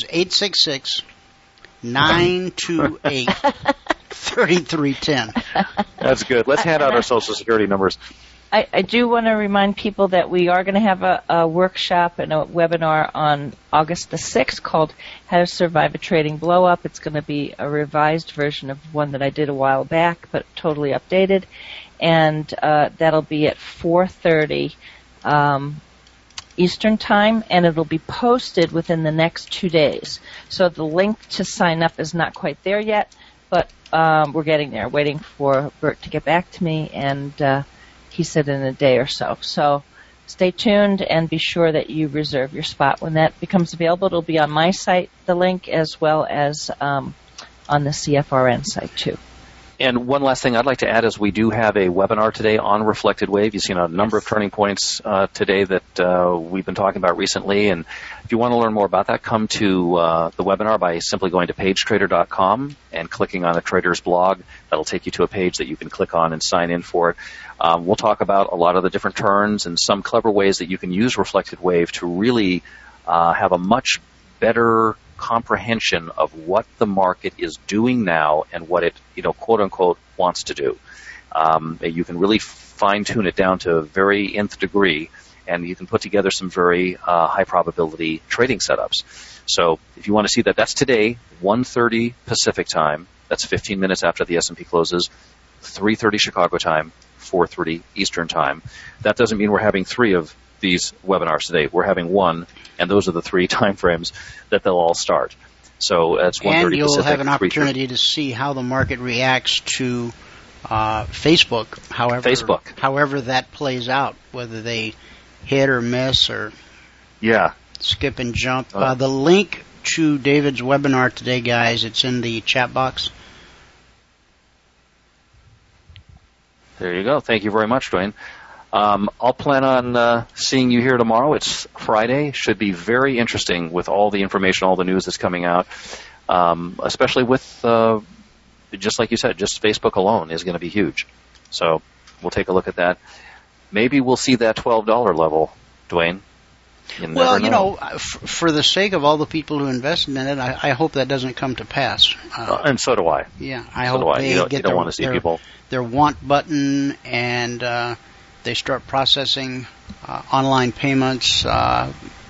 866-928-3310. That's good. Let's hand out our Social Security numbers. I do want to remind people that we are going to have a workshop and a webinar on August the 6th called How to Survive a Trading Blow-Up. It's going to be a revised version of one that I did a while back, but totally updated. And that'll be at 4:30 Eastern Time, and it'll be posted within the next 2 days. So the link to sign up is not quite there yet, but we're getting there, waiting for Bert to get back to me, and he said in a day or so. So stay tuned and be sure that you reserve your spot when that becomes available. It'll be on my site, the link, as well as on the CFRN site too. And one last thing I'd like to add is we do have a webinar today on reflected wave. You've seen a number of turning points today that we've been talking about recently. And if you want to learn more about that, come to the webinar by simply going to pagetrader.com and clicking on the trader's blog. That'll take you to a page that you can click on and sign in for it. We'll talk about a lot of the different turns and some clever ways that you can use reflected wave to really have a much better comprehension of what the market is doing now and what it, quote unquote, wants to do. You can really fine tune it down to a very nth degree, and you can put together some very high probability trading setups. So if you want to see that, that's today, 1:30 Pacific time. That's 15 minutes after the S&P closes, 3:30 Chicago time, 4:30 Eastern time. That doesn't mean we're having 3 of these webinars today. We're having 1, and those are the 3 time frames that they'll all start. So that's 1:30 Pacific. And you'll have an opportunity to see how the market reacts to Facebook, however that plays out, whether they hit or miss or skip and jump. The link to David's webinar today, guys, it's in the chat box. There you go. Thank you very much, Dwayne. I'll plan on seeing you here tomorrow. It's Friday. Should be very interesting with all the information, all the news that's coming out, especially with, just like you said, just Facebook alone is going to be huge. So we'll take a look at that. Maybe we'll see that $12 level, Dwayne. Well, for the sake of all the people who invested in it, I hope that doesn't come to pass. And so do I. Yeah, I hope they get don't want to see people. Their want button and they start processing online payments, like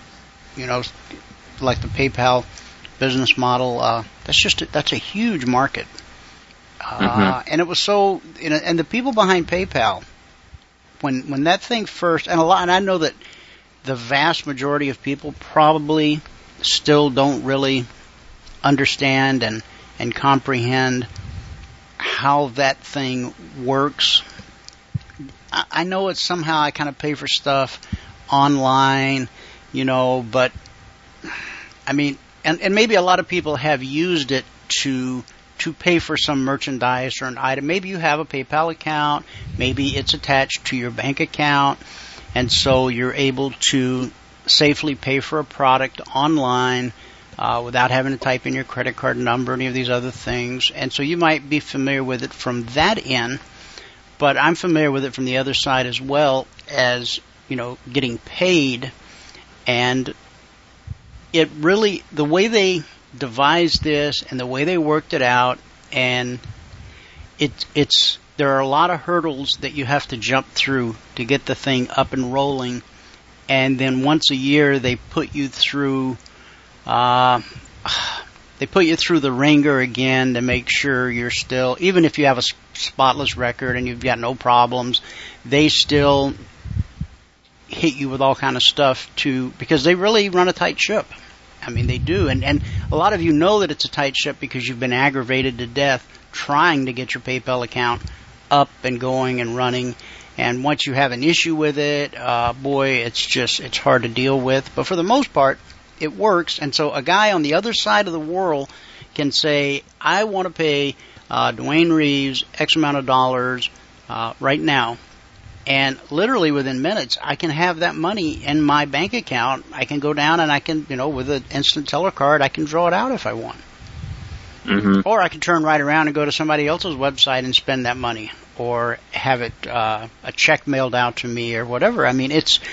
the PayPal business model. That's a huge market. And it was so, and the people behind PayPal, when that thing first, and I know that the vast majority of people probably still don't really understand and comprehend how that thing works. I know it's somehow I kind of pay for stuff online, but I mean, and maybe a lot of people have used it to pay for some merchandise or an item. Maybe you have a PayPal account, maybe it's attached to your bank account, and so you're able to safely pay for a product online without having to type in your credit card number, any of these other things. And so you might be familiar with it from that end. But I'm familiar with it from the other side as well as, getting paid. And it really, the way they devised this and the way they worked it out, and there are a lot of hurdles that you have to jump through to get the thing up and rolling. And then once a year they put you through the ringer again to make sure you're still, even if you have a spotless record and you've got no problems, they still hit you with all kind of stuff because they really run a tight ship. I mean, they do. And a lot of you know that it's a tight ship because you've been aggravated to death trying to get your PayPal account up and going and running. And once you have an issue with it, it's hard to deal with. But for the most part, it works. And so a guy on the other side of the world can say, I want to pay Dwayne Reeves X amount of dollars right now. And literally within minutes, I can have that money in my bank account. I can go down and I can, with an instant teller card, I can draw it out if I want. Mm-hmm. Or I can turn right around and go to somebody else's website and spend that money. Or have it a check mailed out to me or whatever. I mean,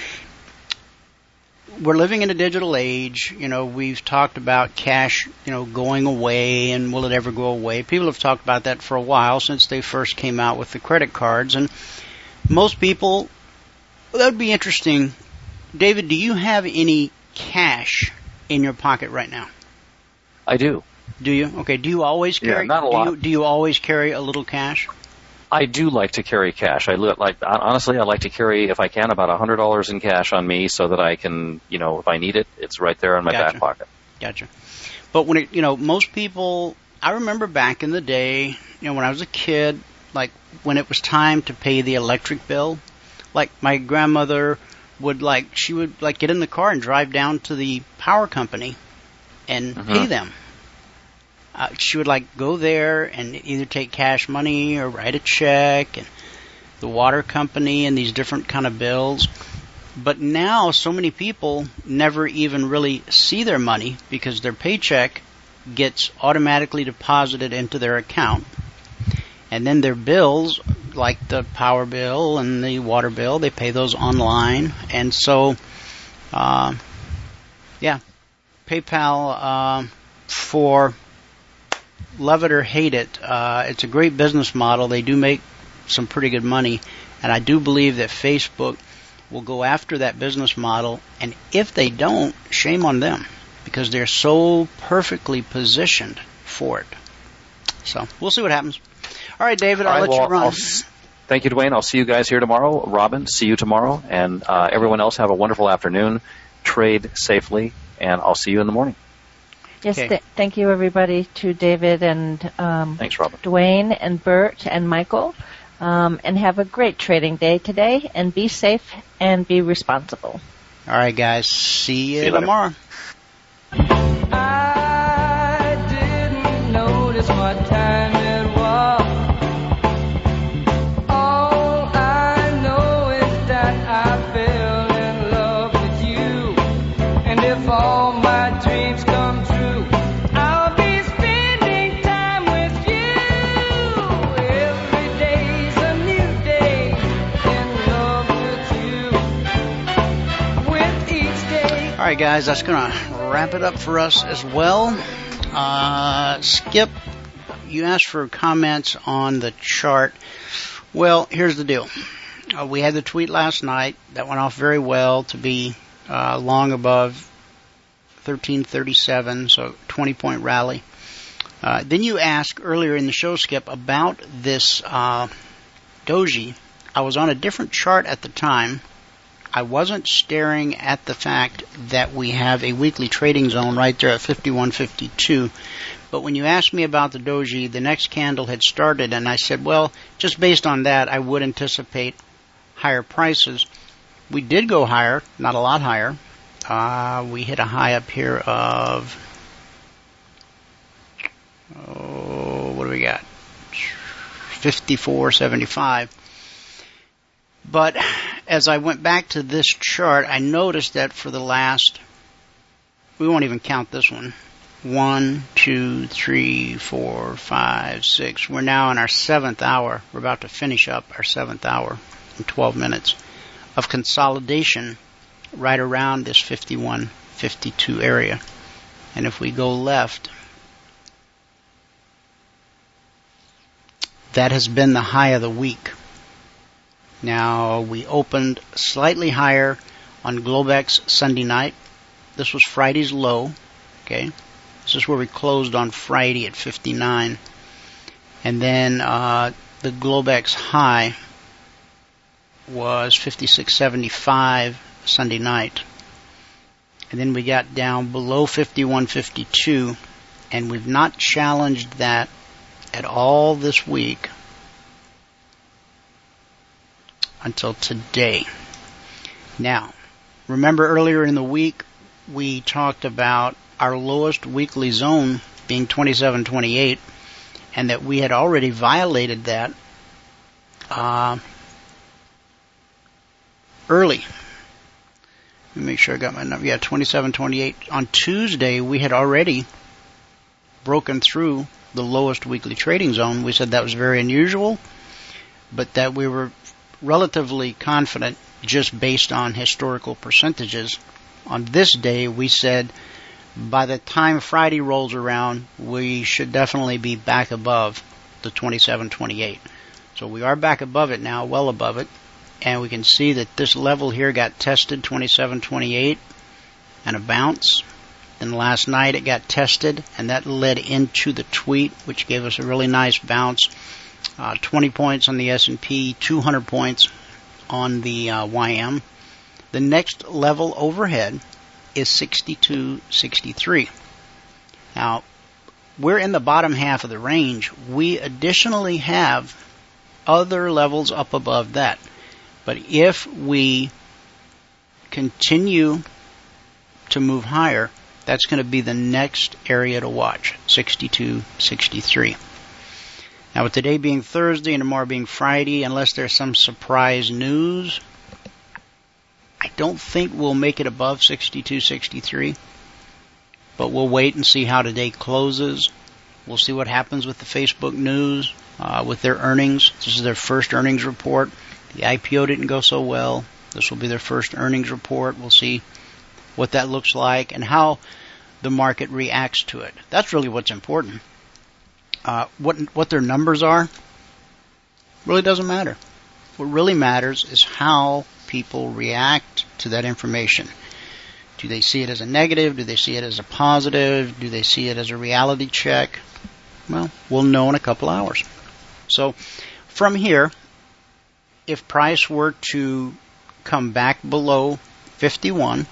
we're living in a digital age. We've talked about cash, going away, and will it ever go away? People have talked about that for a while since they first came out with the credit cards. And most people, that would be interesting. David, do you have any cash in your pocket right now? I do. Do you? Okay. Do you always carry? Yeah, not a lot. Do you always carry a little cash? I do like to carry cash. Honestly, I like to carry, if I can, about $100 in cash on me so that I can, if I need it, it's right there in my back pocket. Gotcha. But when most people, I remember back in the day, when I was a kid, like when it was time to pay the electric bill, like my grandmother would get in the car and drive down to the power company and pay them. she would go there and either take cash money or write a check, and the water company and these different kind of bills. But now so many people never even really see their money because their paycheck gets automatically deposited into their account. And then their bills, like the power bill and the water bill, they pay those online. And so, PayPal, for love it or hate it, it's a great business model. They do make some pretty good money. And I do believe that Facebook will go after that business model. And if they don't, shame on them, because they're so perfectly positioned for it. So we'll see what happens. All right, David, I'll let you run. Thank you, Dwayne. I'll see you guys here tomorrow. Robin, see you tomorrow. And everyone else, have a wonderful afternoon. Trade safely, and I'll see you in the morning. Yes, thank you, everybody, to David and thanks, Robin. Dwayne and Bert and Michael. And have a great trading day today, and be safe and be responsible. All right, guys. See you tomorrow. I didn't notice what time it was. All I know is that I fell in love with you. And if all my dreams come true, I'll be spending time with you. Every day's a new day in love with you. With each day. All right, guys, that's going to wrap it up for us as well. Skip, you asked for comments on the chart. Well, here's the deal. We had the tweet last night that went off very well to be long above 1337, so 20-point rally. Then you asked earlier in the show, Skip, about this doji. I was on a different chart at the time. I wasn't staring at the fact that we have a weekly trading zone right there at 51.52. But when you asked me about the doji, the next candle had started, and I said, well, just based on that, I would anticipate higher prices. We did go higher, not a lot higher. We hit a high up here of, what do we got? 54.75. But as I went back to this chart, I noticed that for the last, we won't even count this one, 1, 2, 3, 4, 5, 6. We're now in our 7th hour. We're about to finish up our 7th hour in 12 minutes of consolidation right around this 51, 52 area. And if we go left, that has been the high of the week. Now, we opened slightly higher on Globex Sunday night. This was Friday's low. Okay, this is where we closed on Friday at 59. And then the Globex high was 56.75 Sunday night. And then we got down below 51.52, and we've not challenged that at all this week until today. Now, remember earlier in the week we talked about our lowest weekly zone being 27.28, and that we had already violated that early. Let me make sure I got my number. Yeah, 27.28. On Tuesday, we had already broken through the lowest weekly trading zone. We said that was very unusual, but that we were relatively confident just based on historical percentages. On this day, we said by the time Friday rolls around, we should definitely be back above the 27.28. So we are back above it now, well above it. And we can see that this level here got tested, 27.28, and a bounce. Then last night it got tested, and that led into the tweet, which gave us a really nice bounce. 20 points on the S&P, 200 points on the YM. The next level overhead is 62.63. Now, we're in the bottom half of the range. We additionally have other levels up above that. But if we continue to move higher, That's going to be the next area to watch, 62.63. Now, with today being Thursday and tomorrow being Friday, unless there's some surprise news, I don't think we'll make it above 62.63. But we'll wait and see how today closes. We'll see what happens with the Facebook news, with their earnings. This is their first earnings report. The IPO didn't go so well. This will be their first earnings report. We'll see what that looks like and how the market reacts to it. That's really what's important. What their numbers are really doesn't matter. What really matters is how people react to that information. Do they see it as a negative? Do they see it as a positive? Do they see it as a reality check? Well, we'll know in a couple hours. So from here, if price were to come back below 51,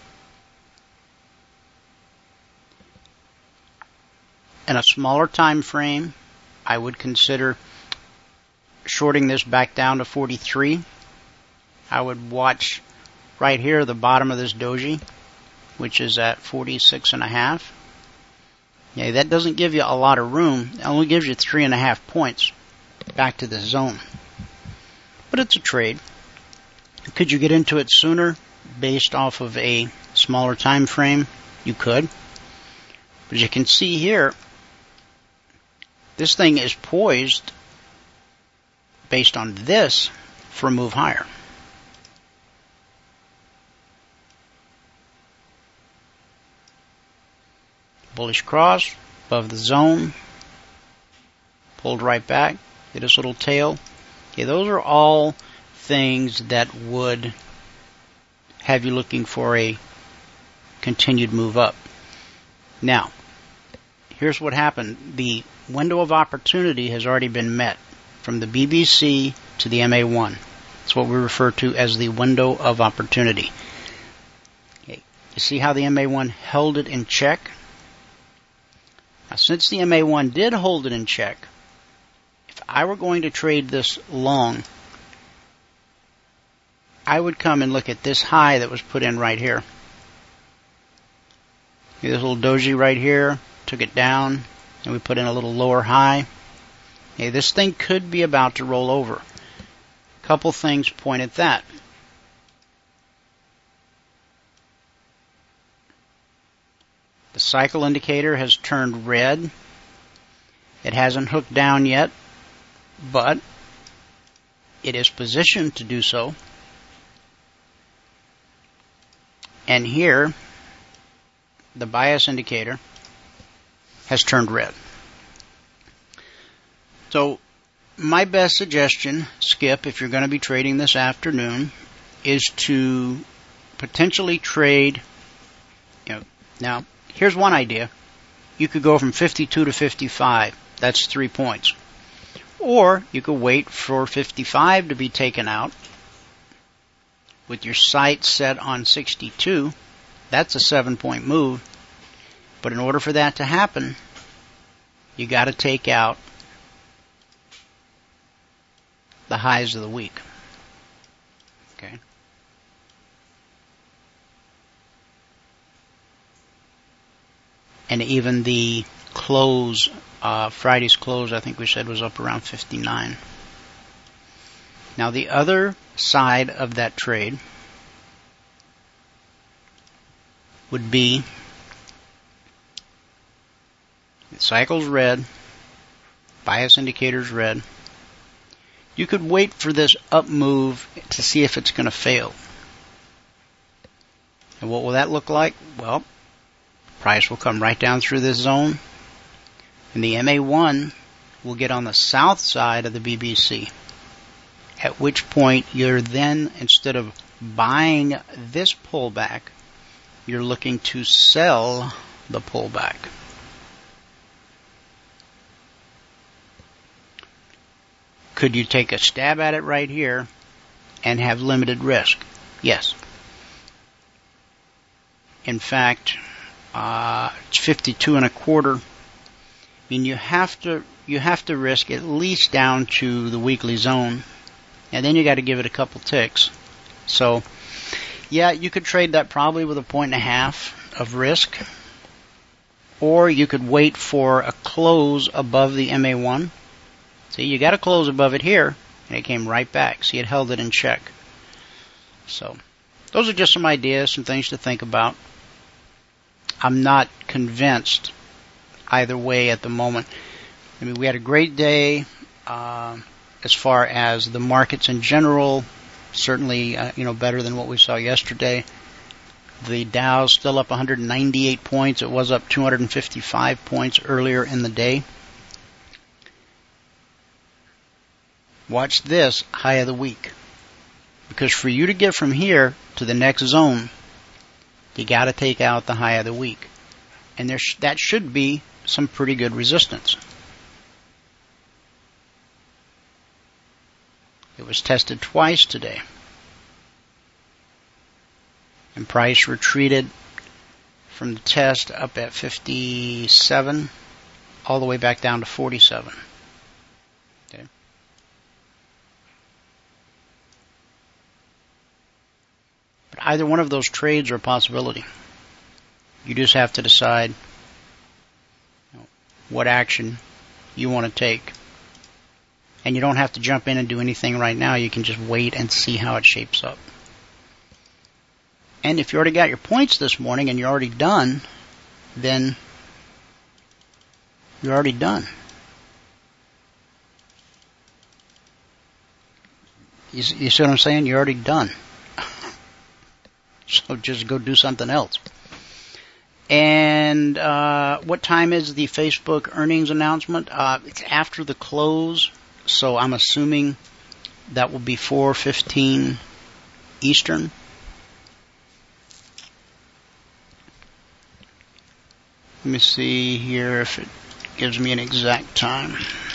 in a smaller time frame, I would consider shorting this back down to 43. I would watch right here the bottom of this doji, which is at 46.5. Yeah, that doesn't give you a lot of room. It only gives you 3.5 points back to the zone. But it's a trade. Could you get into it sooner based off of a smaller time frame? You could. But as you can see here, this thing is poised based on this for a move higher. Bullish cross above the zone, pulled right back, hit this little tail. Okay, those are all things that would have you looking for a continued move up. Now, here's what happened. The window of opportunity has already been met from the BBC to the MA1. That's what we refer to as the window of opportunity. Okay. You see how the MA1 held it in check? Now, since the MA1 did hold it in check, if I were going to trade this long, I would come and look at this high that was put in right here. See this little doji right here, took it down, and we put in a little lower high. Okay, this thing could be about to roll over. A couple things point at that. The cycle indicator has turned red. It hasn't hooked down yet, but it is positioned to do so. And here, the bias indicator has turned red. So my best suggestion, Skip, if you're going to be trading this afternoon, is to potentially trade, now here's one idea. You could go from 52 to 55. That's 3 points. Or you could wait for 55 to be taken out with your sight set on 62. That's a 7-point move. But in order for that to happen, you got to take out the highs of the week. Okay. And even the close, Friday's close, I think we said was up around 59. Now the other side of that trade would be the cycle's red, bias indicator's red. You could wait for this up move to see if it's going to fail. And what will that look like? Well, price will come right down through this zone, and the MA1 will get on the south side of the BBC, at which point you're then, instead of buying this pullback, you're looking to sell the pullback. Could you take a stab at it right here and have limited risk? Yes. In fact, it's 52.25. I mean, you have to risk at least down to the weekly zone, and then you got to give it a couple ticks. So, yeah, you could trade that probably with 1.5 points of risk. or you could wait for a close above the MA1. See, you got a close above it here, and it came right back. See, it held it in check. So, those are just some ideas, some things to think about. I'm not convinced either way at the moment. I mean, we had a great day as far as the markets in general. Certainly, better than what we saw yesterday. The Dow's still up 198 points. It was up 255 points earlier in the day. Watch this high of the week. Because for you to get from here to the next zone, you got to take out the high of the week. And that should be some pretty good resistance. It was tested twice today. And price retreated from the test up at 57 all the way back down to 47. Okay. But either one of those trades are a possibility. You just have to decide what action you want to take. And you don't have to jump in and do anything right now. You can just wait and see how it shapes up. And if you already got your points this morning and you're already done, then you're already done. You see what I'm saying? You're already done. So just go do something else. And what time is the Facebook earnings announcement? It's after the close, so I'm assuming that will be 4:15 Eastern. Let me see here if it gives me an exact time.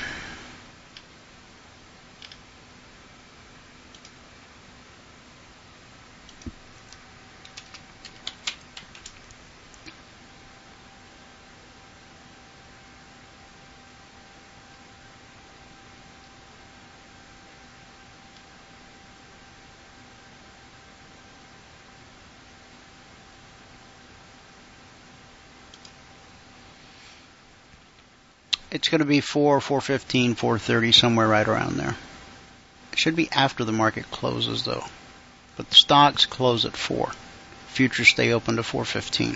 It's going to be 4:15, 4:30, somewhere right around there. It should be after the market closes, though. But the stocks close at 4. Futures stay open to 4:15.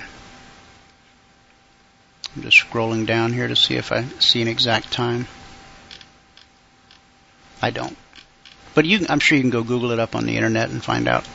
I'm just scrolling down here to see if I see an exact time. I don't. But I'm sure you can go Google it up on the internet and find out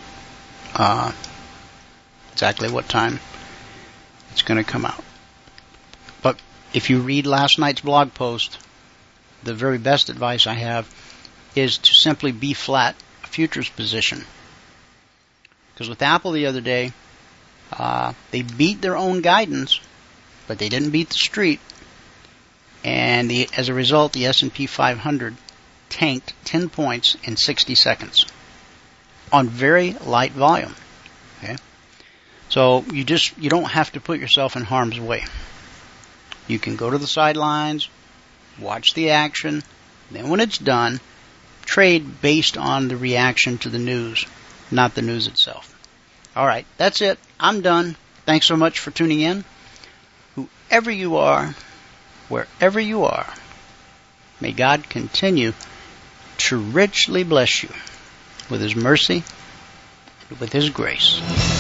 exactly what time it's going to come out. But if you read last night's blog post, the very best advice I have is to simply be flat a futures position. Because with Apple the other day, they beat their own guidance, but they didn't beat the street. And as a result, the S&P 500 tanked 10 points in 60 seconds on very light volume. Okay? So you don't have to put yourself in harm's way. You can go to the sidelines, watch the action, then when it's done, trade based on the reaction to the news, not the news itself. All right, that's it. I'm done. Thanks so much for tuning in. Whoever you are, wherever you are, may God continue to richly bless you with His mercy, with His grace.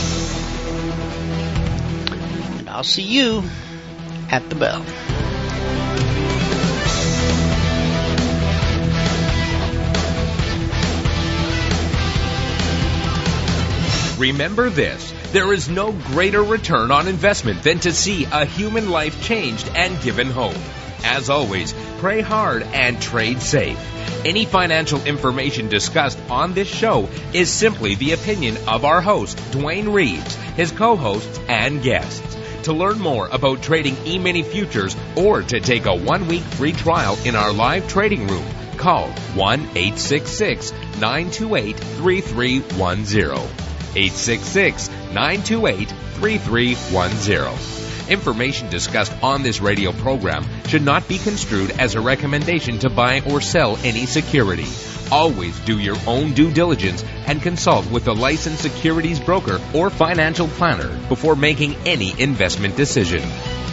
And I'll see you at the bell. Remember this, there is no greater return on investment than to see a human life changed and given hope. As always, pray hard and trade safe. Any financial information discussed on this show is simply the opinion of our host, Dwayne Reeves, his co-hosts, and guests. To learn more about trading E-mini futures or to take a 1-week free trial in our live trading room, call 1-866-928-3310. 866-928-3310. Information discussed on this radio program should not be construed as a recommendation to buy or sell any security. Always do your own due diligence and consult with a licensed securities broker or financial planner before making any investment decision.